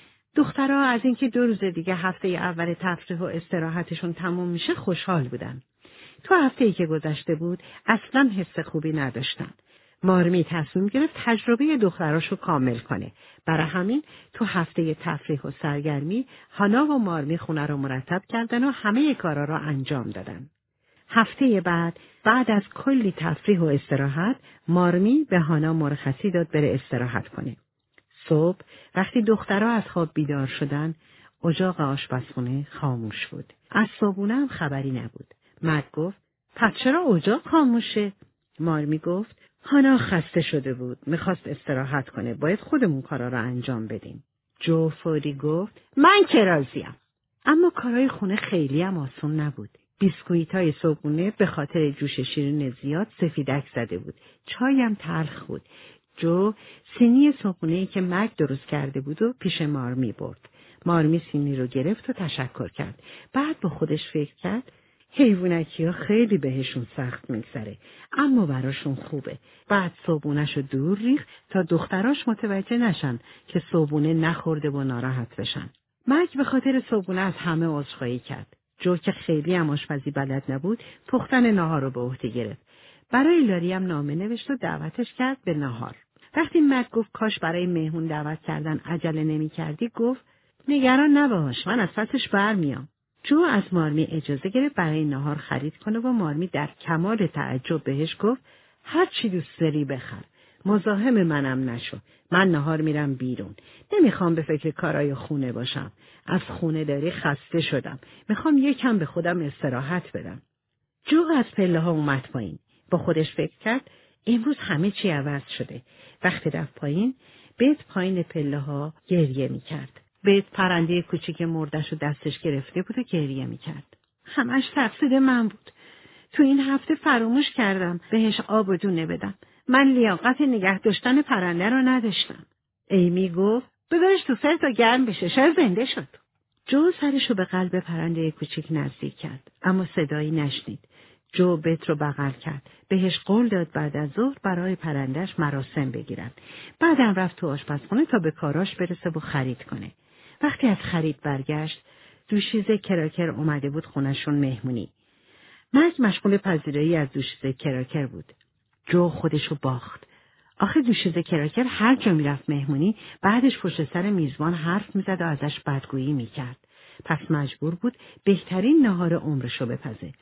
دخترها از اینکه 2 روز دیگه هفته اول تفریح و استراحتشون تموم میشه خوشحال بودن. تو هفته‌ای که گذشته بود اصلاً حس خوبی نداشتن. مارمی تصمیم گرفت تجربه دختراشو کامل کنه. برای همین تو هفته تفریح و سرگرمی هانا و مارمی خونه رو مرتب کردن و همه کارا رو انجام دادن. هفته بعد از کلی تفریح و استراحت مارمی به هانا مرخصی داد بره استراحت کنه. صبح وقتی دخترها از خواب بیدار شدن، اجاق آشپزخونه خاموش بود. از صابونه هم خبری نبود. مرد گفت: پس چرا اجاق خاموشه؟ مارمی گفت: هانا خسته شده بود. میخواست استراحت کنه. باید خودمون کارا رو انجام بدیم. جو فوری گفت: من که راضیم. اما کارای خونه خیلی هم آسون نبود. بیسکویت‌های صبحونه به خاطر جوش شیرین زیاد سفیدک زده بود. چای هم تلخ بود. جو سینی صبحونه‌ای که مگ درست کرده بود و پیش مارمی برد. مارمی سینی رو گرفت و تشکر کرد. بعد با خودش فکر کرد: حیوانکی‌ها خیلی بهشون سخت میگذره، اما براشون خوبه. بعد صبحونه‌شو دور ریخت تا دختراش متوجه نشن که صبحونه نخورده و ناراحت بشن. مگ به خاطر صبحونه از همه عذرخواهی کرد. جو که خیلی هم آشپزی بلد نبود، پختن ناهار رو به عهده گرفت. برای لاری هم نامه نوشت و دعوتش کرد به ناهار. وقتی مگ گفت کاش برای مهمون دعوت کردن عجله نمی‌کردی، گفت: نگران نباش، من از پسش برمیام. جو از مارمی اجازه گرفت برای ناهار خرید کنه و مارمی در کمال تعجب بهش گفت: هر چی دوست داری بخر. مزاحم منم نشو. من ناهار میرم بیرون. نمیخوام به فکر کارای خونه باشم. از خونه داری خسته شدم. میخوام یکم به خودم استراحت بدم. جو از پله ها اومد پایین. با خودش فکر کرد امروز همه چی عوض شده. وقتی رفت پایین، بت پایین پله ها گریه میکرد. بت پرنده کوچیک مردش رو دستش گرفته بود و گریه میکرد. همش تقصیر من بود. تو این هفته فراموش کردم بهش آب و دونه بدم. من لیاقت نگه داشتن پرنده رو نداشتم. ایمی گفت: بذارش تو سر تا گرم بشه، شاید زنده شد. جو سرشو به قلب پرنده کوچیک نزدیک کرد، اما صدایی نشنید. جو بت رو بغل کرد. بهش قول داد بعد از ظهر برای پرندش مراسم بگیرن. بعدم رفت تو آشپزخونه تا به کاراش برسه و خرید کنه. وقتی از خرید برگشت، دوشیزه کراکر اومده بود خونشون مهمونی. مرد مشغول پذیرایی از دوشیزه کراکر بود. جو خودشو باخت. آخه دوشیزه کراکر هر جا میرفت مهمونی، بعدش پشت سر میزبان حرف میزد و ازش بدگویی میکرد. پس مجبور بود بهترین ناهار عمرشو بپزه.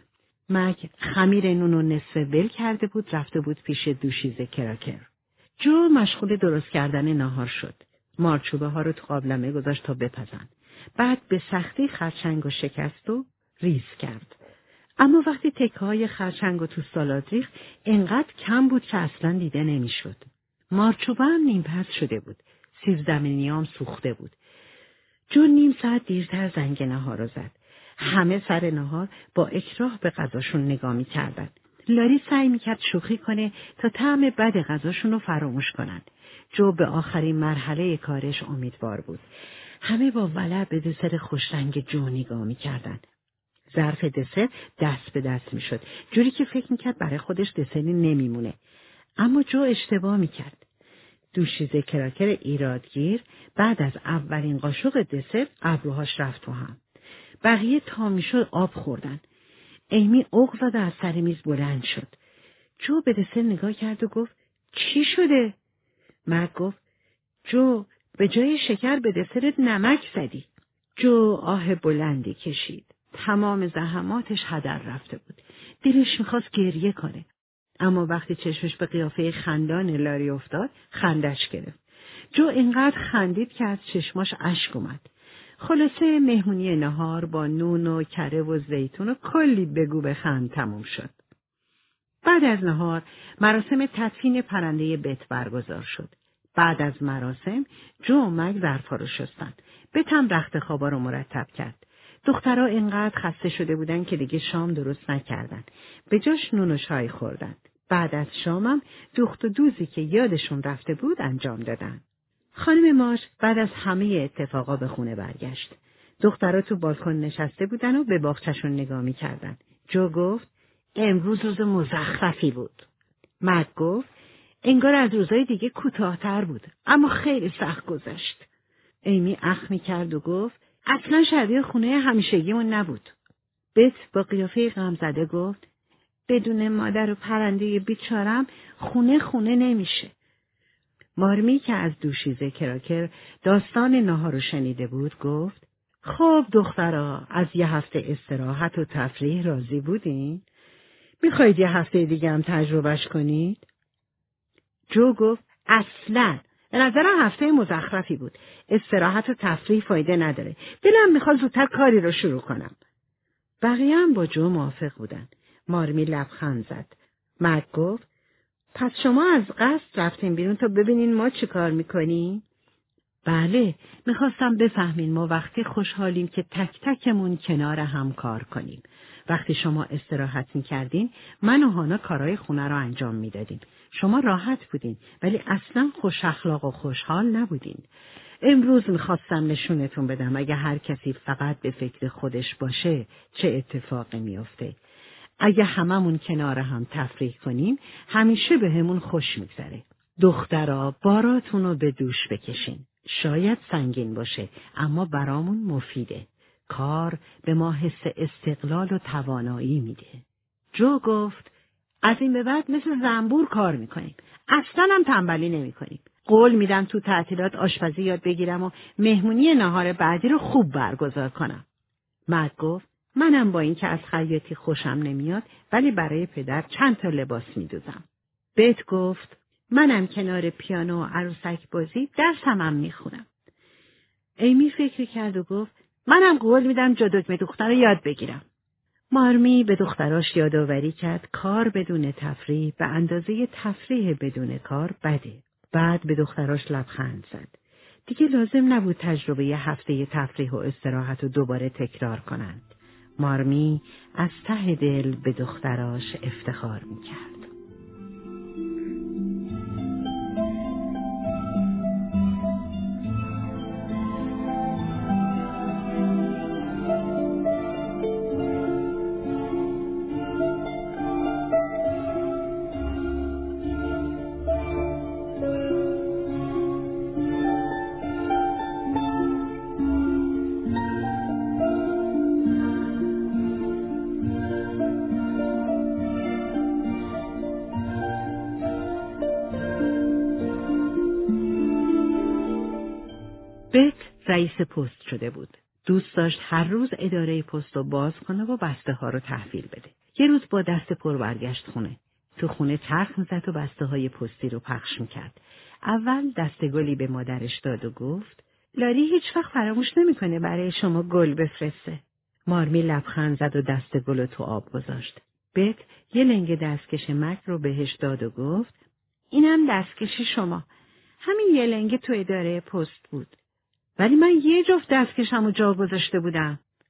مگ خمیر نونو نصف ول کرده بود، رفته بود پیش دوشیزه کراکر. جو مشغول درست کردن ناهار شد. مارچوبه ها رو تو قابلمه گذاشت تا بپزن. بعد به سختی خرچنگ و شکست و ریز کرد. اما وقتی تکه‌های خرچنگ و تو سالاد ریخت، انقدر کم بود که اصلاً دیده نمی‌شد. مارچوبه هم نیم پز شده بود. سیب زمینی هم سوخته بود. جو نیم ساعت دیرتر زنگ ناهار رو زد. همه سر نهار با اکراه به غذاشون نگاه می‌کردن. لاری سعی می‌کرد شوخی کنه تا طعم بد غذاشون رو فراموش کنن. جو به آخرین مرحله کارش امیدوار بود. همه با ولع به دسر خوشرنگ جو نگاه می‌کردن. ظرف دسر دست به دست می‌شد، جوری که فکر می‌کرد برای خودش دسری نمیمونه. اما جو اشتباه می‌کرد. دوشیزه کراکر ایرادگیر بعد از اولین قاشق دسر ابروهاش رفت تو هم. بقیه تا میشد آب خوردن. ایمی اوق زد و از سر میز بلند شد. جو به دسر نگاه کرد و گفت چی شده؟ مرد گفت جو به جای شکر به دسرت نمک زدی. جو آه بلندی کشید. تمام زحماتش هدر رفته بود. دلش میخواست گریه کنه. اما وقتی چشمش به قیافه خندان لاری افتاد، خندش گرفت. جو اینقدر خندید که از چشماش اشک اومد. خلاصه مهمونی نهار با نون و کره و زیتون و کلی بگو بخند تموم شد. بعد از نهار مراسم تدفین پرنده بت برگزار شد. بعد از مراسم جو و مگ ظرفا رو شستن. بت هم رخت خوابا رو مرتب کرد. دخترها اینقدر خسته شده بودن که دیگه شام درست نکردن. به جاش نون و چای خوردن. بعد از شامم دوخت و دوزی که یادشون رفته بود انجام دادن. خانم مارش بعد از همه اتفاقا به خونه برگشت. دخترها تو بالکن نشسته بودن و به باغچه‌شون نگاه می‌کردن. جو گفت امروز روز مزخرفی بود. مرد گفت انگار از روزهای دیگه کوتاه‌تر بود، اما خیلی سخت گذشت. ایمی اخ می‌کرد و گفت اصلا شبیه خونه همیشگیمون نبود. بت با قیافه غمزده گفت بدون مادر و پرنده بیچارم خونه نمیشه. مارمی که از دوشیزه کراکر داستان ناهار رو شنیده بود گفت خب دخترا از یه هفته استراحت و تفریح راضی بودین؟ میخواید یه هفته دیگه هم تجربهش کنید؟ جو گفت اصلاً به نظرم هفته مزخرفی بود. استراحت و تفریح فایده نداره. دلم میخواد زودتر کاری رو شروع کنم. بقیه هم با جو موافق بودن. مارمی لبخند زد. مرد گفت پس شما از قصد رفتین بیرون تا ببینین ما چی کار میکنیم؟ بله، میخواستم بفهمین ما وقتی خوشحالیم که تک تکمون کنار هم کار کنیم. وقتی شما استراحت میکردین، من و هانا کارهای خونه رو انجام میدادیم. شما راحت بودین، ولی اصلا خوش اخلاق و خوشحال نبودین. امروز میخواستم نشونتون بدم اگه هر کسی فقط به فکر خودش باشه، چه اتفاقی میفته. اگه هممون کنار هم تفریح کنیم، همیشه به همون خوش میگذره. دخترا باراتون رو به دوش بکشین. شاید سنگین باشه، اما برامون مفیده. کار به ما حس استقلال و توانایی میده. جو گفت از این به بعد مثل زنبور کار میکنیم. اصلا هم تنبلی نمیکنیم. قول میدم تو تعطیلات آشپزی یاد بگیرم و مهمونی نهار بعدی رو خوب برگزار کنم. مرد گفت منم با این که از خیاطی خوشم نمیاد، ولی برای پدر چند تا لباس میدوزم. بت گفت منم کنار پیانو و عروسک بازی درسم هم میخونم. ایمی فکر کرد و گفت منم قول میدم جا دکمه دختر رو یاد بگیرم. مارمی به دختراش یادآوری کرد کار بدون تفریح به اندازه تفریح بدون کار بده. بعد به دختراش لبخند زد. دیگه لازم نبود تجربه یه هفته تفریح و استراحت رو دوباره تکرار کنند. مارمی از ته دل به دختراش افتخار میکرد. بت رئیس پست شده بود. دوست داشت هر روز اداره پست رو باز کنه و بسته ها رو تحویل بده. یه روز با دست پر برگشت خونه. تو خونه چرخ می‌زد و بسته های پستی رو پخش می‌کرد. اول دسته گلی به مادرش داد و گفت لاری هیچ وقت فراموش نمی‌کنه برای شما گل بفرسته. مارمی لبخند زد و دسته گل رو تو آب گذاشت. بت یه لنگه دستکش مک رو بهش داد و گفت اینم دستکش شما. همین یه لنگه تو اداره پست بود. ولی من یه جفت دستکشم و جا گذاشته بودم.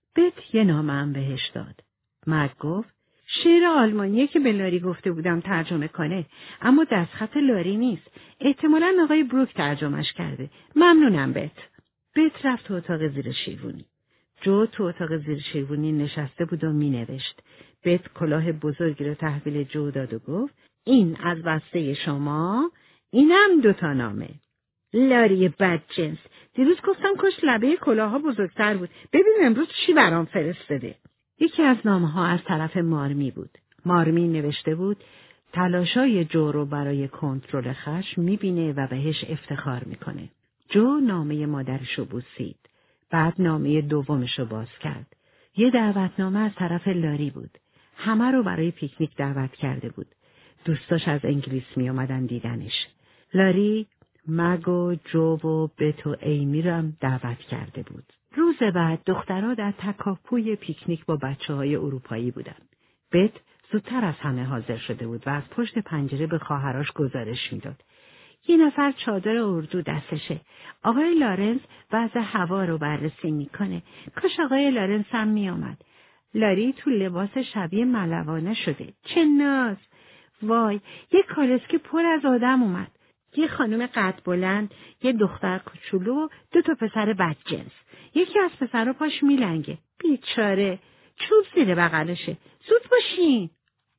بت یه نامه هم بهش داد. مگ گفت شعر آلمانیه که به لاری گفته بودم ترجمه کنه، اما دستخط لاری نیست. احتمالاً آقای بروک ترجمهش کرده. ممنونم بت. بت رفت تو اتاق زیر شیروانی. جو تو اتاق زیر شیروانی نشسته بود و می نوشت. بت کلاه بزرگی رو تحویل جو داد و گفت این از بسته شما، اینم 2 نامه. لاری بدجنس، دیروز گفتم کاش لبه کلاها بزرگتر بود. ببین امروز چی برام فرستاده. یکی از نامه‌ها از طرف مارمی بود. مارمی نوشته بود تلاشای جو رو برای کنترل خشم می‌بینه و بهش افتخار می‌کنه. جو نامه مادرش رو بوسید. بعد نامه دومش رو باز کرد. یه دعوتنامه از طرف لاری بود. همه رو برای پیکنیک دعوت کرده بود. دوستاش از انگلیس می اومدن دیدنش. لاری، مگ و جو و بت و ایمی رو هم دعوت کرده بود. روز بعد دخترها در تکاپوی پیکنیک با بچه‌های اروپایی بودن. بت زودتر از همه حاضر شده بود و از پشت پنجره به خواهراش گزارش میداد. یه نفر چادر اردو دستشه. آقای لارنس وضع هوا رو بررسی میکنه. کاش آقای لارنس هم میامد. لاری تو لباس شبیه ملوانه شده. چه ناز! وای، یه کالسکه پر از آدم اومد. یه خانم قد بلند، یه دختر کوچولو و 2 پسر بدجنس. یکی از پسرها پاش میلنگه. بیچاره، چوب زیر بغلشه. زود باشین.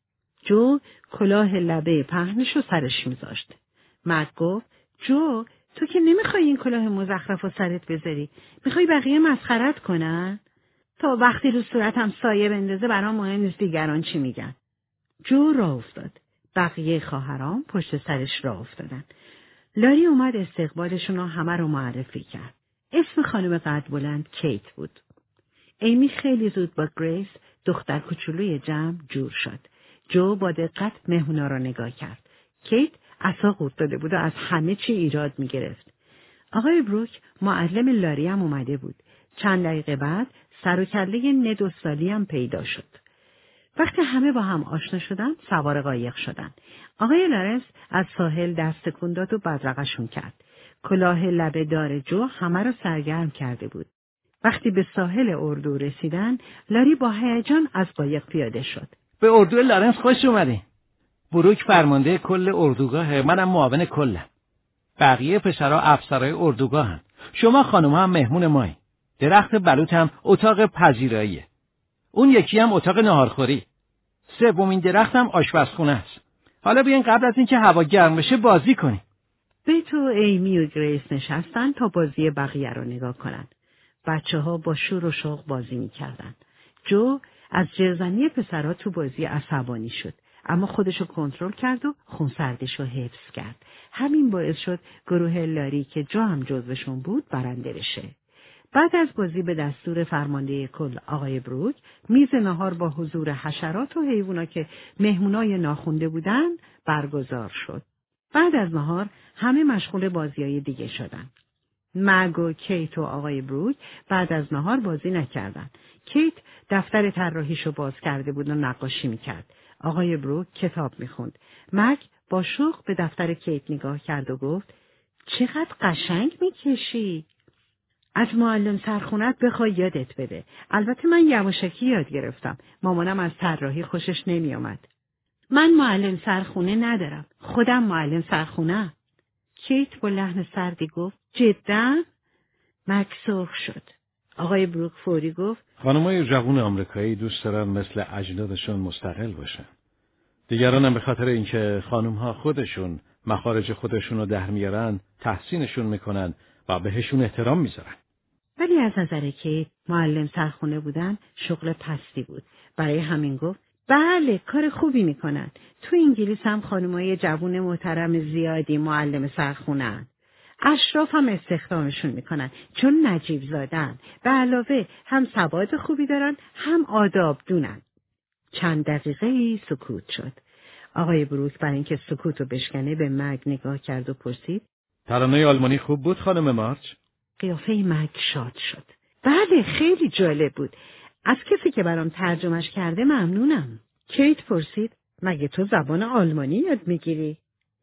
جو کلاه لبه پهنش رو سرش میذاشت. مگ گفت جو، تو که نمیخوای این کلاه مزخرف رو سرت بذاری، میخوای بقیه مسخرت کنن؟ تا وقتی رو صورتم سایه بندازه برام مهم نیست دیگران چی میگن. جو راه افتاد. بقیه خواهرام پشت سرش راه افتادن. لاری اومد استقبالشون رو همه رو معرفی کرد. اسم خانم قد بلند کیت بود. ایمی خیلی زود با گریس دختر کوچولوی جمع جور شد. جو با دقت مهمونا را نگاه کرد. کیت عصا قورت داده بود و از همه چی ایراد می‌گرفت. آقای بروک معلم لاری هم اومده بود. چند دقیقه بعد سر و کله ند و سالی هم پیدا شد. وقتی همه با هم آشنا شدن سوار قایق شدن. آقای لارنس از ساحل دست تکون داد و بدرقشون کرد. کلاه لبه دار جو همه را سرگرم کرده بود. وقتی به ساحل اردو رسیدن لاری با هیجان از قایق پیاده شد. به اردو لارنس خوش اومدین. بروک فرمانده کل اردوگاه، منم معاون کلم. بقیه پسرها افسرهای اردوگاهن. شما خانم‌ها هم مهمون مایی. درخت بلوط هم اتاق پذیراییه. اون یکی هم اتاق ناهارخوری. 3مین درخت هم آشپزخونه است. حالا بیاین قبل از اینکه هوا گرم بشه بازی کنیم. بت و ایمی و گریس نشستن تا بازی بقیه رو نگاه کنن. بچه‌ها با شور و شوق بازی می‌کردن. جو از جرزنی پسرها تو بازی عصبانی شد، اما خودشو کنترل کرد و خونسردیشو حفظ کرد. همین باعث شد گروه لاری که جو هم جزوشون بود برنده بشه. بعد از بازی به دستور فرمانده کل آقای بروک، میز نهار با حضور حشرات و حیوونا که مهمونای ناخونده بودن برگزار شد. بعد از نهار همه مشغول بازیای دیگه شدن. مگ و کیت و آقای بروک بعد از نهار بازی نکردن. کیت دفتر طراحیشو باز کرده بود و نقاشی میکرد. آقای بروک کتاب میخوند. مگ با شوق به دفتر کیت نگاه کرد و گفت چقدر قشنگ میکشی. از معلم سرخونت بخوای یادت بده. البته من یواشکی یاد گرفتم. مامانم از طراحی خوشش نمیآمد. من معلم سرخونه ندارم. خودم معلم سرخونه. کیت با لحن سردی گفت جدا؟ مگ سرخ شد. آقای بروک فوری گفت خانمای جوان آمریکایی دوست دارن مثل اجدادشون مستقل باشن. دیگران هم به خاطر اینکه خانمها خودشون مخارج خودشون رو در میارن تحسینشون میکنن و بهشون احترام میذارن. ولی از نظر کیت معلم سرخونه بودن شغل پستی بود. برای همین گفت بله کار خوبی میکنن. تو انگلیس هم خانمای جوون محترم زیادی معلم سرخونه‌اند. اشراف هم استخدامشون میکنن چون نجیب زادن. به علاوه هم سواد خوبی دارن هم آداب دونن. چند دقیقه سکوت شد. آقای بروک برای اینکه سکوت رو بشکنه به مگ نگاه کرد و پرسید ترانه آلمانی خوب بود خانم مارچ؟ قیافه مگ شاد شد. بله خیلی جالب بود. از کسی که برام ترجمهش کرده ممنونم. کیت پرسید مگه تو زبان آلمانی یاد میگیری؟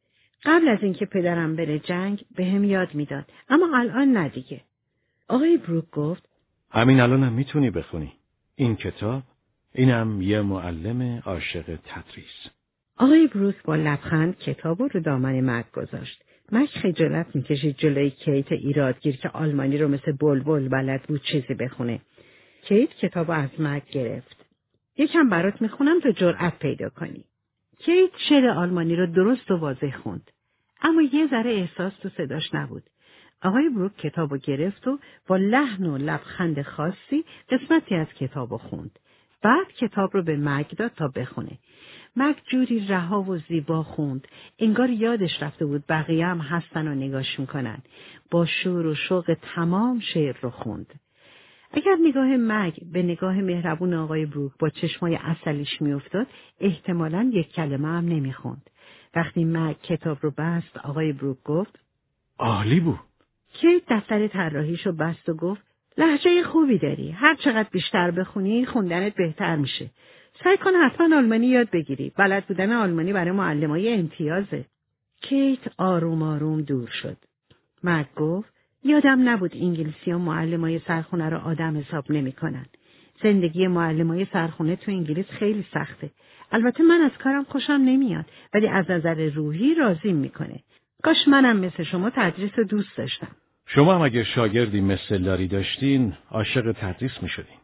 قبل از اینکه پدرم بره جنگ بهم یاد میداد اما الان نه دیگه. آقای بروک گفت همین الانم میتونی بخونی. این کتاب، اینم یه معلم عاشق تدریس. آقای بروک با لبخند کتاب رو دامن مک گذاشت. مک خجالت میکشید جلوی کیت ایرادگیر که آلمانی رو مثل بلبل بلد بود چیزی بخونه. کیت کتاب رو از مک گرفت. یکم برات میخونم تا جرأت پیدا کنی. کیت شعر آلمانی رو درست و واضح خوند. اما یه ذره احساس تو صداش نبود. آقای بروک کتاب رو گرفت و با لحن و لبخند خاصی قسمتی از کتاب رو خوند. بعد کتاب رو به مک داد تا بخونه. مک جوری رها و زیبا خوند. انگار یادش رفته بود بقیه هم هستن و نگاش میکنن. با شور و شوق تمام شعر رو خوند. اگر نگاه مک به نگاه مهربون آقای بروک با چشمای عسلیش میافتاد، احتمالاً یک کلمه هم نمیخوند. وقتی مک کتاب رو بست، آقای بروک گفت: عالی بود. کیت دفتر طراحیشو بست و گفت: لهجه خوبی داری. هر چقدر بیشتر بخونی، خوندنت بهتر میشه. سعی کن حتما آلمانی یاد بگیری. بلد بودن آلمانی برای معلمای امتیازه. کیت آروم آروم دور شد. مک گفت: یادم نبود انگلیسی ها معلمای سرخونه رو آدم حساب نمی کنن. زندگی معلمای سرخونه تو انگلیس خیلی سخته. البته من از کارم خوشم نمیاد، ولی از نظر روحی راضیم میکنه. کاش منم مثل شما تدریس رو دوست داشتم. شما هم اگه شاگردی مثل لاری داشتین، عاشق تدریس میشدین.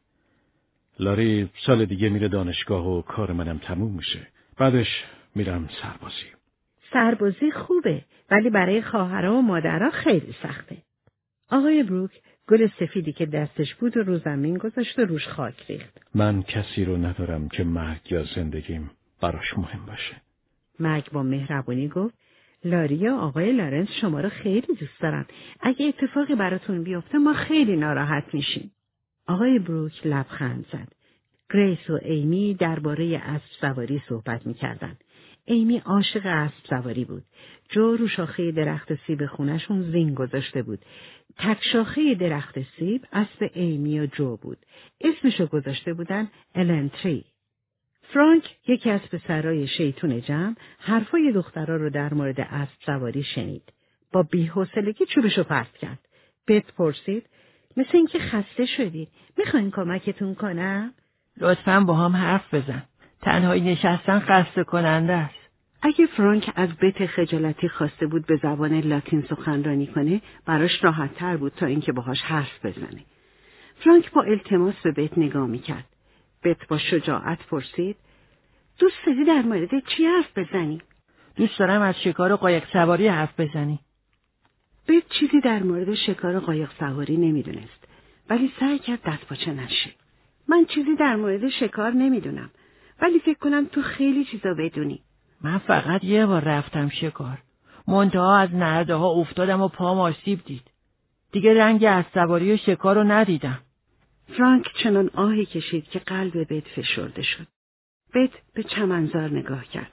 لاری سال دیگه میره دانشگاه و کار منم تموم میشه. بعدش میرم سربازی. سربازی خوبه، ولی برای خواهرها و مادرها خیلی سخته. آقای بروک گل سفیدی که دستش بود رو زمین گذاشت و روش خاک ریخت. من کسی رو ندارم که مرگ یا زندگیم براش مهم باشه. مک با مهربونی گفت: لاری و آقای لارنس شما رو خیلی دوست دارن. اگه اتفاقی براتون بیفته ما خیلی ناراحت میشیم. آقای بروک لبخند زد. گریس و ایمی درباره اسب سواری صحبت میکردن. ایمی عاشق اسب سواری بود. جو رو شاخه درخت سیب خونشون زین گذاشته بود. تک شاخه درخت سیب اسب ایمی و جو بود. اسمشو گذاشته بودن النتری. فرانک، یکی از پسرای شیطون جمع، حرفای دخترها رو در مورد اسب سواری شنید. با بی‌حوصلگی چوبشو پرت کرد. بت پرسید: مثل اینکه خسته شدید. میخواین کمکتون کنم؟ لطفاً با هم حرف بزن. تنهایی نشستن خسته کننده است. اگه فرانک از بت خجالتی خواسته بود به زبان لاتین سخنرانی کنه، براش راحت تر بود تا اینکه باهاش حرف بزنه. فرانک با التماس به بت نگاه میکرد. بت با شجاعت پرسید: دوست داری در مورد چی حرف بزنی؟ دوست دارم از شکار و قایق سواری حرف بزنی. بت چیزی در مورد شکار و قایق سواری نمیدونست، ولی سعی کرد دستپاچه نشه. من چیزی در مورد شکار نمیدونم، ولی فکر کنم تو خیلی چیزا بدونی. من فقط یه بار رفتم شکار. منتها از نرده ها افتادم و پام آسیب دید. دیگه رنگ از سواری و شکار رو ندیدم. فرانک چنان آهی کشید که قلب بت فشرده شد. بت به چمنزار نگاه کرد.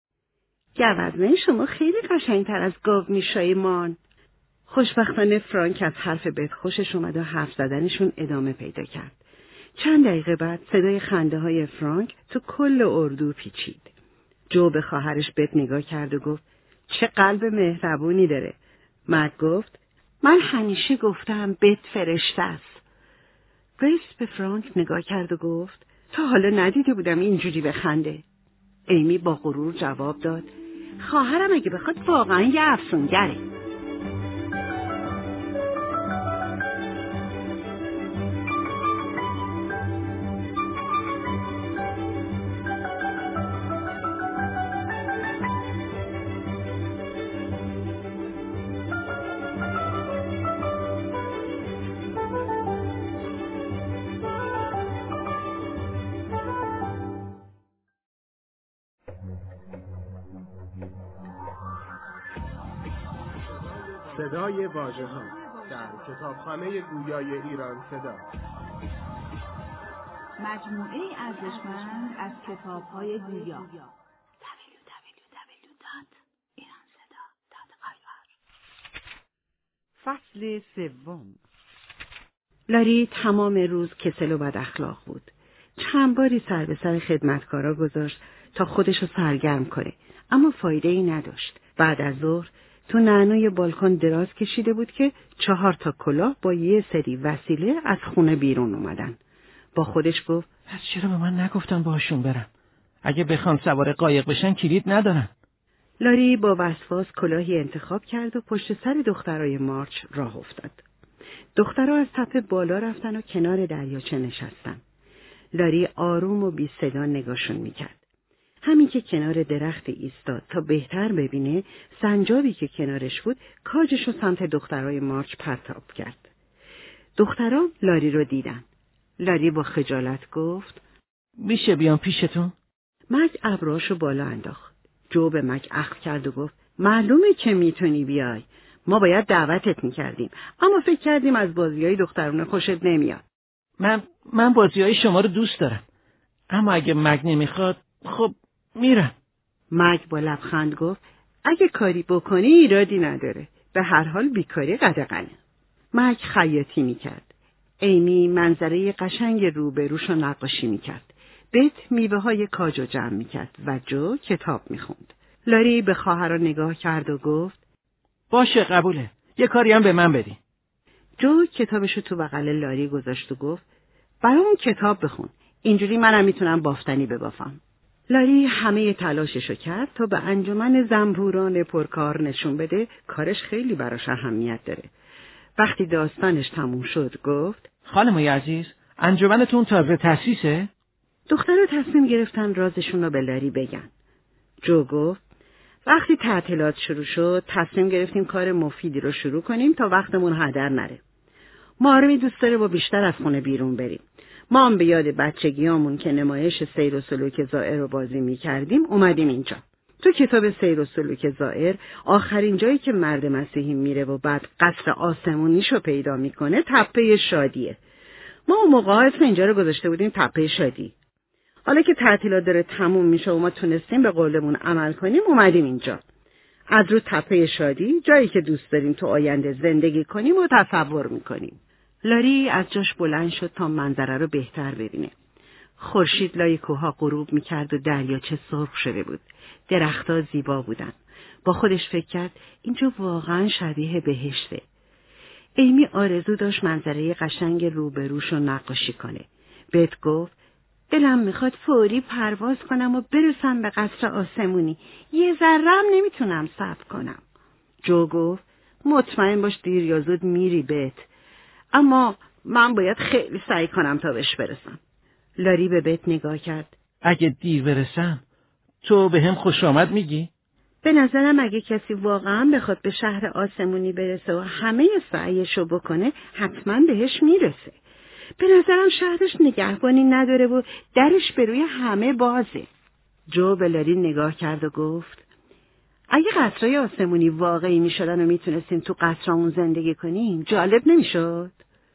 گوزن شما خیلی قشنگتر از گاو میشای مان. خوشبختانه فرانک از حرف بت خوشش اومد و حرف زدنشون ادامه پیدا کرد. چند دقیقه بعد صدای خنده های فرانک تو کل اردو پیچید. جو به خواهرش بت نگاه کرد و گفت: چه قلب مهربونی داره. مک گفت: من همیشه گفتم بت فرشته است. گریس به فرانک نگاه کرد و گفت: تا حالا ندیده بودم اینجوری بخنده. ایمی با غرور جواب داد: خواهرم اگه بخواد واقعا یه افسونگره. صدای واژه‌ها در کتابخانه گویای ایران صدا. مجموعه ارزشمند از کتاب‌های گویا. www.iranseda.ir فصل سوم. لاری تمام روز کسل و بد اخلاق بود. چند باری سر به سر خدمتکارا گذاشت تا خودشو سرگرم کنه، اما فایده ای نداشت. بعد از ظهر تو نعنای بالکن دراز کشیده بود که 4 کلاه با یه سری وسیله از خونه بیرون اومدن. با خودش گفت: پس چرا به من نگفتن باشون برم؟ اگه بخوان سوار قایق بشن کلید ندارن. لاری با وسواس کلاهی انتخاب کرد و پشت سر دخترای مارچ راه افتاد. دخترها از تپه بالا رفتن و کنار دریاچه نشستن. لاری آروم و بی صدا نگاشون میکرد. همین که کنار درخت ایستاد تا بهتر ببینه، سنجابی که کنارش بود کاجشو سمت دخترای مارچ پرتاب کرد. دخترها لاری رو دیدن. لاری با خجالت گفت: میشه بیام پیشتون؟ مک ابروهاشو بالا انداخت. جو به مک اخم کرد و گفت: معلومه که میتونی بیای. ما باید دعوتت میکردیم، اما فکر کردیم از بازیای دخترونه خوشت نمیاد. من بازیای شما رو دوست دارم، اما اگه مک نمیخواد خب میرم. مک با لبخند گفت: اگه کاری بکنی ایرادی نداره. به هر حال بیکاری قدغنه. مک خیاطی میکرد. ایمی منظره قشنگ روبروشو نقاشی میکرد. بت میوه‌های کاجو جمع میکرد و جو کتاب میخوند. لاری به خواهرها نگاه کرد و گفت: باشه قبوله. یه کاری هم به من بدی. جو کتابشو تو بغل لاری گذاشت و گفت: برام کتاب بخون. اینجوری منم میتونم بافتنی ببافم. لاری همه تلاششو کرد تا به انجمن زنبوران پرکار نشون بده کارش خیلی براش اهمیت داره. وقتی داستانش تموم شد گفت: خانمای عزیز، انجمنتون تازه تأسیسه؟ دخترها تصمیم گرفتن رازشون رو به لاری بگن. جو گفت: وقتی تعطیلات شروع شد تصمیم گرفتیم کار مفیدی رو شروع کنیم تا وقتمون هدر نره. مارمی دوست داره با بیشتر از خونه بیرون بریم. ما هم به یاد بچگیامون که نمایش سیر و سلوک زائر رو بازی می‌کردیم اومدیم اینجا. تو کتاب سیر و سلوک زائر آخرین جایی که مرد مسیحی میره و بعد قصر آسمونیشو پیدا میکنه تپه شادیه. ما اون موقع اسم اینجا رو گذاشته بودیم تپه شادی. حالا که تعطیلات داره تموم میشه و ما تونستیم به قولمون عمل کنیم اومدیم اینجا. از رو تپه شادی جایی که دوست داریم تو آینده زندگی کنیم و تصور میکنیم. لاری از جاش بلند شد تا منظره رو بهتر ببینه. خورشید لای کوها غروب میکرد و دریاچه سرخ شده بود. درختها زیبا بودن. با خودش فکر کرد اینجا واقعا شبیه بهشته. ایمی آرزو داشت منظره قشنگ روبروش رو نقاشی کنه. بت گفت: دلم میخواد فوری پرواز کنم و برسم به قصر آسمونی. یه ذره‌ام نمیتونم صبر کنم. جو گفت: مطمئن باش دیر یا زود میری بت. اما من باید خیلی سعی کنم تا بهش برسم. لاری به بت نگاه کرد. اگه دیر برسم تو به هم خوش آمد میگی؟ به نظرم اگه کسی واقعا بخواد به شهر آسمونی برسه و همه سعیشو بکنه حتما بهش میرسه. به نظرم شهرش نگهبانی نداره و درش به روی همه بازه. جو به لاری نگاه کرد و گفت: اگه قصرهای آسمونی واقعی میشدن و میتونستیم تو قصرامون زندگی کنیم جالب نمیشد؟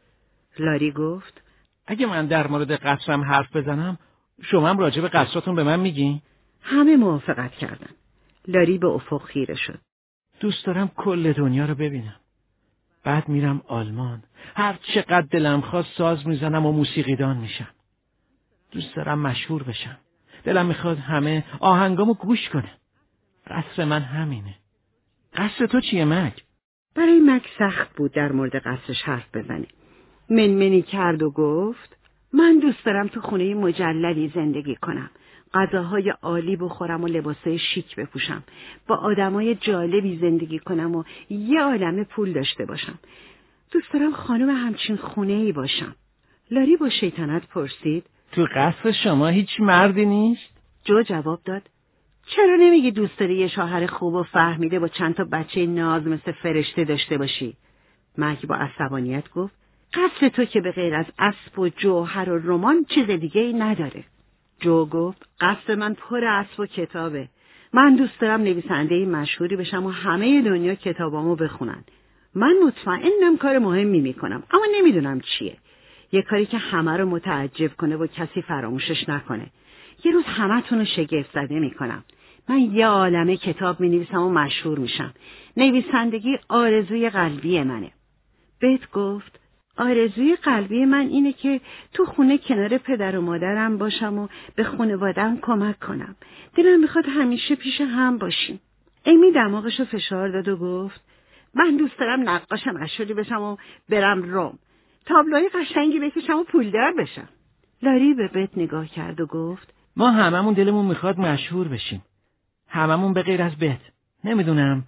لاری گفت: اگه من در مورد قصرم حرف بزنم شما هم راجع به قصراتون به من میگین؟ همه موافقت کردن. لاری به افق خیره شد. دوست دارم کل دنیا رو ببینم. بعد میرم آلمان. هر چقدر دلم خواست ساز میزنم و موسیقیدان میشم. دوست دارم مشهور بشم. دلم میخواد همه آهنگامو گوش کنه. قصر من همینه. قصر تو چیه مک؟ برای مک سخت بود در مورد قصرش حرف بزنه. منمنی کرد و گفت: من دوست دارم تو خونه مجللی زندگی کنم. غذاهای عالی بخورم و لباسای شیک بپوشم. با آدمای جالبی زندگی کنم و یه عالمه پول داشته باشم. دوست دارم خانم همچین خونه‌ای باشم. لاری با شیطنت پرسید: تو قصر شما هیچ مردی نیست؟ جو جواب داد: چرا نمیگی دوست داری یه شوهر خوب و فهمیده با چند تا بچه ناز مثل فرشته داشته باشی؟ مک با عصبانیت گفت: قصر تو که به غیر از اسب و جوهر و رمان چیز دیگه ای نداره. جو گفت: قصر من پر اسب و کتابه. من دوست دارم نویسنده مشهوری بشم و همه دنیا کتابامو بخونن. من مطمئنم کار مهمی میکنم اما نمیدونم چیه. یه کاری که همه رو متعجب کنه و کسی فراموشش نکنه. یه روز همه‌تون رو شگفت زده میکنم. من یه عالمه کتاب مینویسم و مشهور میشم. نویسندگی آرزوی قلبی منه. بت گفت: آرزوی قلبی من اینه که تو خونه کنار پدر و مادرم باشم و به خانواده‌ام کمک کنم. دلم میخواد همیشه پیش هم باشیم. ایمی دماغشو فشار داد و گفت: من دوست دارم نقاش مشهوری بشم و برم روم. تابلوهای قشنگی بکشم و پولدار بشم. لاری به بت نگاه کرد و گفت ما هممون دلمون میخواد مشهور بشیم. هممون به غیر از بت. نمیدونم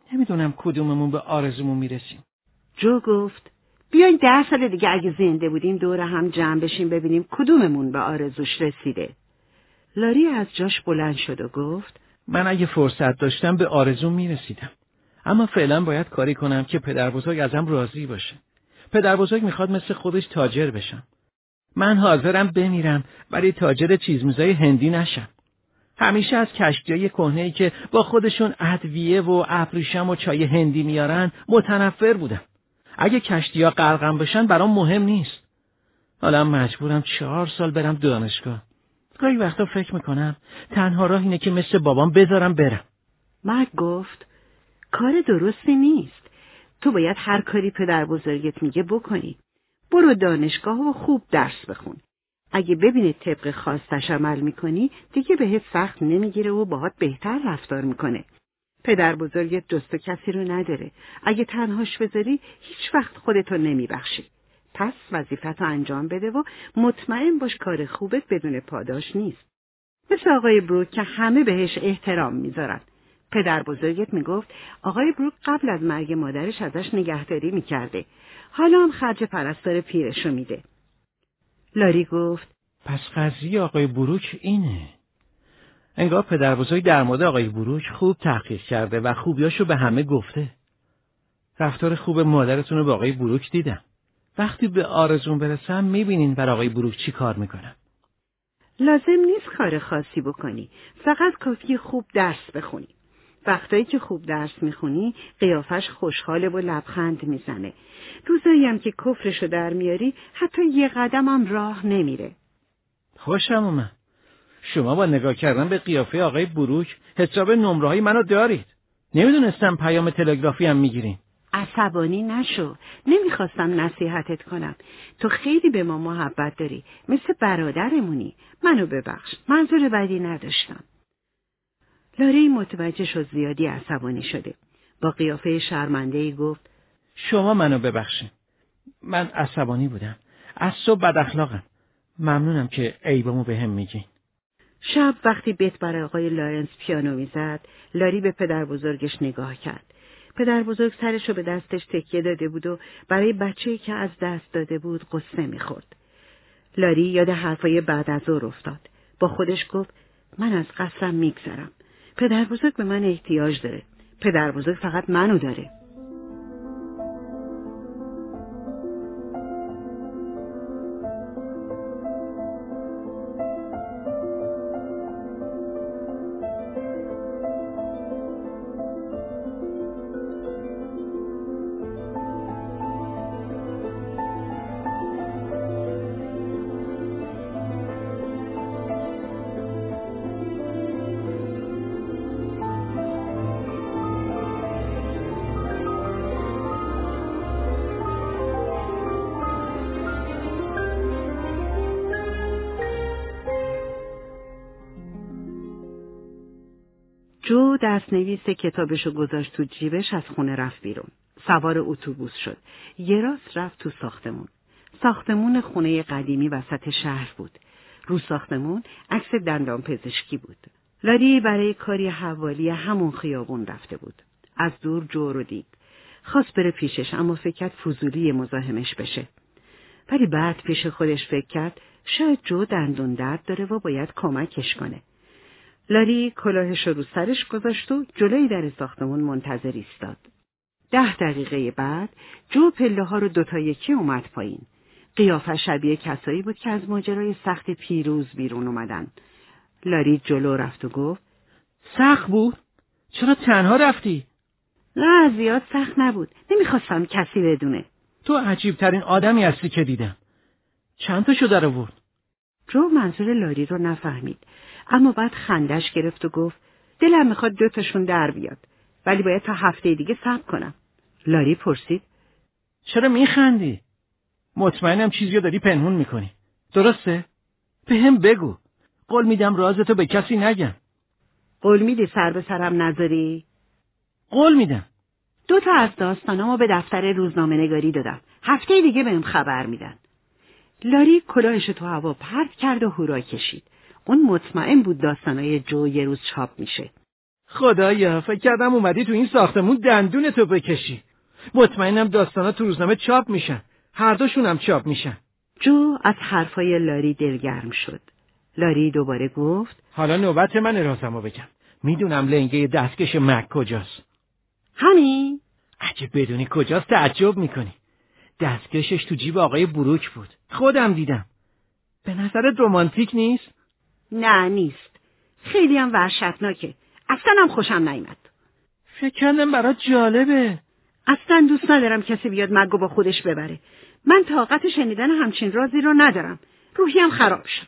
کدوممون به آرزومون میرسیم. جو گفت بیاین 10 سال دیگه اگه زنده بودیم دور هم جمع بشیم ببینیم کدوممون به آرزوش رسیده. لاری از جاش بلند شد و گفت من اگه فرصت داشتم به آرزوم میرسیدم. اما فعلا باید کاری کنم که پدر بزرگ ازم راضی باشه. پدر بزرگ میخواد مثل خودش تاجر بشم. من حاضرم بمیرم ولی تاجر چیزمیزای هندی نشم. همیشه از کشتیای کهنه‌ای که با خودشون ادویه و ابریشم و چای هندی میارن متنفر بودم. اگه کشتی‌ها غرقم بشن برام مهم نیست. حالا مجبورم 4 سال برم دانشگاه. گاهی وقتا فکر میکنم تنها راه اینه که مثل بابام بذارم برم. مرد گفت کار درستی نیست. تو باید هر کاری پدر بزرگت میگه بکنی. برو دانشگاه و خوب درس بخون. اگه ببینی طبق خواستش عمل میکنی دیگه بهت سخت نمیگیره و باهات بهتر رفتار میکنه. پدر بزرگت جز تو کسی رو نداره. اگه تنهاش بذاری هیچ وقت خودتو نمیبخشی. پس وظیفتو انجام بده و مطمئن باش کار خوبت بدون پاداش نیست. مثل آقای بروک که همه بهش احترام میذارن. پدر بزرگت میگفت آقای بروک قبل از مرگ مادرش ازش نگهداری میکرده. حالا هم خرج پرستار پیرشو میده. لاری گفت پس قضیه آقای بروک اینه. انگار پدر بزرگ در مورد آقای بروک خوب تحقیق کرده و خوبیاشو به همه گفته. رفتار خوب مادرتون رو با آقای بروک دیدم. وقتی به آرزون برسم میبینین بر آقای بروک چی کار میکنم. لازم نیست کار خاصی بکنی. فقط کافیه خوب درس بخونی. وقتایی که خوب درس میخونی قیافش خوشحاله و لبخند میزنه. روزایی هم که کفرشو در میاری حتی یه قدم هم راه نمیره. خوشم اومد. شما با نگاه کردن به قیافه آقای بروک حساب نمره‌های منو دارید. نمیدونستم پیام تلگرافی هم میگیرین. عصبانی نشو. نمیخواستم نصیحتت کنم. تو خیلی به ما محبت داری. مثل برادرمونی. منو ببخش. منظور بدی نداشتم. لاری متوجه شد زیادی عصبانی شده. با قیافه شرمنده‌ای گفت شما منو ببخشید. من عصبانی بودم. از صبح بد اخلاقم. ممنونم که عیبمو بهم میگین. شب وقتی بت برای آقای لارنس پیانو میزد، لاری به پدر بزرگش نگاه کرد. پدر بزرگ سرشو به دستش تکیه داده بود و برای بچه‌ای که از دست داده بود قصه میخورد. لاری یاد حرفای بعد از ظهر افتاد. با خودش گفت من از قصرم میگذرم. پدر بزرگ به من احتیاج داره. پدر بزرگ فقط منو داره. جو دستنویس کتابشو گذاشت تو جیبش از خونه رفت بیرون. سوار اتوبوس شد. یه راست رفت تو ساختمون. ساختمون خونه قدیمی وسط شهر بود. رو ساختمون عکس دندان پزشکی بود. لاری برای کاری حوالی همون خیابون رفته بود. از دور جو رو دید. خواست بره پیشش اما فکر کرد فضولی مزاحمش بشه. ولی بعد پیش خودش فکر کرد شاید جو دندون درد داره و باید کمکش کنه. لاری کلاهش رو سرش گذاشت و جلوی در ساختمون منتظر ایستاد. 10 دقیقه بعد جو پله ها رو 2 تا یکی اومد پایین. قیافه شبیه کسایی بود که از ماجرای سخت پیروز بیرون اومدن. لاری جلو رفت و گفت سخت بود؟ چرا تنها رفتی؟ نه زیاد سخت نبود. نمیخواستم کسی بدونه. تو عجیب ترین آدمی هستی که دیدم. چند تا شو در آورد؟ جو منظور لاری رو نفهمید. اما بعد خندش گرفت و گفت دلم میخواد 2 تاشون در بیاد. ولی باید تا هفته دیگه صبر کنم. لاری پرسید چرا میخندی؟ مطمئنم چیزی رو داری پنهون میکنی. درسته؟ به هم بگو. قول میدم رازتو به کسی نگم. قول میدی سر به سرم نذاری؟ قول میدم. 2 تا از داستانامو به دفتر روزنامه نگاری دادم. هفته دیگه بهم خبر میدن. لاری کلاهش تو هوا پرت کرد و هورا کشید. اون مطمئن بود داستانای جو یه روز چاپ میشه. خدایا، فکر کردم اومدی تو این ساختمون دندون تو بکشی. مطمئنم داستانا تو روزنامه چاپ میشن. هر دوشون هم چاپ میشن. جو از حرفای لاری دلگرم شد. لاری دوباره گفت: حالا نوبت من رازمو بگم. میدونم لنگه دستکش مک کجاست. همین؟ عجب بدونی کجاست تعجب میکنی. دستکشش تو جیب آقای بروک بود. خودم دیدم. به نظرت رمانتیک نیست؟ نه نیست. خیلی هم وحشتناکه. اصلا هم خوشم نیامد. فکر کردم برات جالبه. اصلا دوست ندارم کسی بیاد مگو با خودش ببره. من طاقت شنیدن همچین رازی رو ندارم. روحیم خراب شد.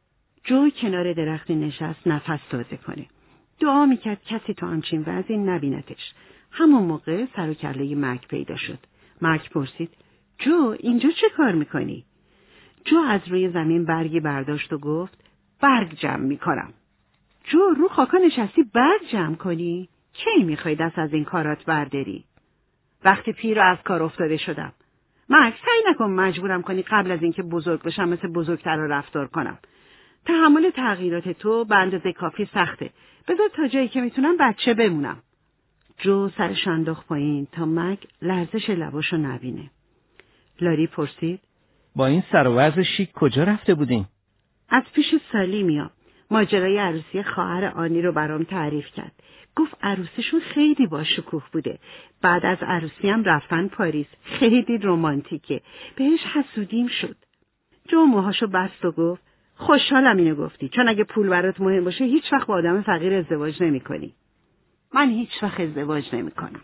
جو کنار درختی نشست نفس تازه کنه. دعا میکرد کسی تو همچین وضعی نبینتش. همون موقع سر و کله مک پیدا شد. مک پرسید: جو اینجا چه کار میکنی؟ جو از روی زمین برگی برداشت و گفت: برگ جمع میکنم. جو رو خاکا نشستی برگ جمع کنی؟ کی میخوای دست از این کارات برداری؟ وقتی پیر از کار افتاده شدم. مک سعی نکن مجبورم کنی قبل از اینکه بزرگ بشم مثل بزرگتر رفتار کنم. تحمل تغییرات تو به اندازه کافی سخته. بذار تا جایی که میتونم بچه بمونم. جو سرش انداخت پایین تا مک لرزش لباشو نبینه. لاری پرسید: با این سر و وضع شیک کجا رفته بودین؟ از پیش سالی میام. ماجرای عروسی خواهر آنی رو برام تعریف کرد. گفت عروسیشون خیلی باشکوه بوده. بعد از عروسی هم رفتن پاریس. خیلی رمانتیکه. بهش حسودیم شد. جو موهاشو بست و گفت: خوشحالم اینو گفتی، چون اگه پول برات مهم باشه هیچ وقت با آدم فقیر ازدواج نمی کنی. من هیچ وقت ازدواج نمی کنم.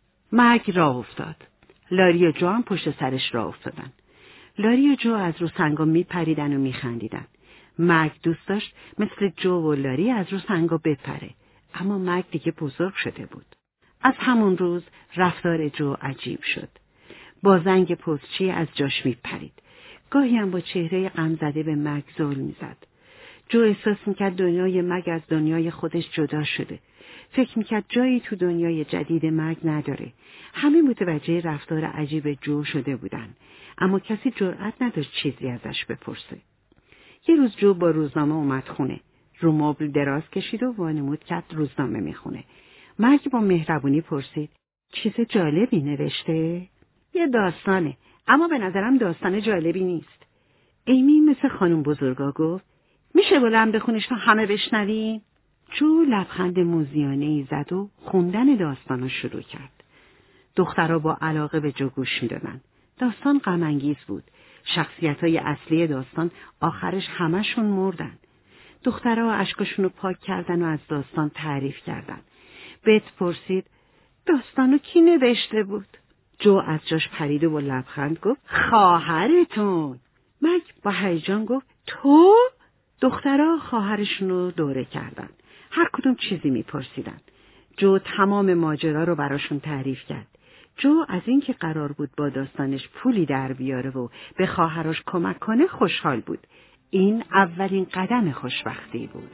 مک راه افتاد. لاری و جو هم پشت سرش راه افتادن. لاری و جو از رو سنگا می پریدن و می خندیدن. مک دوست داشت مثل جو و لاری از رو سنگا بپره، اما مک دیگه بزرگ شده بود. از همون روز رفتار جو عجیب شد. با زنگ پستچی از جاش می پرید. گاهی هم با چهره غمزده به مک زل می‌زد. جو احساس می‌کرد دنیای مک از دنیای خودش جدا شده. فکر می‌کرد جایی تو دنیای جدید مک نداره. همه متوجه رفتار عجیب جو شده بودن، اما کسی جرئت نداشت چیزی ازش بپرسه. یه روز جو با روزنامه اومد خونه. رو مبل دراز کشید و وانمود کرد روزنامه میخونه. مک با مهربونی پرسید: چیز جالبی نوشته؟ یه داستانه، اما به نظرم داستان جالبی نیست. ایمی مثل خانم بزرگا گفت: میشه بلند بخونیش تا همه بشنویم؟ جو لبخند موزیانه‌ای زد و خوندن داستان رو شروع کرد. دخترها با علاقه به جو گوش میدادن. داستان غم‌انگیز بود. شخصیت‌های اصلی داستان آخرش همشون مردن. دخترها اشکاشون رو پاک کردن و از داستان تعریف کردن. بت پرسید: داستانو کی نوشته بود؟ جو از جاش پرید و با لبخند گفت: خواهرتون. مک با هیجان گفت: تو؟ دخترها خواهرشون رو دوره کردن. هر کدوم چیزی میپرسیدن. جو تمام ماجرا رو براشون تعریف کرد. جو از اینکه قرار بود با داستانش پولی در بیاره و به خواهرش کمک کنه خوشحال بود. این اولین قدم خوشبختی بود.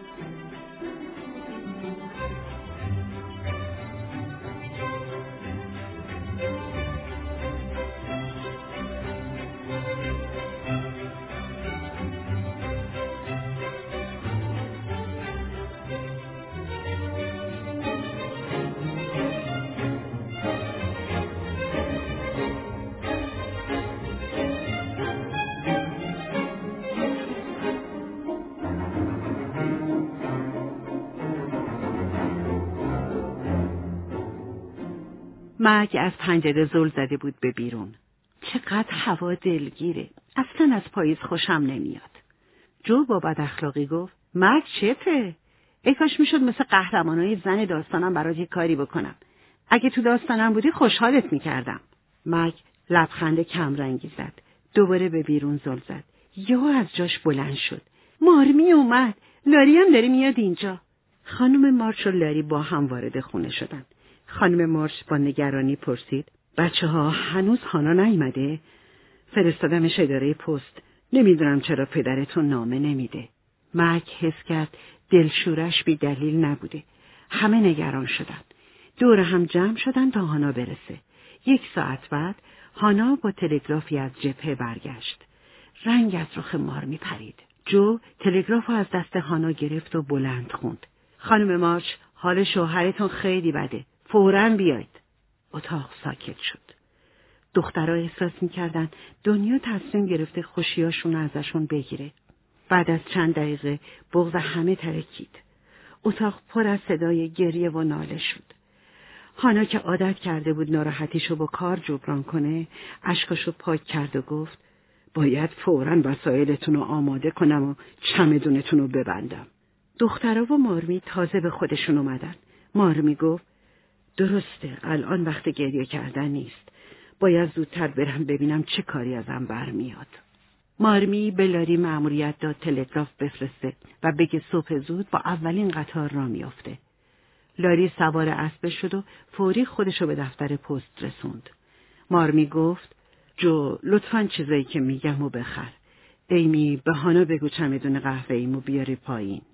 مک از پنجره زل زده بود به بیرون. چقدر هوا دلگیره. اصلا از پاییز خوشم نمیاد. جو با بد اخلاقی گفت: مک چته؟ ای کاش میشد مثل قهرمانای زن داستانم برات یه کاری بکنم. اگه تو داستانم بودی خوشحالت میکردم. مک لبخند کمرنگی زد. دوباره به بیرون زل زد. یهو از جاش بلند شد. مارمی اومد. لاری هم داره میاد اینجا. خانم مارچ و لاری با هم وارد خونه شدن. خانم مارچ با نگرانی پرسید: بچه‌ها هنوز هانا نیامده؟ فرستادمش اداره پست. نمیدونم چرا پدرتون نامه نمیده. مک حس کرد دلشورش بی دلیل نبوده. همه نگران شدن. دور هم جمع شدن تا هانا برسه. 1 ساعت بعد هانا با تلگرافی از جبهه برگشت. رنگ از رخ مارمی پرید. جو تلگراف رو از دست هانا گرفت و بلند خوند. خانم مارچ، حال شوهرتون خیلی بده. فوراً بیاید. اتاق ساکت شد. دخترها احساس می‌کردن دنیا تصمیم گرفته خوشیاشون ازشون بگیره. بعد از چند دقیقه بغض همه ترکید. اتاق پر از صدای گریه و ناله شد. هانا که عادت کرده بود ناراحتیشو با کار جبران کنه، اشکاشو پاک کرد و گفت باید فوراً وسایلتون رو آماده کنم و چمدونتون رو ببندم. دخترها و مارمی تازه به خودشون اومدن. مارمی گفت درسته، الان وقت گریه کردن نیست. باید زودتر برم ببینم چه کاری ازم برمیاد. مارمی به لاری مأموریت داد تلگراف بفرسته و بگه صبح زود با اولین قطار را میافته. لاری سوار اسب شد و فوری خودشو به دفتر پست رسوند. مارمی گفت جو، لطفاً چیزایی که میگم رو بخر. ایمی، به هانا بگو چمدون قهوه‌ایمو بیاری پایین.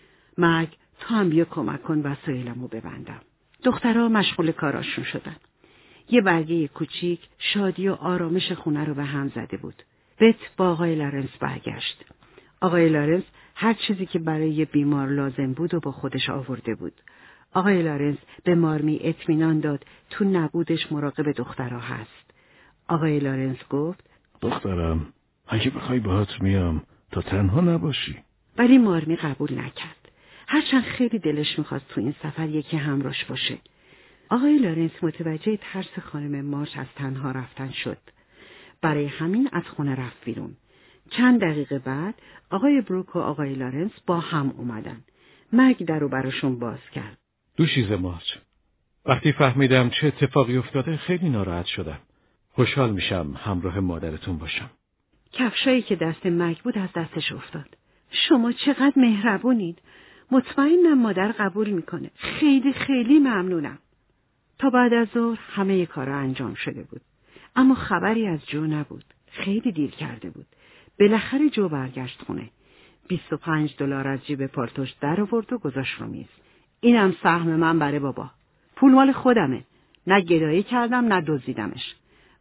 مگ، تو هم بیا کمک کن وسایلمو ببندم. دخترها مشغول کاراشون شدن. یه برگه کوچیک شادی و آرامش خونه رو به هم زده بود. بت با آقای لارنس برگشت. آقای لارنس هر چیزی که برای بیمار لازم بود و با خودش آورده بود. آقای لارنس به مارمی اطمینان داد تو نبودش مراقب دخترها هست. آقای لارنس گفت دخترم، اگه بخوای باهات میام تا تنها نباشی. ولی مارمی قبول نکرد. هرچند خیلی دلش میخواست تو این سفر یکی همراهش باشه. آقای لارنس متوجه ترس خانم مارچ از تنها رفتن شد. برای همین از خونه رفت بیرون. چند دقیقه بعد آقای بروک و آقای لارنس با هم اومدن. مگ در رو براشون باز کرد. دوشیزه مارچ، وقتی فهمیدم چه اتفاقی افتاده خیلی ناراحت شدم. خوشحال میشم همراه مادرتون باشم. کفشایی که دست مگ بود از دستش افتاد. شما چقدر مهربونید. مطمئنم مادر قبول میکنه. خیلی خیلی ممنونم. تا بعد از ظهر همه کارا انجام شده بود. اما خبری از جو نبود. خیلی دیر کرده بود. بالاخره جو برگشت خونه. $25 از جیب پالتوش در آورد و گذاشت رو میز. اینم سهم من برای بابا. پول مال خودمه. نه گدایی کردم نه دزدیدمش.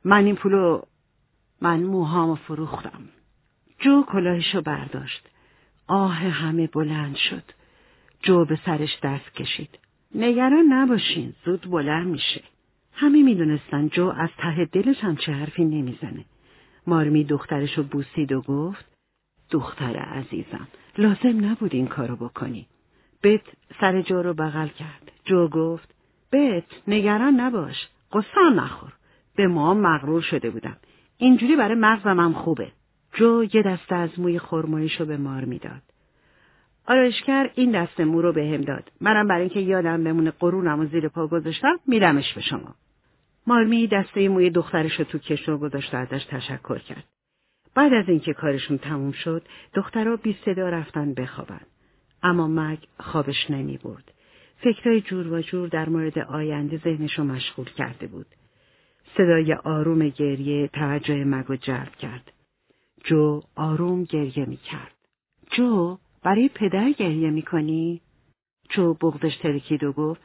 من موهامو فروختم. جو کلاهشو برداشت. آه همه بلند شد. جو به سرش دست کشید. نگران نباشین، زود بلند میشه. همه میدونستن جو از ته دلش هم چه حرفی نمیزنه. مارمی دخترشو بوسید و گفت دختر عزیزم، لازم نبود این کارو بکنی. بت سر جو رو بغل کرد. جو گفت بت، نگران نباش، قصه نخور. به ما مغرور شده بودم. اینجوری برای مغزم هم خوبه. جو یه دسته از موی خرماییشو به مارمی داد. آرایشگر این دسته مو رو بهم داد. منم برای اینکه یادم بمونه قرونمو زیر پا گذاشتم میدمش به شما. مارمی دسته موی دخترشو تو کشو گذاشت و ازش تشکر کرد. بعد از اینکه کارشون تموم شد، دخترها بی صدا رفتن بخوابن. اما مگ خوابش نمی برد. فکرای جور و جور در مورد آینده ذهنشو مشغول کرده بود. صدای آروم گریه توجه مگو جلب کرد. جو آروم گریه می کرد. جو، برای پدر گریه می کنی؟ جو بغضش ترکید و گفت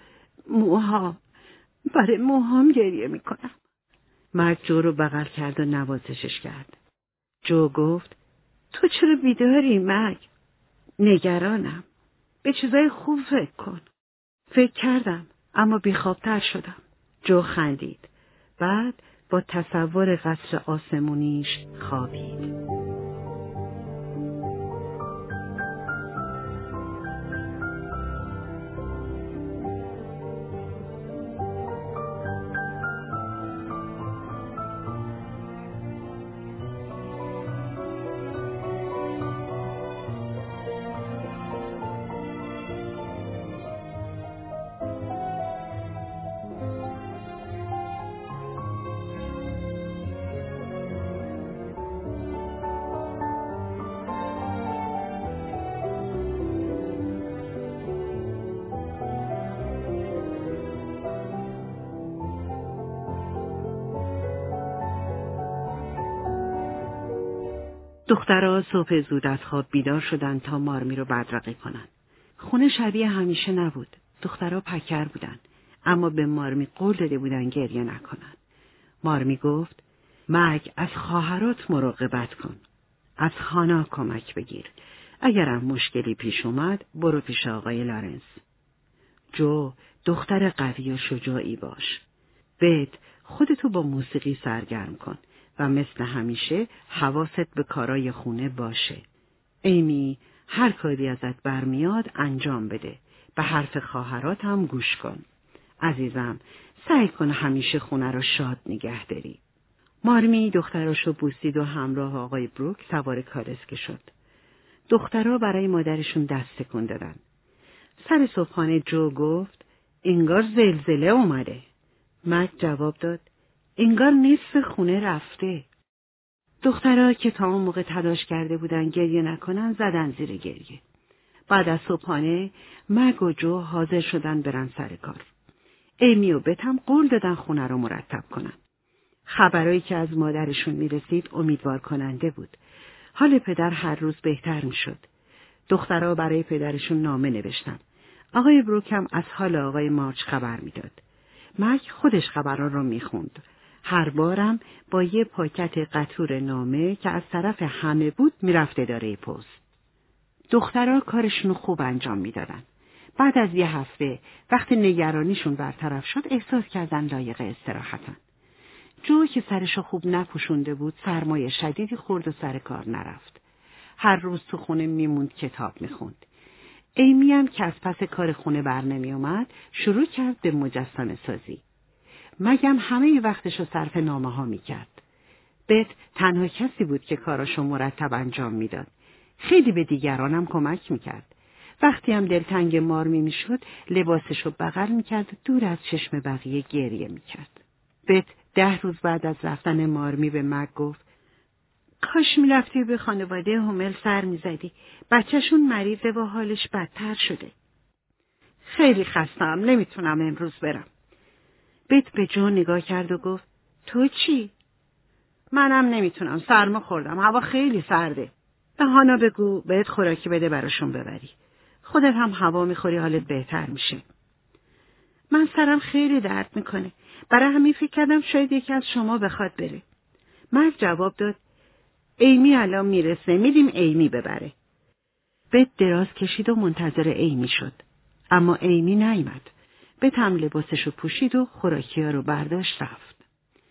برای موهام گریه می کنم. مگ جو رو بغل کرد و نوازشش کرد. جو گفت تو چرا بیداری مگ؟ نگرانم. به چیزای خوب فکر کن. فکر کردم اما بیخوابتر شدم. جو خندید. بعد با تصور قصر آسمونیش خوابید. دخترها صبح زود از خواب بیدار شدن تا مارمی رو بدرقه کنن. خونه شبیه همیشه نبود. دخترها پکر بودن، اما به مارمی قول داده بودن گریه نکنن. مارمی گفت مگ از خواهرات مراقبت کن. از هانا کمک بگیر. اگرم مشکلی پیش اومد برو پیش آقای لارنس. جو دختر قوی و شجاعی باش. بت خودتو با موسیقی سرگرم کن و مثل همیشه حواست به کارای خونه باشه. ایمی هر کاری ازت برمیاد انجام بده. به حرف خواهرات هم گوش کن. عزیزم سعی کن همیشه خونه رو شاد نگه داری. مارمی دختراشو بوسید و همراه آقای بروک سوار کالسکه شد. دخترها برای مادرشون دست تکون دادن. سر صبحانه جو گفت انگار زلزله اومده. مک جواب داد انگار نصف خونه رفته. دخترها که تا اون موقع تلاش کرده بودن گریه نکنن زدن زیر گریه. بعد از صبحانه مک و جو حاضر شدن برن سر کار. ایمی و بت هم قول دادن خونه رو مرتب کنن. خبرایی که از مادرشون میرسید امیدوار کننده بود. حال پدر هر روز بهتر میشد. دخترها برای پدرشون نامه نوشتن. آقای بروک هم از حال آقای مارچ خبر میداد. مک خودش خبران رو میخوند. هر بارم با یه پاکت قطور نامه که از طرف همه بود میرفت اداره پست. دخترها کارشون خوب انجام میدادن. بعد از یه هفته وقتی نگرانیشون برطرف شد احساس کردن لایق استراحتن. جو که سرشو خوب نپوشونده بود سرمایه شدیدی خورد و سر کار نرفت. هر روز تو خونه میموند کتاب میخوند. ایمی هم که از پس کار خونه بر نمی اومد شروع کرد به مجسمه سازی. مگم همه وقتشو صرف نامه ها میکرد. بت تنها کسی بود که کاراشو مرتب انجام میداد. خیلی به دیگرانم کمک میکرد. وقتی هم دلتنگ مارمی میشد لباسشو بغل میکرد و دور از چشم بقیه گریه میکرد. بت 10 روز بعد از رفتن مارمی به مک گفت کاش میرفتی به خانواده هومل سر میزدی. بچهشون مریضه و حالش بدتر شده. خیلی خستم نمیتونم امروز برم. بت به جو نگاه کرد و گفت تو چی؟ منم نمیتونم سرما خوردم هوا خیلی سرده. به هانا بگو بهت خوراکی بده براشون ببری. خودت هم هوا میخوری حالت بهتر میشه. من سرم خیلی درد میکنه. برای همین فکر کردم شاید یکی از شما بخواد بره. مرد جواب داد ایمی الان میرسه میدیم ایمی ببره. بت دراز کشید و منتظر ایمی شد. اما ایمی نیامد. بت هم لباسشو پوشید و خوراکی‌ها رو برداشت رفت.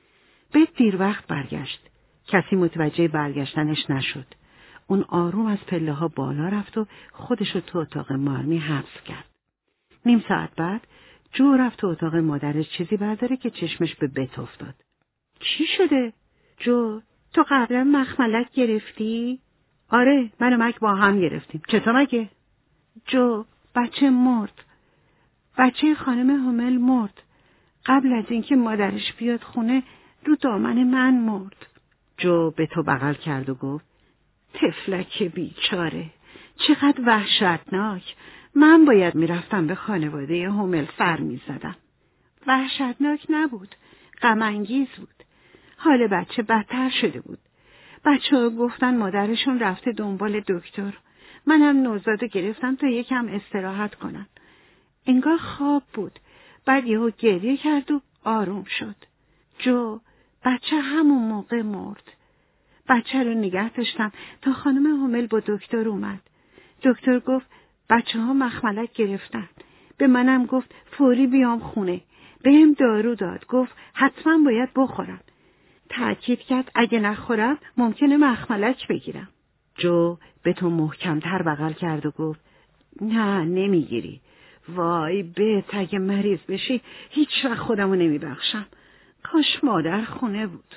بت دیر وقت برگشت. کسی متوجه برگشتنش نشد. اون آروم از پله ها بالا رفت و خودشو تو اتاق مارمی حبس کرد. نیم ساعت بعد جو رفت تو اتاق مادرش چیزی برداره که چشمش به بت افتاد. چی شده؟ جو، تو قبلا مخملک گرفتی؟ آره، من و مک با هم گرفتیم. چطور مگه؟ جو، بچه مرد. بچه خانم هومل مرد. قبل از اینکه مادرش بیاد خونه رو دامن من مرد. جو به تو بغل کرد و گفت طفلک بیچاره. چقدر وحشتناک. من باید میرفتم به خانواده هومل سر میزدم. وحشتناک نبود. غم انگیز بود. حال بچه بدتر شده بود. بچه‌ها گفتن مادرشون رفته دنبال دکتر. منم نوزادو گرفتم تا یکم استراحت کنم. انگار خواب بود. بعد یهو گریه کرد و آروم شد. جو، بچه همون موقع مرد. بچه رو نگه داشتم تا خانم هومل با دکتر اومد. دکتر گفت بچه‌ها مخملک گرفتن. به منم گفت فوری بیام خونه. بهم دارو داد. گفت حتما باید بخورم. تأکید کرد اگه نخورم ممکنه مخملک بگیرم. جو به تو محکم‌تر بغل کرد و گفت نه نمیگیری. وای بت، اگه مریض بشی هیچ وقت خودمو نمیبخشم. کاش مادر خونه بود.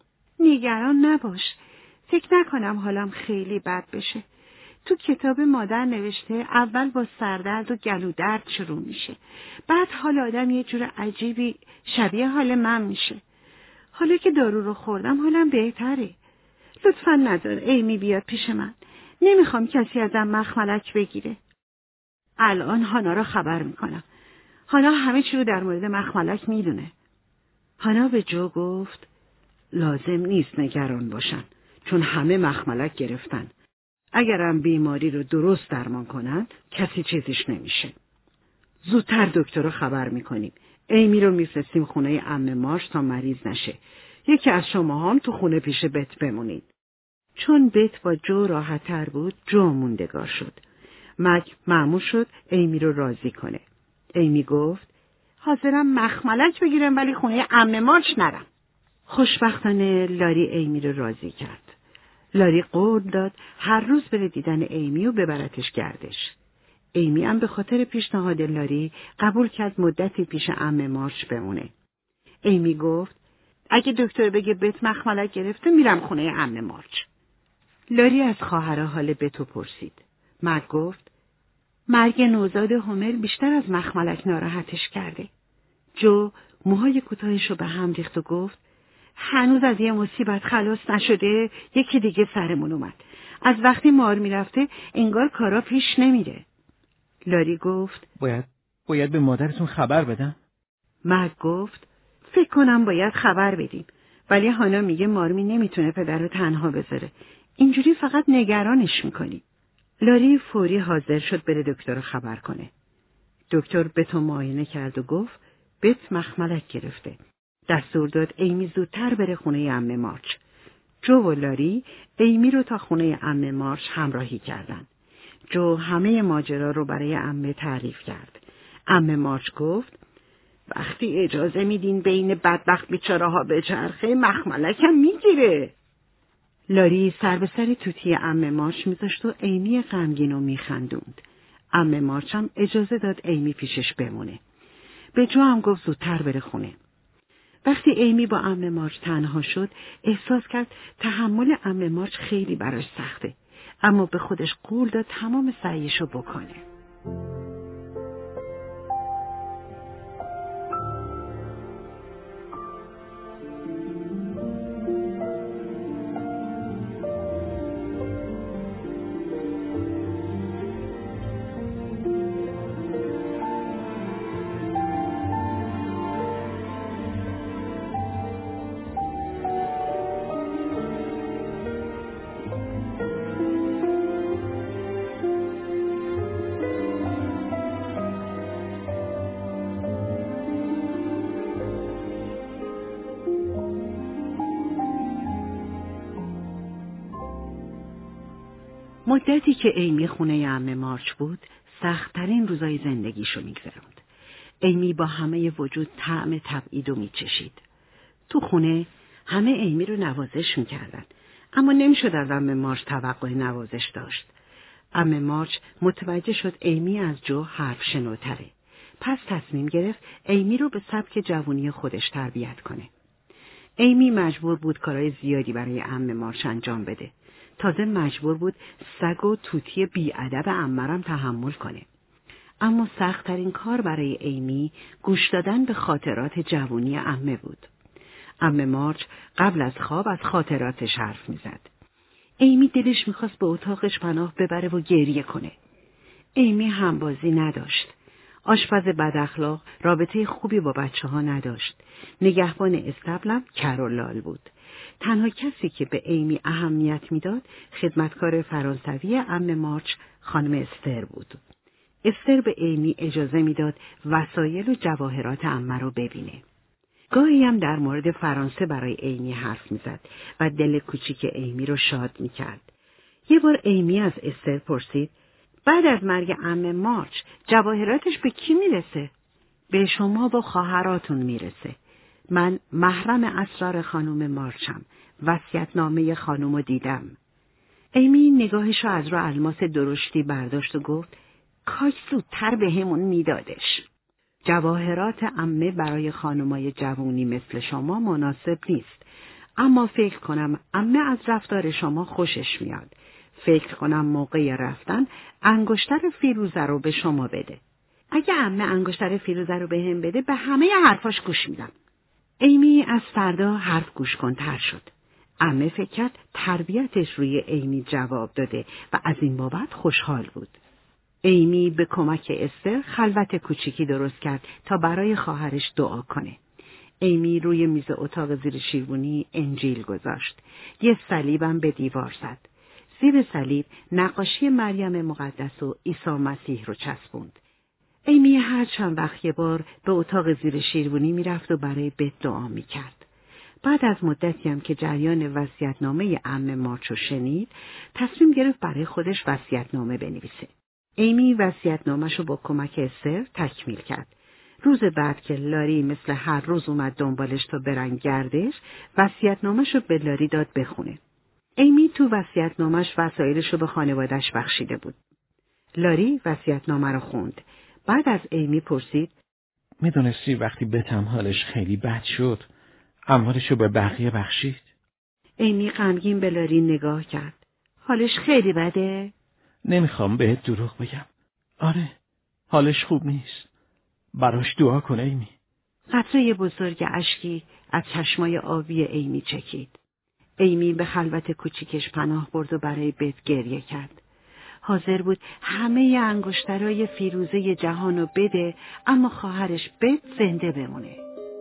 نگران نباش. فکر نکنم حالم خیلی بد بشه. تو کتاب مادر نوشته اول با سردرد و گلو درد شروع میشه. بعد حال آدم یه جور عجیبی شبیه حال من میشه. حالا که دارو رو خوردم حالم بهتره. لطفاً نذار ایمی بیاد پیش من. نمیخوام کسی ازم مخملک بگیره. الان هانا رو خبر میکنم. هانا همه چی رو در مورد مخملک میدونه. هانا به جو گفت لازم نیست نگران باشن چون همه مخملک گرفتن. اگرم بیماری رو درست درمان کنن کسی چیزیش نمیشه. زودتر دکتر رو خبر میکنیم. ایمی رو میفرستیم خونه عمه مارش تا مریض نشه. یکی از شما هم تو خونه پیش بت بمونید. چون بت با جو راحت تر بود، جو موندگار شد. مک مأمور شد ایمی رو راضی کنه. ایمی گفت حاضرم مخملک بگیرم ولی خونه عمه مارچ نرم. خوشبختانه لاری ایمی رو راضی کرد. لاری قول داد هر روز بره دیدن ایمی و ببرتش گردش. ایمی هم به خاطر پیشنهاد لاری قبول کرد مدتی پیش عمه مارچ بمونه. ایمی گفت اگه دکتر بگه بت مخملک گرفته میرم خونه عمه مارچ. لاری از خواهر حال بتو پرسید. مک گفت مرگ نوزاد هومر بیشتر از مخملک ناراحتش کرده. جو موهای کوتاهش رو به هم ریخت و گفت هنوز از یه مصیبت خلاص نشده، یکی دیگه سرمون اومد. از وقتی مار میرفته انگار کارا پیش نمیره. لاری گفت باید به مادرتون خبر بدم. مک گفت فکر کنم باید خبر بدیم، ولی هانا میگه مارمی نمیتونه پدر رو تنها بذاره. اینجوری فقط نگرانش میکنی. لاری فوری حاضر شد بره دکتر رو خبر کنه. دکتر بتو معاینه کرد و گفت بت مخملک گرفته. دستور داد ایمی زودتر بره خونه عمه مارچ. جو و لاری ایمی رو تا خونه عمه مارچ همراهی کردند. جو همه ماجرا رو برای عمه تعریف کرد. عمه مارچ گفت وقتی اجازه میدین بین بدبخت بیچاره‌ها بچرخه مخملکم میگیره. لاری سر به سر توتی عمه مارچ میذاشت و ایمی غمگین و میخندوند. عمه مارچ هم اجازه داد ایمی پیشش بمونه. به جو هم گفت زودتر بره خونه. وقتی ایمی با عمه مارچ تنها شد، احساس کرد تحمل عمه مارچ خیلی براش سخته، اما به خودش قول داد تمام سعیشو بکنه. مدتی که ایمی خونه عمه مارچ بود، سخت‌ترین روزای زندگیشو میگذروند. ایمی با همه وجود طعم تبعیدو میچشید. تو خونه همه ایمی رو نوازش میکردن، اما نمیشد از عمه مارچ توقع نوازش داشت. عمه مارچ متوجه شد ایمی از جو حرف شنوتره. پس تصمیم گرفت ایمی رو به سبک جوونی خودش تربیت کنه. ایمی مجبور بود کارهای زیادی برای عمه مارچ انجام بده. تازه مجبور بود سگ و توتی بی‌ادب عمه‌رم تحمل کنه. اما سخت‌ترین کار برای ایمی گوش دادن به خاطرات جوانی عمه بود. عمه مارچ قبل از خواب از خاطراتش حرف می‌زد. ایمی دلش می‌خواست به اتاقش پناه ببره و گریه کنه. ایمی همبازی نداشت. آشپز بداخلاق رابطه خوبی با بچه‌ها نداشت. نگهبان استبلم کر و لال بود. تنها کسی که به ایمی اهمیت میداد خدمتکار فرانسوی عمه مارچ خانم استر بود. استر به ایمی اجازه میداد وسایل و جواهرات عمه رو ببینه. گاهی هم در مورد فرانسه برای ایمی حرف میزد و دل کوچیک ایمی رو شاد میکرد. یه بار ایمی از استر پرسید بعد از مرگ عمه مارچ جواهراتش به کی میرسه؟ به شما با خواهراتون میرسه. من محرم اسرار خانم مارچم. وصیت‌نامه خانم رو دیدم. ایمی نگاهش رو از رو الماس درشتی برداشت و گفت کاش زودتر به همون میدادش. جواهرات عمه برای خانمای جوونی مثل شما مناسب نیست. اما فکر کنم عمه از رفتار شما خوشش میاد. فکر کنم موقع رفتن انگشتر فیروزه رو به شما بده. اگه عمه انگشتر فیروزه رو به هم بده به همه حرفاش گوش میدم. ایمی از فردا حرف گوش کن‌تر شد. عمه فکر کرد تربیتش روی ایمی جواب داده و از این بابت خوشحال بود. ایمی به کمک استر خلوت کوچیکی درست کرد تا برای خواهرش دعا کنه. ایمی روی میز اتاق زیر شیروانی انجیل گذاشت. یه صلیبم به دیوار زد. زیر صلیب نقاشی مریم مقدس و عیسی مسیح رو چسبوند. ایمی هر چند وقت یه بار به اتاق زیر شیروانی میرفت و برای بت دعا میکرد. بعد از مدتی هم که جریان وصیت‌نامه عمه مارچ رو شنید، تصمیم گرفت برای خودش وصیت‌نامه بنویسه. ایمی وصیت‌نامه‌ش رو با کمک استر تکمیل کرد. روز بعد که لاری مثل هر روز اومد دنبالش تا برن گردش، وصیت‌نامه‌ش رو به لاری داد بخونه. ایمی تو وصیت‌نامه‌ش وسایلش رو به خانواده‌اش بخشیده بود. لاری وصیت‌نامه رو خوند. بعد از ایمی پرسید: میدونستی وقتی بتم حالش خیلی بد شد، اموالش رو به بقیه بخشید؟ ایمی غمگین به لاری نگاه کرد. حالش خیلی بده؟ نمیخوام بهت دروغ بگم. آره، حالش خوب نیست. براش دعا کن ایمی. قطره بزرگ اشکی از چشمای آبی ایمی چکید. ایمی به خلوت کوچیکش پناه برد و برای بت گریه کرد. حاضر بود همه انگشترهای فیروزه جهانو بده، اما خواهرش بت زنده بمونه.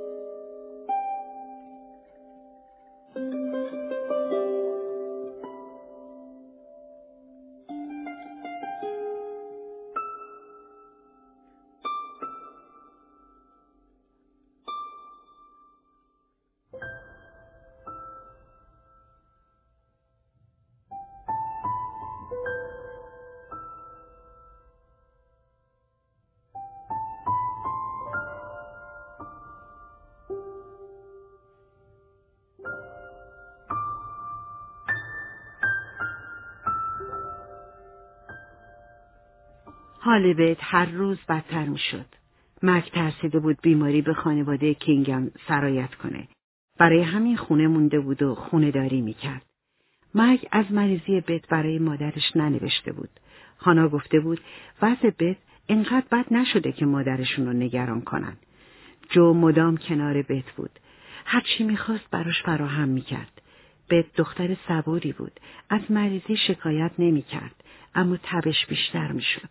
حال بت هر روز بدتر می شد. مک ترسیده بود بیماری به خانواده کینگم سرایت کنه. برای همین خونه مونده بود و خونه داری می کرد. مک از مریضی بت برای مادرش ننوشته بود. هانا گفته بود وضع بت اینقدر بد نشده که مادرشون رو نگران کنن. جو مدام کنار بت بود. هر چی میخواست براش فراهم میکرد. بت دختر صبوری بود. از مریضی شکایت نمیکرد، اما تبش بیشتر میشد.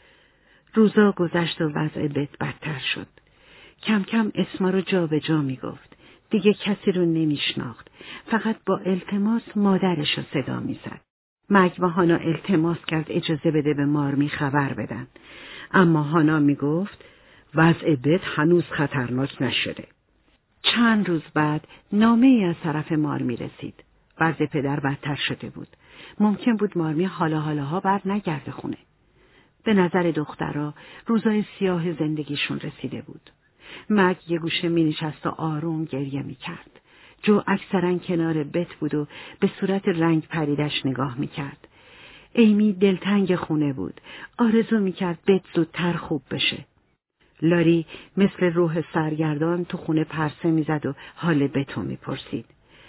روزا گذشت و وضع بت بدتر شد. کم کم اسما رو جا به جا میگفت. دیگه کسی رو نمیشناخت. فقط با التماس مادرش رو صدا میزد. مک و هانا التماس کرد اجازه بده به مارمی خبر بدن. اما هانا میگفت وضع بت هنوز خطرناک نشده. چند روز بعد نامه ای از طرف مارمی رسید. وضع پدر بدتر شده بود. ممکن بود مارمی حالاها بر نگرده خونه. به نظر دخترها روزای سیاه زندگیشون رسیده بود. مک یه گوشه می نشست و آروم گریه می کرد. جو اکثرا کنار بت بود و به صورت رنگ پریدش نگاه می کرد. ایمی دلتنگ خونه بود. آرزو می کرد بت زودتر خوب بشه. لاری مثل روح سرگردان تو خونه پرسه می زد و حال بتو می پرسید.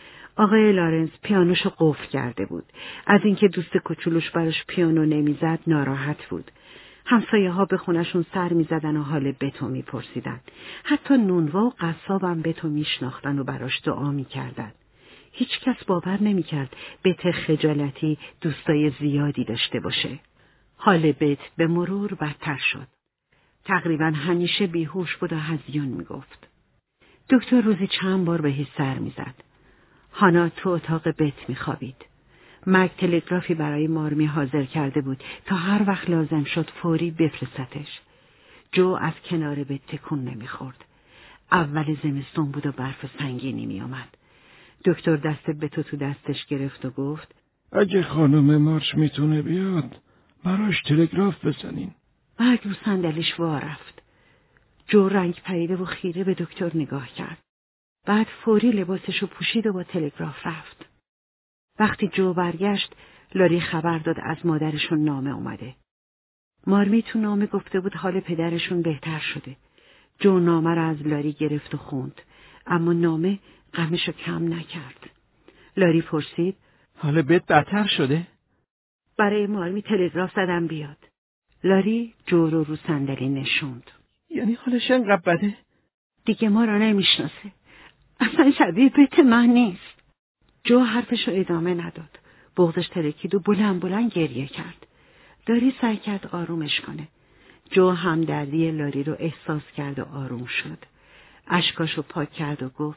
آقای لارنس پیانوشو قفل کرده بود. از اینکه دوست کوچولوش براش پیانو نمیزد ناراحت بود. همسایه ها به خونشون سر میزدن و حال بتو میپرسیدن. حتی نونوا و قصابم بتو میشناختن و براش دعا میکردن. هیچ کس باور نمیکرد بت خجالتی دوستای زیادی داشته باشه. حال بت به مرور بدتر شد. تقریبا همیشه بیهوش بود و هذیان میگفت. دکتر روزی چند بار بهش سر میزد. هانا تو اتاق بت میخوابید. مک تلگرافی برای مارمی حاضر کرده بود تا هر وقت لازم شد فوری بفرستش. جو از کنار بت تکون نمیخورد. اول زمستون بود و برف سنگینی میآمد. دکتر دست بتو تو دستش گرفت و گفت اگه خانم مارچ میتونه بیاد براش تلگراف بزنین. مک رو صندلیش وا رفت. جو رنگ پریده و خیره به دکتر نگاه کرد. بعد فوری لباسشو پوشید و با تلگراف رفت. وقتی جو برگشت، لاری خبر داد از مادرشون نامه اومده. مارمی تو نامه گفته بود حال پدرشون بهتر شده. جو نامه را از لاری گرفت و خوند، اما نامه غمشو کم نکرد. لاری پرسید حال بت بدتر شده؟ برای مارمی تلگراف زدم بیاد. لاری جو رو صندلی نشوند. یعنی حالش انقدر بده؟ دیگه ما را نمیشناسه. اصلا شبیه بت من نیست. جو حرفشو ادامه نداد. بغضش ترکید و بلند گریه کرد. لاری سعی کرد آرومش کنه. جو همدردی لاری رو احساس کرد و آروم شد. اشکاشو پاک کرد و گفت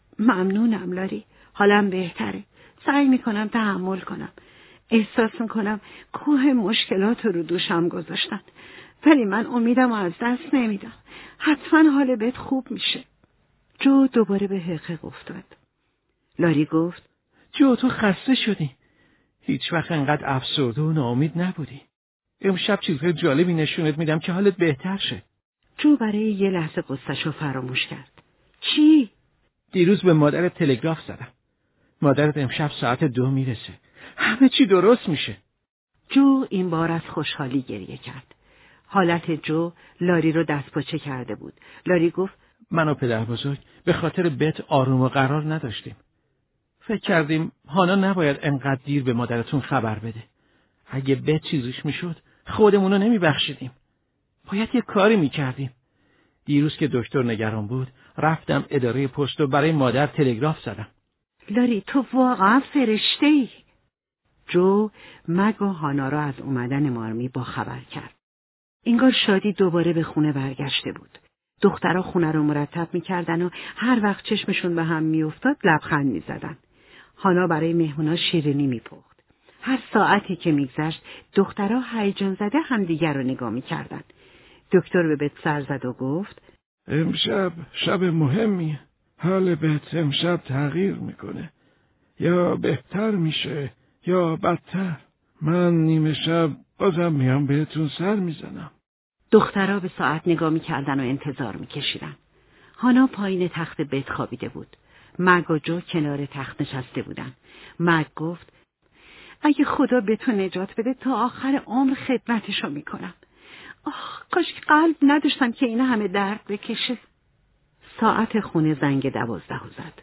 ممنونم لاری، حالم بهتره. سعی میکنم تحمل کنم. احساس میکنم کوه مشکلات رو دوشم گذاشتن. ولی من امیدم از دست نمیدم. حتما حال بهت خوب میشه. جو دوباره به حقیق افتاد. لاری گفت: جو، تو خسته شدی. هیچ وقت انقدر افسرده و ناامید نبودی. امشب چیزهای جالبی نشونت میدم که حالت بهتر شه. جو برای یه لحظه قصه‌شو فراموش کرد. چی؟ دیروز به مادرت تلگراف زدم. مادرت امشب ساعت 2 میرسه. همه چی درست میشه. جو این بار از خوشحالی گریه کرد. حالت جو لاری رو دستپاچه کرده بود. لاری گفت: من و پدر بزرگ به خاطر بت آروم و قرار نداشتیم. فکر کردیم هانا نباید انقدر دیر به مادرتون خبر بده. اگه بت چیزیش میشد خودمونو نمیبخشیدیم. باید یه کاری میکردیم. دیروز که دکتر نگران بود رفتم اداره پست و برای مادر تلگراف زدم. لاری تو واقعا فرشته‌ای. جو مگ و هانا را از اومدن مارمی با خبر کرد. انگار شادی دوباره به خونه برگشته بود. دخترها خونه رو مرتب میکردن و هر وقت چشمشون به هم میافتاد لبخند میزدن. هانا برای مهمونا شیرینی میپخت. هر ساعتی که میگذشت دخترها هیجان زده همدیگر رو نگاه میکردن. دکتر به بت سر زد و گفت: امشب شب مهمیه. حال بت امشب تغییر میکنه. یا بهتر میشه یا بدتر. من نیمه شب بازم میام بهتون سر میزنم. دخترها به ساعت نگاه میکردن و انتظار میکشیدن. هانا پایین تخت بت خوابیده بود. مگ و جو کنار تخت نشسته بودن. مگ گفت: اگه خدا به تو نجات بده تا آخر عمر خدمتشو میکنم. آخ کاش قلب نداشتم که این همه درد بکشه. ساعت خونه زنگ 12 زد.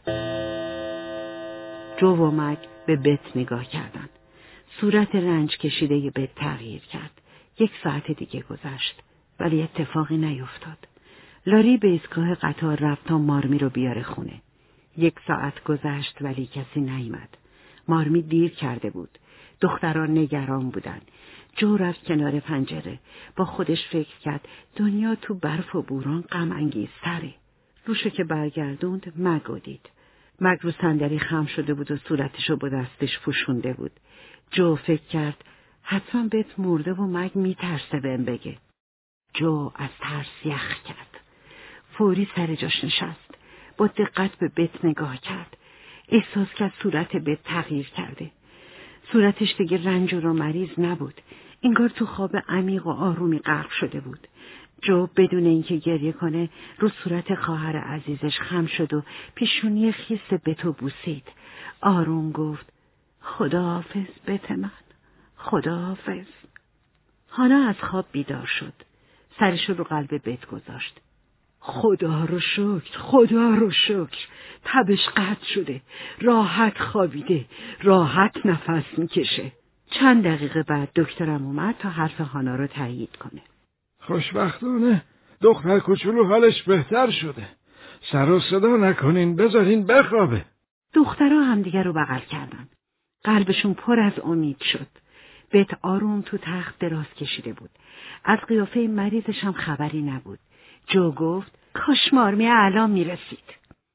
جو و مگ به بت نگاه کردند. صورت رنج کشیده بت تغییر کرد. 1 ساعت دیگه گذشت ولی اتفاقی نیفتاد. لاری به ایستگاه قطار رفت تا مارمی رو بیاره خونه. 1 ساعت گذشت ولی کسی نیامد. مارمی دیر کرده بود. دختران نگران بودن. جو رفت کنار پنجره. با خودش فکر کرد دنیا تو برف و بوران غم انگیزتره. روشو که برگردوند مگو دید. مگ رو صندلی خم شده بود و صورتشو با دستش پوشونده بود. جو فکر کرد حتما بت مرده و مگ میترسه بهم بگه. جو از ترس یخ کرد. فوری سر جاش نشست. با دقت به بت نگاه کرد. احساس کرد صورت بت تغییر کرده. صورتش دیگه رنجور و مریض نبود. انگار تو خواب عمیق و آرومی غرق شده بود. جو بدون اینکه گریه کنه رو صورت خواهر عزیزش خم شد و پیشونی خیس بتو بوسید. آروم گفت: خداحافظ بت من، خداحافظ. هانا از خواب بیدار شد. سرش رو قلب بت گذاشت. خدا رو شکر، خدا رو شکر. تبش قطع شده. راحت خوابیده. راحت نفس میکشه. چند دقیقه بعد دکترم اومد تا حرف هانا رو تایید کنه. خوشبختانه دختر کوچولو حالش بهتر شده. سر و صدا نکنین، بذارین بخوابه. دخترها همدیگر رو بغل کردن. قلبشون پر از امید شد. بت آروم تو تخت دراز کشیده بود. از قیافه مریضش هم خبری نبود. جو گفت: کاش مارمی الان میرسید.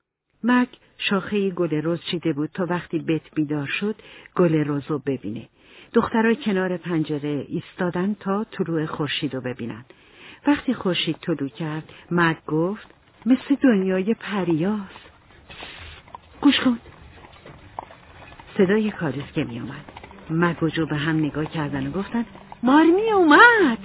مگ شاخه گل رز چیده بود تا وقتی بت بیدار شد گل رز رو ببینه. دخترها کنار پنجره ایستادن تا طلوع خورشید رو ببینن. وقتی خورشید طلوع کرد مگ گفت: مثل دنیای پریاست. گوش کن. صدای کالسکه می آمد. مگ و جو به هم نگاه کردن و گفتن: مارمی اومد.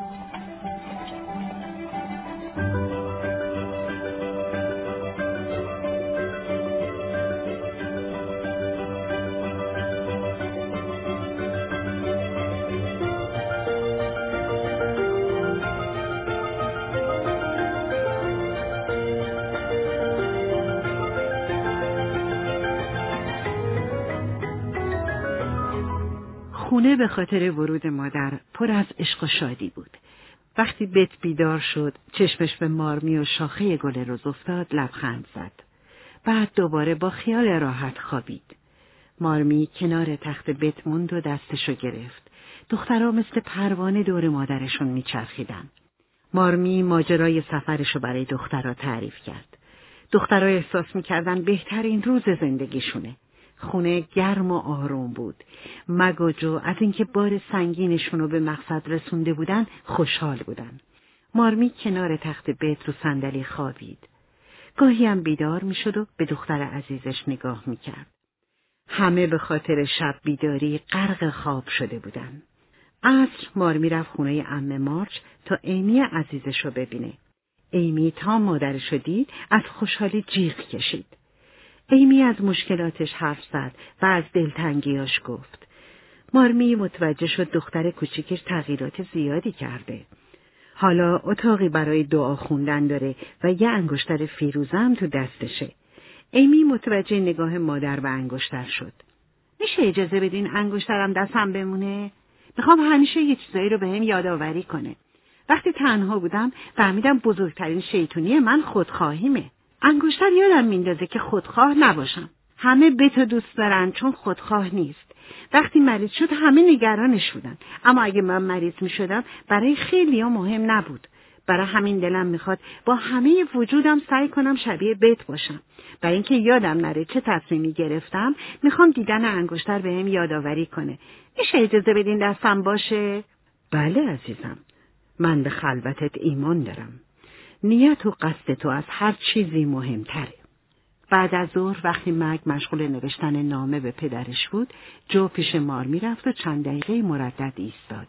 خونه به خاطر ورود مادر پر از عشق و شادی بود. وقتی بت بیدار شد، چشمش به مارمی و شاخه گل رز افتاد، لبخند زد. بعد دوباره با خیال راحت خوابید. مارمی کنار تخت بت موند و دستشو گرفت. دخترها مثل پروانه دور مادرشون میچرخیدن. مارمی ماجرای سفرشو برای دخترها تعریف کرد. دخترها احساس میکردن بهترین روز زندگیشونه. خونه گرم و آروم بود. مگ و جو از اینکه بار سنگینشون رو به مقصد رسونده بودن خوشحال بودن. مارمی کنار تخت بت رو صندلی خوابید. گاهی هم بیدار میشد و به دختر عزیزش نگاه میکرد. همه به خاطر شب بیداری غرق خواب شده بودن. عصر مارمی رفت خونه عمه مارچ تا ایمی عزیزش رو ببینه. ایمی تا مادرش رو دید از خوشحالی جیغ کشید. ایمی از مشکلاتش حرف زد و از دلتنگیاش گفت. مارمی متوجه شد دختر کوچیکش تغییرات زیادی کرده. حالا اتاقی برای دعا خوندن داره و یه انگشتر فیروزه هم تو دستشه. ایمی متوجه نگاه مادر به انگشتر شد. میشه اجازه بدین انگشترم دستم بمونه؟ میخوام همیشه یه چیزایی رو بهم یادآوری کنه. وقتی تنها بودم فهمیدم بزرگترین شیطونی من خودخواهیمه. انگشتر یادم میندازه که خودخواه نباشم. همه به تو دوست دارن چون خودخواه نیست. وقتی مریض شد همه نگرانش بودن. اما اگه من مریض میشدم برای خیلیا مهم نبود. برای همین دلم میخواد با همه وجودم سعی کنم شبیه بیت باشم. برای اینکه یادم نره چه تصمیمی گرفتم میخوام دیدن انگشتر بهم یادآوری کنه. میشه اجازه بدین دستم باشه؟ بله عزیزم. من به خلوتت ایمان دارم. نیت و قصد تو از هر چیزی مهمتره. بعد از ظهر وقتی مگ مشغول نوشتن نامه به پدرش بود، جو پیش مارمی رفت و چند دقیقه مردد ایستاد.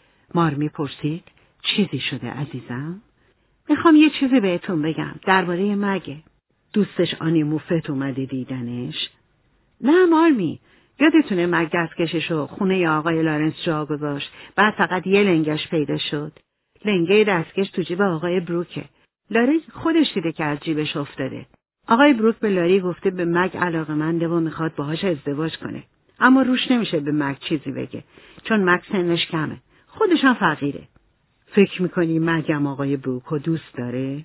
مارمی پرسید: چیزی شده عزیزم؟ میخوام یه چیزی بهتون بگم درباره مگه. دوستش آنی موفت اومده دیدنش؟ نه مارمی، یادتونه مگ دستکششو خونه آقای لارنس جا گذاشت، بعد فقط یه لنگش پیدا شد. لنگه دستکش تو جیب آقای بروکه. لاری خودش دیده که از جیبش افتاده. آقای بروک به لاری گفته به مگ علاقه‌منده و میخواد باهاش ازدواج کنه. اما روش نمیشه به مگ چیزی بگه چون مگ سنش کمه. خودش هم فقیره. فکر میکنی مگم آقای بروکو دوست داره؟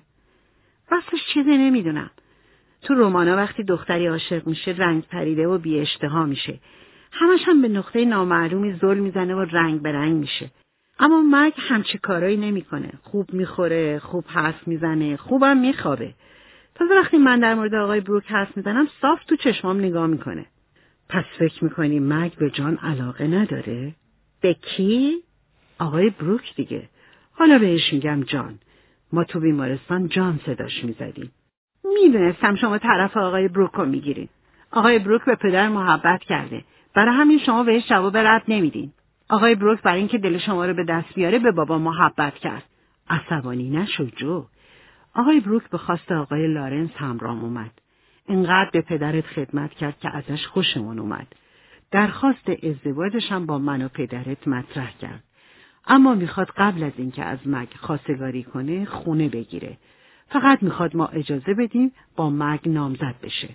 راستش چیزی نمیدونم. تو رمانا وقتی دختری عاشق میشه رنگ پریده و بی اشتها میشه. همش هم به نقطه نامعلومی زل میزنه و رنگ به رنگ میشه. اما مگ همچی کارایی نمیکنه. خوب میخوره، خوب حرف میزنه، خوبم میخوابه. تازه وقتی من در مورد آقای بروک حرف میزنم صاف تو چشمام نگاه میکنه. پس فکر میکنی مگ به جان علاقه نداره؟ به کی؟ آقای بروک دیگه. حالا بهش میگم جان. ما تو بیمارستان جان صداش میزدیم. میدونستم شما طرف آقای بروک رو میگیرین. آقای بروک به پدر محبت کرده. برای همین شما بهش جواب رد نمیدین. آقای بروک برای اینکه دل شما رو به دست بیاره به بابا محبت کرد. عصبانی نشو جو. آقای بروک به خواست آقای لارنس همراه اومد. انقدر به پدرت خدمت کرد که ازش خوشمون اومد. درخواست ازدواجش هم با من و پدرت مطرح کرد. اما میخواد قبل از اینکه از مگ خواستگاری کنه خونه بگیره. فقط میخواد ما اجازه بدیم با مگ نامزد بشه.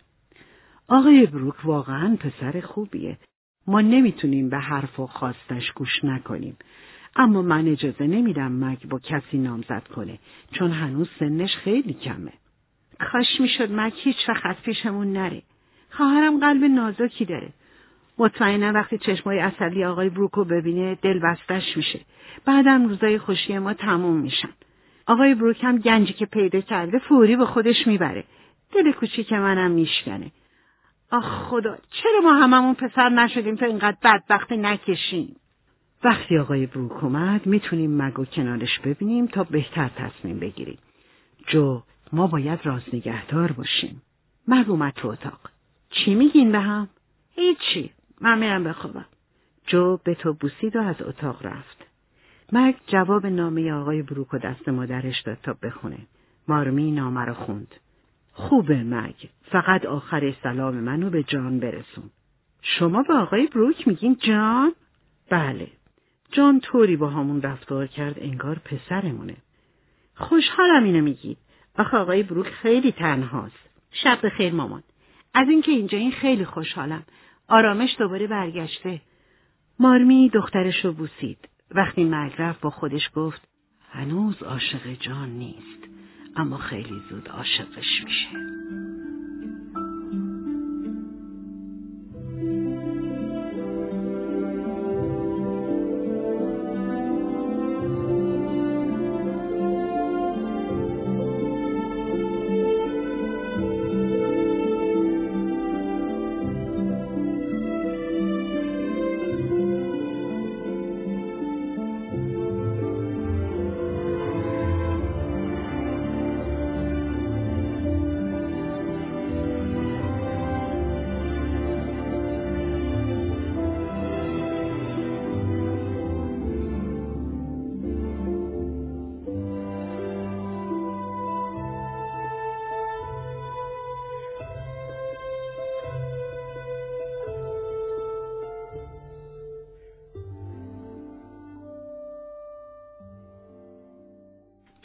آقای بروک واقعا پسر خوبیه. ما نمیتونیم به حرف و خواستش گوش نکنیم. اما من اجازه نمیدم مگ با کسی نامزد کنه چون هنوز سنش خیلی کمه. کاش میشد مگ هیچ وقت از پیشمون نره. خواهرم قلب نازکی داره. مطمئنم وقتی چشمای عصبی آقای بروکو ببینه دل بستش میشه. بعدم روزای خوشی ما تموم میشن. آقای بروک هم گنجی که پیدا کرده فوری به خودش میبره. دل کوچیک منم میشکنه. آخ خدا، چرا ما هممون پسر نشدیم تا اینقدر بدبختی نکشیم؟ وقتی آقای بروک اومد میتونیم مگو کنارش ببینیم تا بهتر تصمیم بگیریم. جو، ما باید راز نگهدار باشیم. مگ اومد تو اتاق. چی میگین به هم؟ هیچی، من میرم بخوابم. جو به تو بوسید و از اتاق رفت. مگ جواب نامه آقای بروک و دست مادرش داد تا بخونه. مارمی نامه رو خوند. خوبه مگ، فقط آخر سلام منو به جان برسون. شما به آقای بروک میگین جان؟ بله. جان طوری با همون رفتار کرد انگار پسرمونه. خوشحالم اینو میگید. آخه آقای بروک خیلی تنهاست. شب بخیر مامان. از اینکه اینجا این خیلی خوشحالم. آرامش دوباره برگشته. مارمی دخترشو بوسید. وقتی مگ رفت با خودش گفت هنوز عاشق جان نیست، اما خیلی زود عاشقش میشه.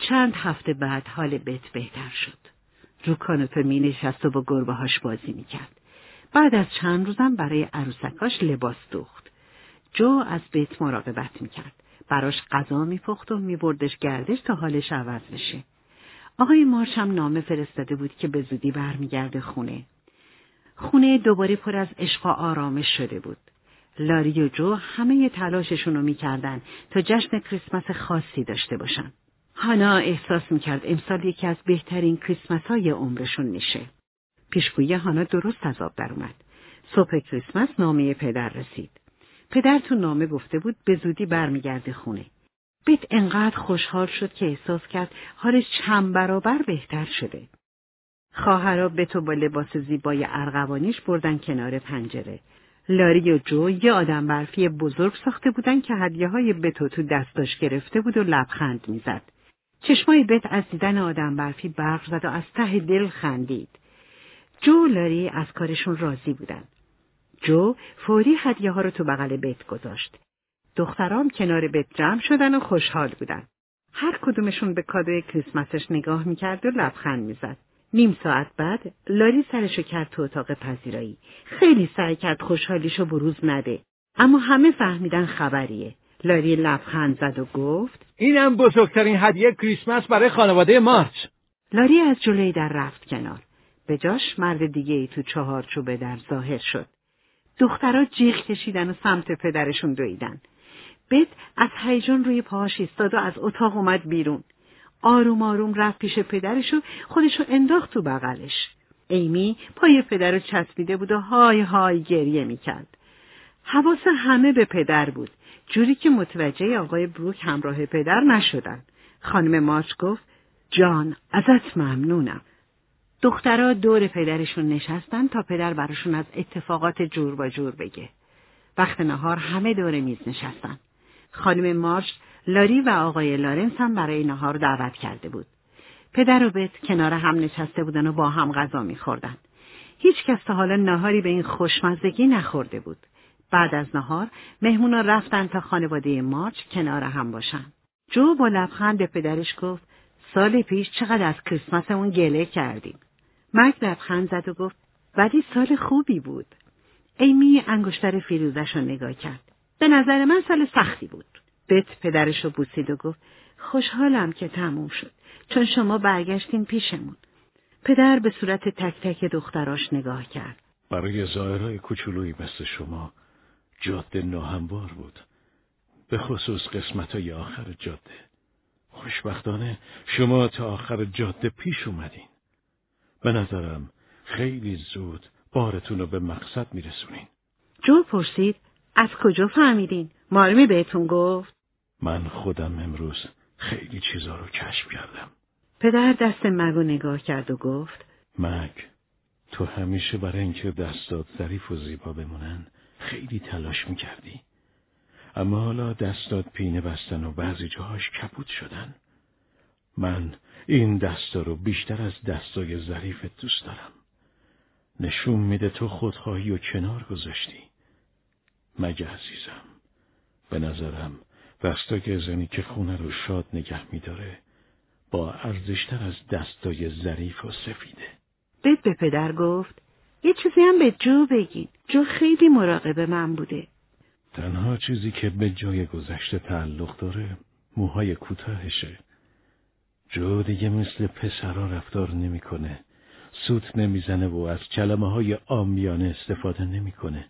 چند هفته بعد حال بت بهتر شد. رو کاناپه می نشست و با گربه‌هاش بازی می کرد. بعد از چند روزم برای عروسکاش لباس دوخت. جو از بت مراقبت می کرد. براش غذا می پخت و می بردش گردش تا حالش عوض بشه. آقای مارچ هم نامه فرستاده بود که به زودی برمیگرده خونه. خونه دوباره پر از عشق و آرامش شده بود. لاری و جو همه تلاششون رو می‌کردن تا جشن کریسمس خاصی داشته باشن. هانا احساس می‌کرد امسال یکی از بهترین کریسمس‌های عمرشون میشه. پیشگویی هانا درست از آب در اومد. صبح کریسمس نامه پدر رسید. پدر تو نامه گفته بود به زودی برمیگرده خونه. بت انقدر خوشحال شد که احساس کرد حالش چند برابر بهتر شده. خواهرها بتو با لباس زیبای ارغوانیش بردن کنار پنجره. لاری و جو یه آدم برفی بزرگ ساخته بودن که هدیه‌های بتو تو دستاش گرفته بود و لبخند میزد. چشمای بت از دیدن آدم برفی برق زد و از ته دل خندید. جو و لاری از کارشون راضی بودن. جو فوری هدیه‌ها رو تو بغل بت گذاشت. دخترام کنار بت جمع شدن و خوشحال بودن. هر کدومشون به کادوی کریسمسش نگاه میکرد و لبخند میزد. نیم ساعت بعد لاری سرشو کرد تو اتاق پذیرایی. خیلی سعی کرد خوشحالیشو بروز نده. اما همه فهمیدن خبریه. لاری لبخند زد و گفت اینم بزرگترین هدیه کریسمس برای خانواده مارچ. لاری از جلوی در رفت کنار. به جاش مرد دیگه ای تو چهارچوبه در ظاهر شد. دخترها جیغ کشیدن و سمت پدرشون دویدن. بت از هیجان روی پاهاش ایستاد و از اتاق اومد بیرون. آروم آروم رفت پیش پدرش و خودشو انداخت تو بغلش. ایمی پای پدر چسبیده بود و های های گریه میکرد. حواس همه به پدر بود، جوری که متوجه آقای بروک همراه پدر نشدن. خانم مارچ گفت جان ازت ممنونم. دخترها دور پدرشون نشستن تا پدر براشون از اتفاقات جور با جور بگه. وقت نهار همه دور میز نشستن. خانم مارچ لاری و آقای لارنس هم برای نهار دعوت کرده بود. پدر و بت کنار هم نشسته بودن و با هم غذا می‌خوردن. هیچ کس تا حالا نهاری به این خوشمزگی نخورده بود. بعد از نهار مهمونا رفتن تا خانواده مارچ کنار هم باشن. جو با لبخند به پدرش گفت سال پیش چقدر از کریسمسمون گله کردیم. مرد لبخند زد و گفت ولی سال خوبی بود. ایمی انگشتر فیروزش رو نگاه کرد. به نظر من سال سختی بود. بت پدرش رو بوسید و گفت خوشحالم که تموم شد چون شما برگشتین پیشمون. پدر به صورت تک تک دختراش نگاه کرد. برای ظاهرهای کوچولویی مثل شما جاده ناهموار بود، به خصوص قسمت‌های آخر جاده. خوشبختانه شما تا آخر جاده پیش اومدین. به نظرم خیلی زود بارتون رو به مقصد میرسونین. جو پرسید از کجا فهمیدین؟ مارمی بهتون گفت؟ من خودم امروز خیلی چیزا رو کشف کردم. پدر دست مگ رو نگاه کرد و گفت مگ، تو همیشه برای اینکه دستات ظریف و زیبا بمونن خیلی تلاش میکردی. اما حالا دستات پینه بستن و بعضی جاهاش کبود شدن. من این دستا رو بیشتر از دستای ظریفت دوست دارم. نشون میده تو خودخواهی و کنار گذاشتی. مگه عزیزم، به نظرم دستای زنی که خونه رو شاد نگه میداره با ارزشتر از دستای ظریف و سفیده. بت به پدر گفت یه چیزی هم به جو بگین. جو خیلی مراقب من بوده. تنها چیزی که به جای گذشته تعلق داره موهای کوتاهشه. جو دیگه مثل پسرا رفتار نمیکنه، سوت نمیزنه و از کلمه‌های عامیانه استفاده نمیکنه.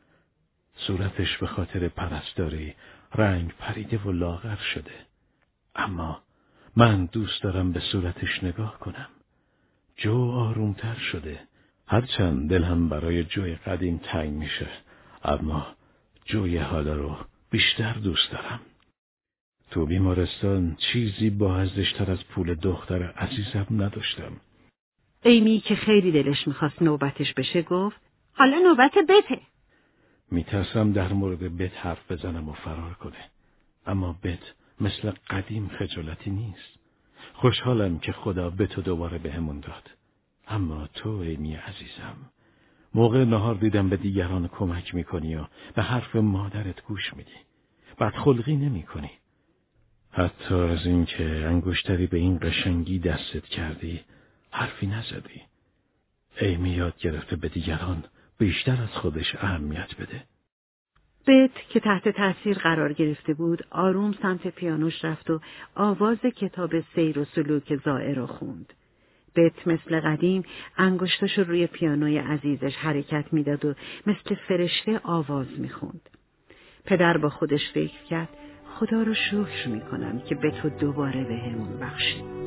صورتش به خاطر پرستاری رنگ پریده و لاغر شده. اما من دوست دارم به صورتش نگاه کنم. جو آرومتر شده. هرچند دلم برای جوی قدیم تنگ میشه، اما جوی حالا رو بیشتر دوست دارم. تو بیمارستان چیزی با ارزش‌تر از پول دختر عزیزم نداشتم. ایمی که خیلی دلش میخواست نوبتش بشه گفت حالا نوبت بته. میترسم در مورد بت حرف بزنم و فرار کنه. اما بت مثل قدیم خجالتی نیست. خوشحالم که خدا بتو دوباره بهمون داد. اما تو ایمی عزیزم، موقع نهار دیدم به دیگران کمک میکنی و به حرف مادرت گوش میدی. بدخلقی نمیکنی. حتی از این که انگشتری به این قشنگی دستت کردی حرفی نزدی. ایمی یاد گرفته به دیگران بیشتر از خودش اهمیت بده. بت که تحت تاثیر قرار گرفته بود آروم سمت پیانوش رفت و آواز کتاب سیر و سلوک زائر رو خوند. بت مثل قدیم انگشتاشو روی پیانوی عزیزش حرکت میداد و مثل فرشته آواز میخوند. پدر با خودش فکر کرد خدا رو شکر میکنم که بتو دوباره بهمون بخشید.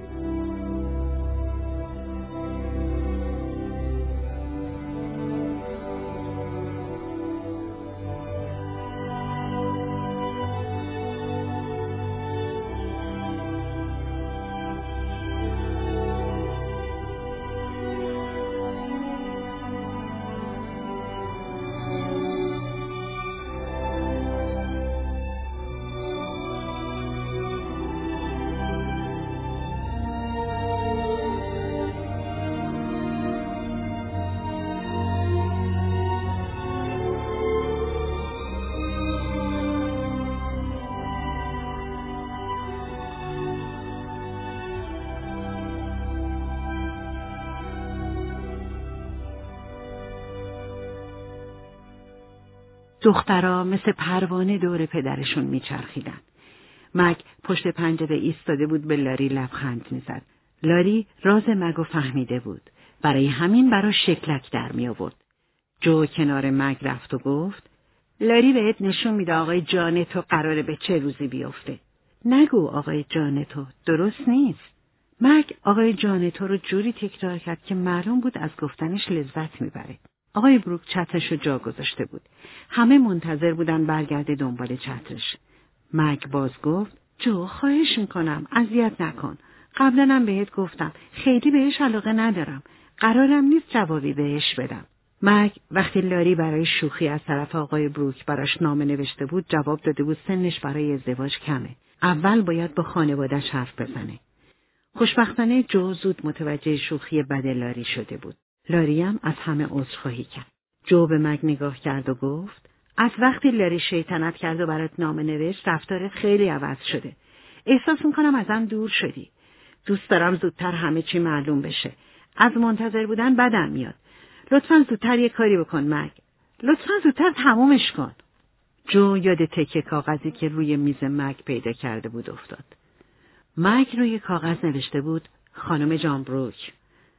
دخترها مثل پروانه دور پدرشون میچرخیدن. مگ پشت پنجره ایستاده بود به لاری لبخند میزد. لاری راز مگو فهمیده بود. برای همین براش شکلک در می آورد. جو کنار مگ رفت و گفت لاری بهت نشون میده آقای جانتو قراره به چه روزی بیفته. نگو آقای جانتو، درست نیست. مگ آقای جانتو رو جوری تکرار کرد که معلوم بود از گفتنش لذت میبره. آقای بروک چترش رو جا گذاشته بود. همه منتظر بودن برگرده دنبال چترش. مگ باز گفت جو خواهش میکنم اذیت نکن. قبلنم بهت گفتم خیلی بهش علاقه ندارم. قرارم نیست جوابی بهش بدم. مگ وقتی لاری برای شوخی از طرف آقای بروک براش نامه نوشته بود جواب داده بود سنش برای ازدواج کمه. اول باید با خانواده‌اش حرف بزنه. خوشبختانه جو زود متوجه شوخی بد لاری شده بود. لاری هم از همه عذرخواهی کرد. جو به مگ نگاه کرد و گفت از وقتی لاری شیطنت کرد و برات نامه نوشت رفتارت خیلی عوض شده. احساس میکنم ازم دور شدی. دوست دارم زودتر همه چی معلوم بشه. از منتظر بودن بدم میاد. لطفاً زودتر یه کاری بکن مگ. لطفاً زودتر تمومش کن. جو یاد تکه کاغذی که روی میز مگ پیدا کرده بود افتاد. مگ روی کاغذ نوشته بود خانم جان بروک.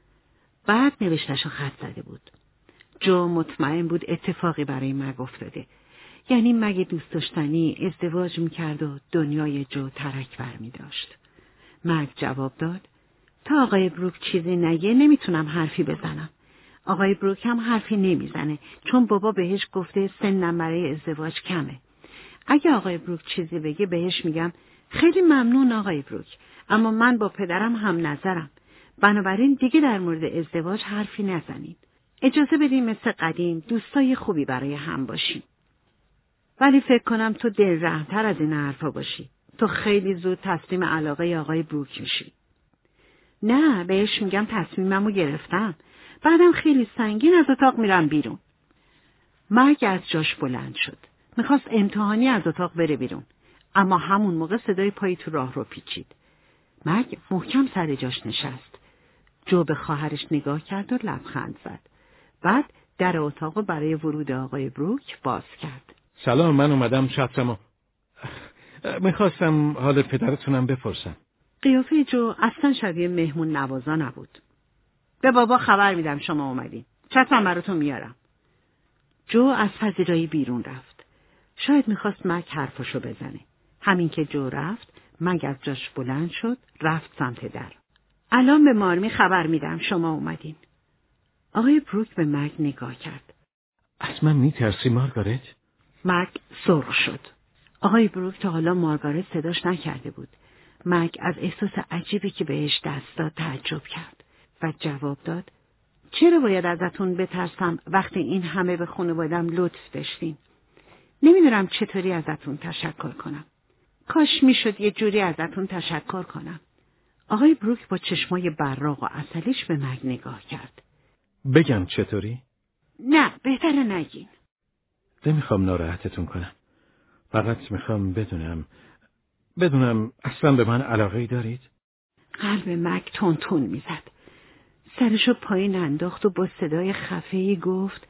بعد نوشته‌شو خط زده بود. جو مطمئن بود اتفاقی برای مگ افتاده. یعنی مگ دوست داشتنی ازدواج میکرد و دنیای جو ترک برمی داشت. مگ جواب داد تا آقای بروک چیزی نگه نمیتونم حرفی بزنم. آقای بروک هم حرفی نمیزنه چون بابا بهش گفته سنم برای ازدواج کمه. اگه آقای بروک چیزی بگه بهش میگم خیلی ممنون آقای بروک، اما من با پدرم هم نظرم. بنابراین دیگه در مورد ازدواج حرفی نزنید. اجازه بدیم مثل قدیم دوستای خوبی برای هم باشیم. ولی فکر کنم تو دلرحم‌تر از این حرفا باشی. تو خیلی زود تسلیم علاقه آقای بروک میشی. نه، بهش میگم تصمیممو گرفتم. بعدم خیلی سنگین از اتاق میرم بیرون. مگ از جاش بلند شد. میخواست امتحانی از اتاق بره بیرون. اما همون موقع صدای پایی تو راه رو پیچید. مگ محکم سر جاش نشست. جو به خواهرش نگاه کرد و لبخند زد. بعد در اتاق برای ورود آقای بروک باز کرد. سلام، من اومدم چترمو. میخواستم حال پدرتونم بپرسم. قیافه جو اصلا شبیه مهمون نوازا نبود. به بابا خبر میدم شما اومدین. چترم براتون میارم. جو از پذیرایی بیرون رفت. شاید میخواست مگ حرفشو بزنه. همین که جو رفت، مگ از جاش بلند شد، رفت سمت در. الان به مارمی خبر میدم شما اومدین. آقای بروک به مگ نگاه کرد. از من میترسی مارگارت؟ مگ سرخ شد. آقای بروک تا حالا مارگارت صداش نکرده بود. مگ از احساس عجیبی که بهش دست داد تعجب کرد و جواب داد چرا باید ازتون بترسم وقتی این همه به خانوادم لطف داشتین؟ نمیدونم چطوری ازتون تشکر کنم. کاش میشد یه جوری ازتون تشکر کنم. آقای بروک با چشمای براق و عسلیش به مگ نگاه کرد. بگم چطوری؟ نه، بهتره نگین. نمیخوام ناراحتتون کنم. فقط میخوام بدونم بدونم اصلا به من علاقه‌ای دارید؟ قلب مگ تون تون میزد. سرشو پایین انداخت و با صدای خفه‌ای گفت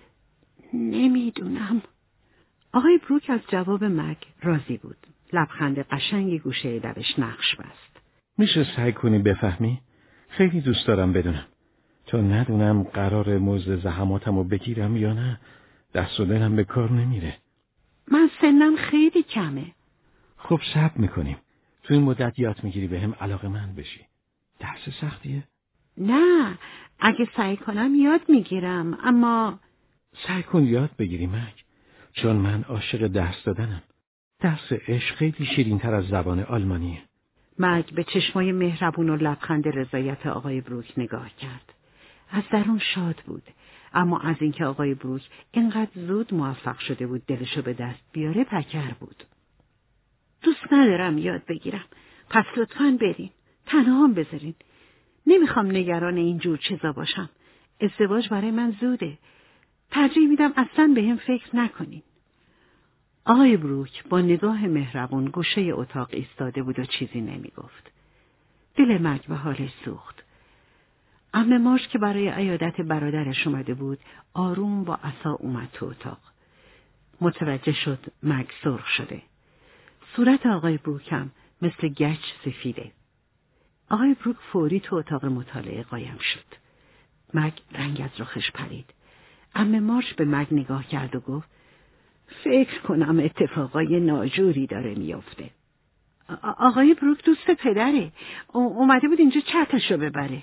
نمیدونم. آقای بروک از جواب مگ راضی بود. لبخند قشنگی گوشه لبش نقش بست. میشه سعی کنی بفهمی؟ خیلی دوست دارم بدونم. تا ندونم قرار مزد زحماتمو بگیرم یا نه، دست و دلم به کار نمیره. من سنم خیلی کمه. خب صبر میکنیم. تو این مدت یاد میگیری به هم علاقه‌مند بشی. درس سختیه؟ نه، اگه سعی کنم یاد میگیرم، اما سعی کن یاد بگیری مگ، چون من عاشق درس دادنم. درس عشق خیلی شیرین‌تر از زبان آلمانیه. مگ به چشمای مهربون و لبخند رضایت آقای بروک نگاه کرد. از درون شاد بود، اما از اینکه آقای بروک اینقدر زود موفق شده بود دلشو به دست بیاره پکر بود. دوست ندارم یاد بگیرم، پس لطفاً برین، تنها هم بذارین. نمیخوام نگران اینجور چیزا باشم. ازدواج برای من زوده. ترجیح میدم اصلاً به هم فکر نکنین. آقای بروک با نگاه مهربون گوشه اتاق ایستاده بود و چیزی نمیگفت. دل مگ به حالش سوخت. عمه مارش که برای عیادت برادرش اومده بود آروم با عصا اومد تو اتاق. متوجه شد مگ سرخ شده. صورت آقای بروک هم مثل گچ سفیده. آقای بروک فوری تو اتاق مطالعه قایم شد. مگ رنگ از رخش پرید. عمه مارش به مگ نگاه کرد و گفت فکر کنم اتفاقای ناجوری داره میافته. آقای بروک دوست پدره. اومده بود اینجا چتشو ببره.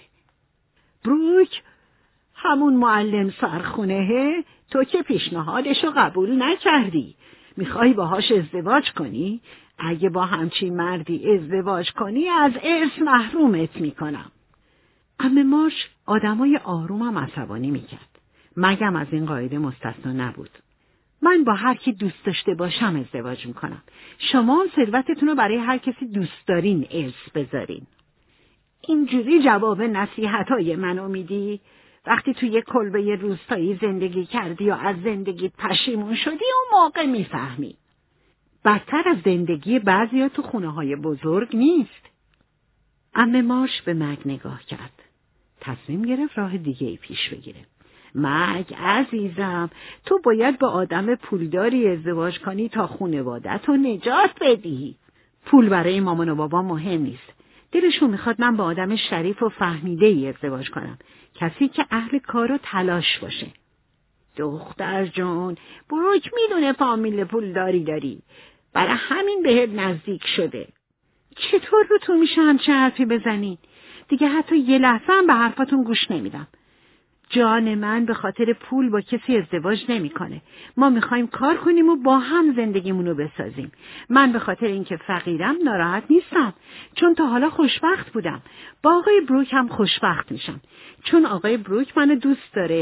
بروک همون معلم سرخونهه؟ تو که پیشنهادشو قبول نکردی. میخوای باهاش ازدواج کنی؟ اگه با همچین مردی ازدواج کنی از ارث محرومت میکنم. عمه مارش آدمای آرومم عصبانی میکرد. مگم از این قاعده مستثنا نبود. من با هر کی دوست داشته باشم ازدواج میکنم. شما ثروتتون رو برای هر کسی دوست دارین ارث بذارین. اینجوری جواب نصیحتای منو میدی؟ وقتی تو یک کلبه روستایی زندگی کردی و از زندگیت پشیمون شدی اون موقع میفهمی. بدتر از زندگی بعضیا تو خونه‌های بزرگ نیست. عمه مارش به مگ نگاه کرد. تصمیم گرفت راه دیگه ای پیش بگیره. مگ عزیزم، تو باید با آدم پولداری ازدواج کنی تا خانواده‌تو نجات بدی. پول برای مامان و بابا مهم نیست. دلشون میخواد من با آدم شریف و فهمیده ای ازدواج کنم. کسی که اهل کار و تلاش باشه. دختر جون، بروک میدونه فامیل پولداری داری. برای همین بهت نزدیک شده. چطور رو تو میشه همچه حرفی بزنی؟ دیگه حتی یه لحظه هم به حرفاتون گوش نمیدم. جان من به خاطر پول با کسی ازدواج نمیکنه. ما میخوایم کار کنیم و با هم زندگیمونو بسازیم. من به خاطر اینکه فقیرم ناراحت نیستم، چون تا حالا خوشبخت بودم. با آقای بروک هم خوشبخت میشم، چون آقای بروک منو دوست داره.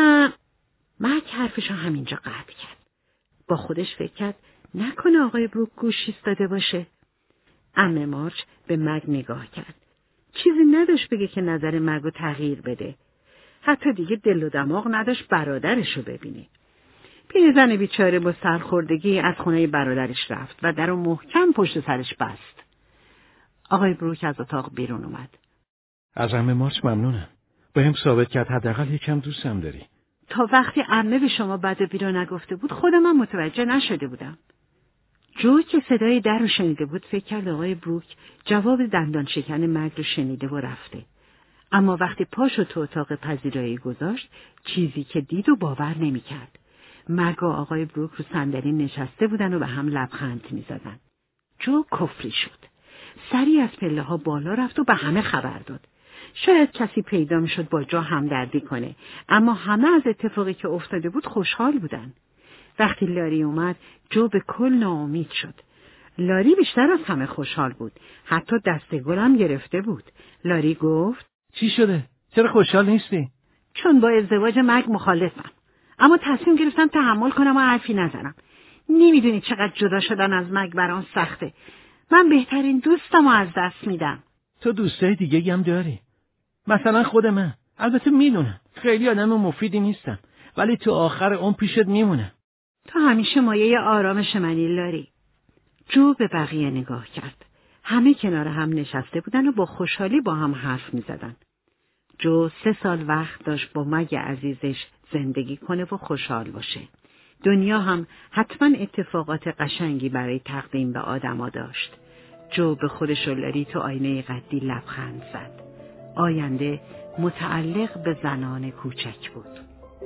مگ حرفشو همینجا قطع کرد. با خودش فکر کرد نکنه آقای بروک گوش ایستاده باشه. عمه مارچ به مگ نگاه کرد. چیزی نداشت بگه که نظر مگو تغییر بده. حتی دیگه دل و دماغ نداشت برادرشو ببینه. پیرزن بیچاره با سرخوردگی از خونه برادرش رفت و درو محکم پشت سرش بست. آقای بروک از اتاق بیرون اومد. از عمه مارچ ممنونم. به هم ثابت کرد حداقل یکم دوستم داری. تا وقتی عمه به شما بد و بیرا نگفته بود خودم هم متوجه نشده بودم. جو که صدای در رو شنیده بود فکر کرد آقای بروک جواب دندان شکن مگ رو شنیده و رفته. اما وقتی پاشو تو اتاق پذیرایی گذاشت چیزی که دید و باور نمی کرد. مگ و آقای بروک رو صندلی نشسته بودن و به هم لبخند می زدن. جو کفری شد. سری از پله ها بالا رفت و به همه خبر داد. شاید کسی پیدا می شد با جو همدردی کنه، اما همه از اتفاقی که افتاده بود خوشحال بودن. وقتی لاری اومد جو به کل ناامید شد. لاری بیشتر از همه خوشحال بود. حتی دست گلم گرفته بود. لاری گفت چی شده؟ چرا خوشحال نیستی؟ چون با ازدواج مگ مخالفم. اما تصمیم گرفتم تحمل کنم و حرفی نزنم. نمیدونی چقدر جدا شدن از مگ برام سخته. من بهترین دوستم رو از دست میدم. تو دوستای دیگه هم داری. مثلا خود من. البته میدونم خیلی آدم مفیدی نیستم، ولی تو آخر اون پیشت میمونم. تو همیشه مایه آرامش منی لاری. جو به بقیه نگاه کرد. همه کنار هم نشسته بودن و با خوشحالی با هم حرف می زدن. جو 3 سال وقت داشت با مگ عزیزش زندگی کنه و خوشحال باشه. دنیا هم حتما اتفاقات قشنگی برای تقدیم به آدما داشت. جو به خودش لری تو آینه قدی لبخند زد. آینده متعلق به زنان کوچک بود.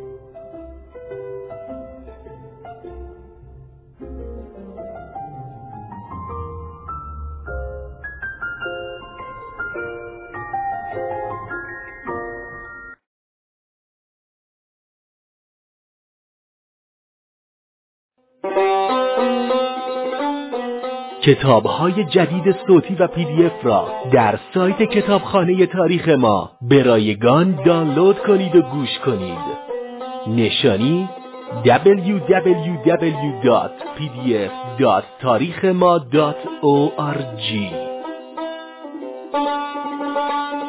کتاب‌های جدید صوتی و PDF را در سایت کتابخانه تاریخ ما به رایگان دانلود کنید و گوش کنید. نشانی www.pdf.tarikhema.org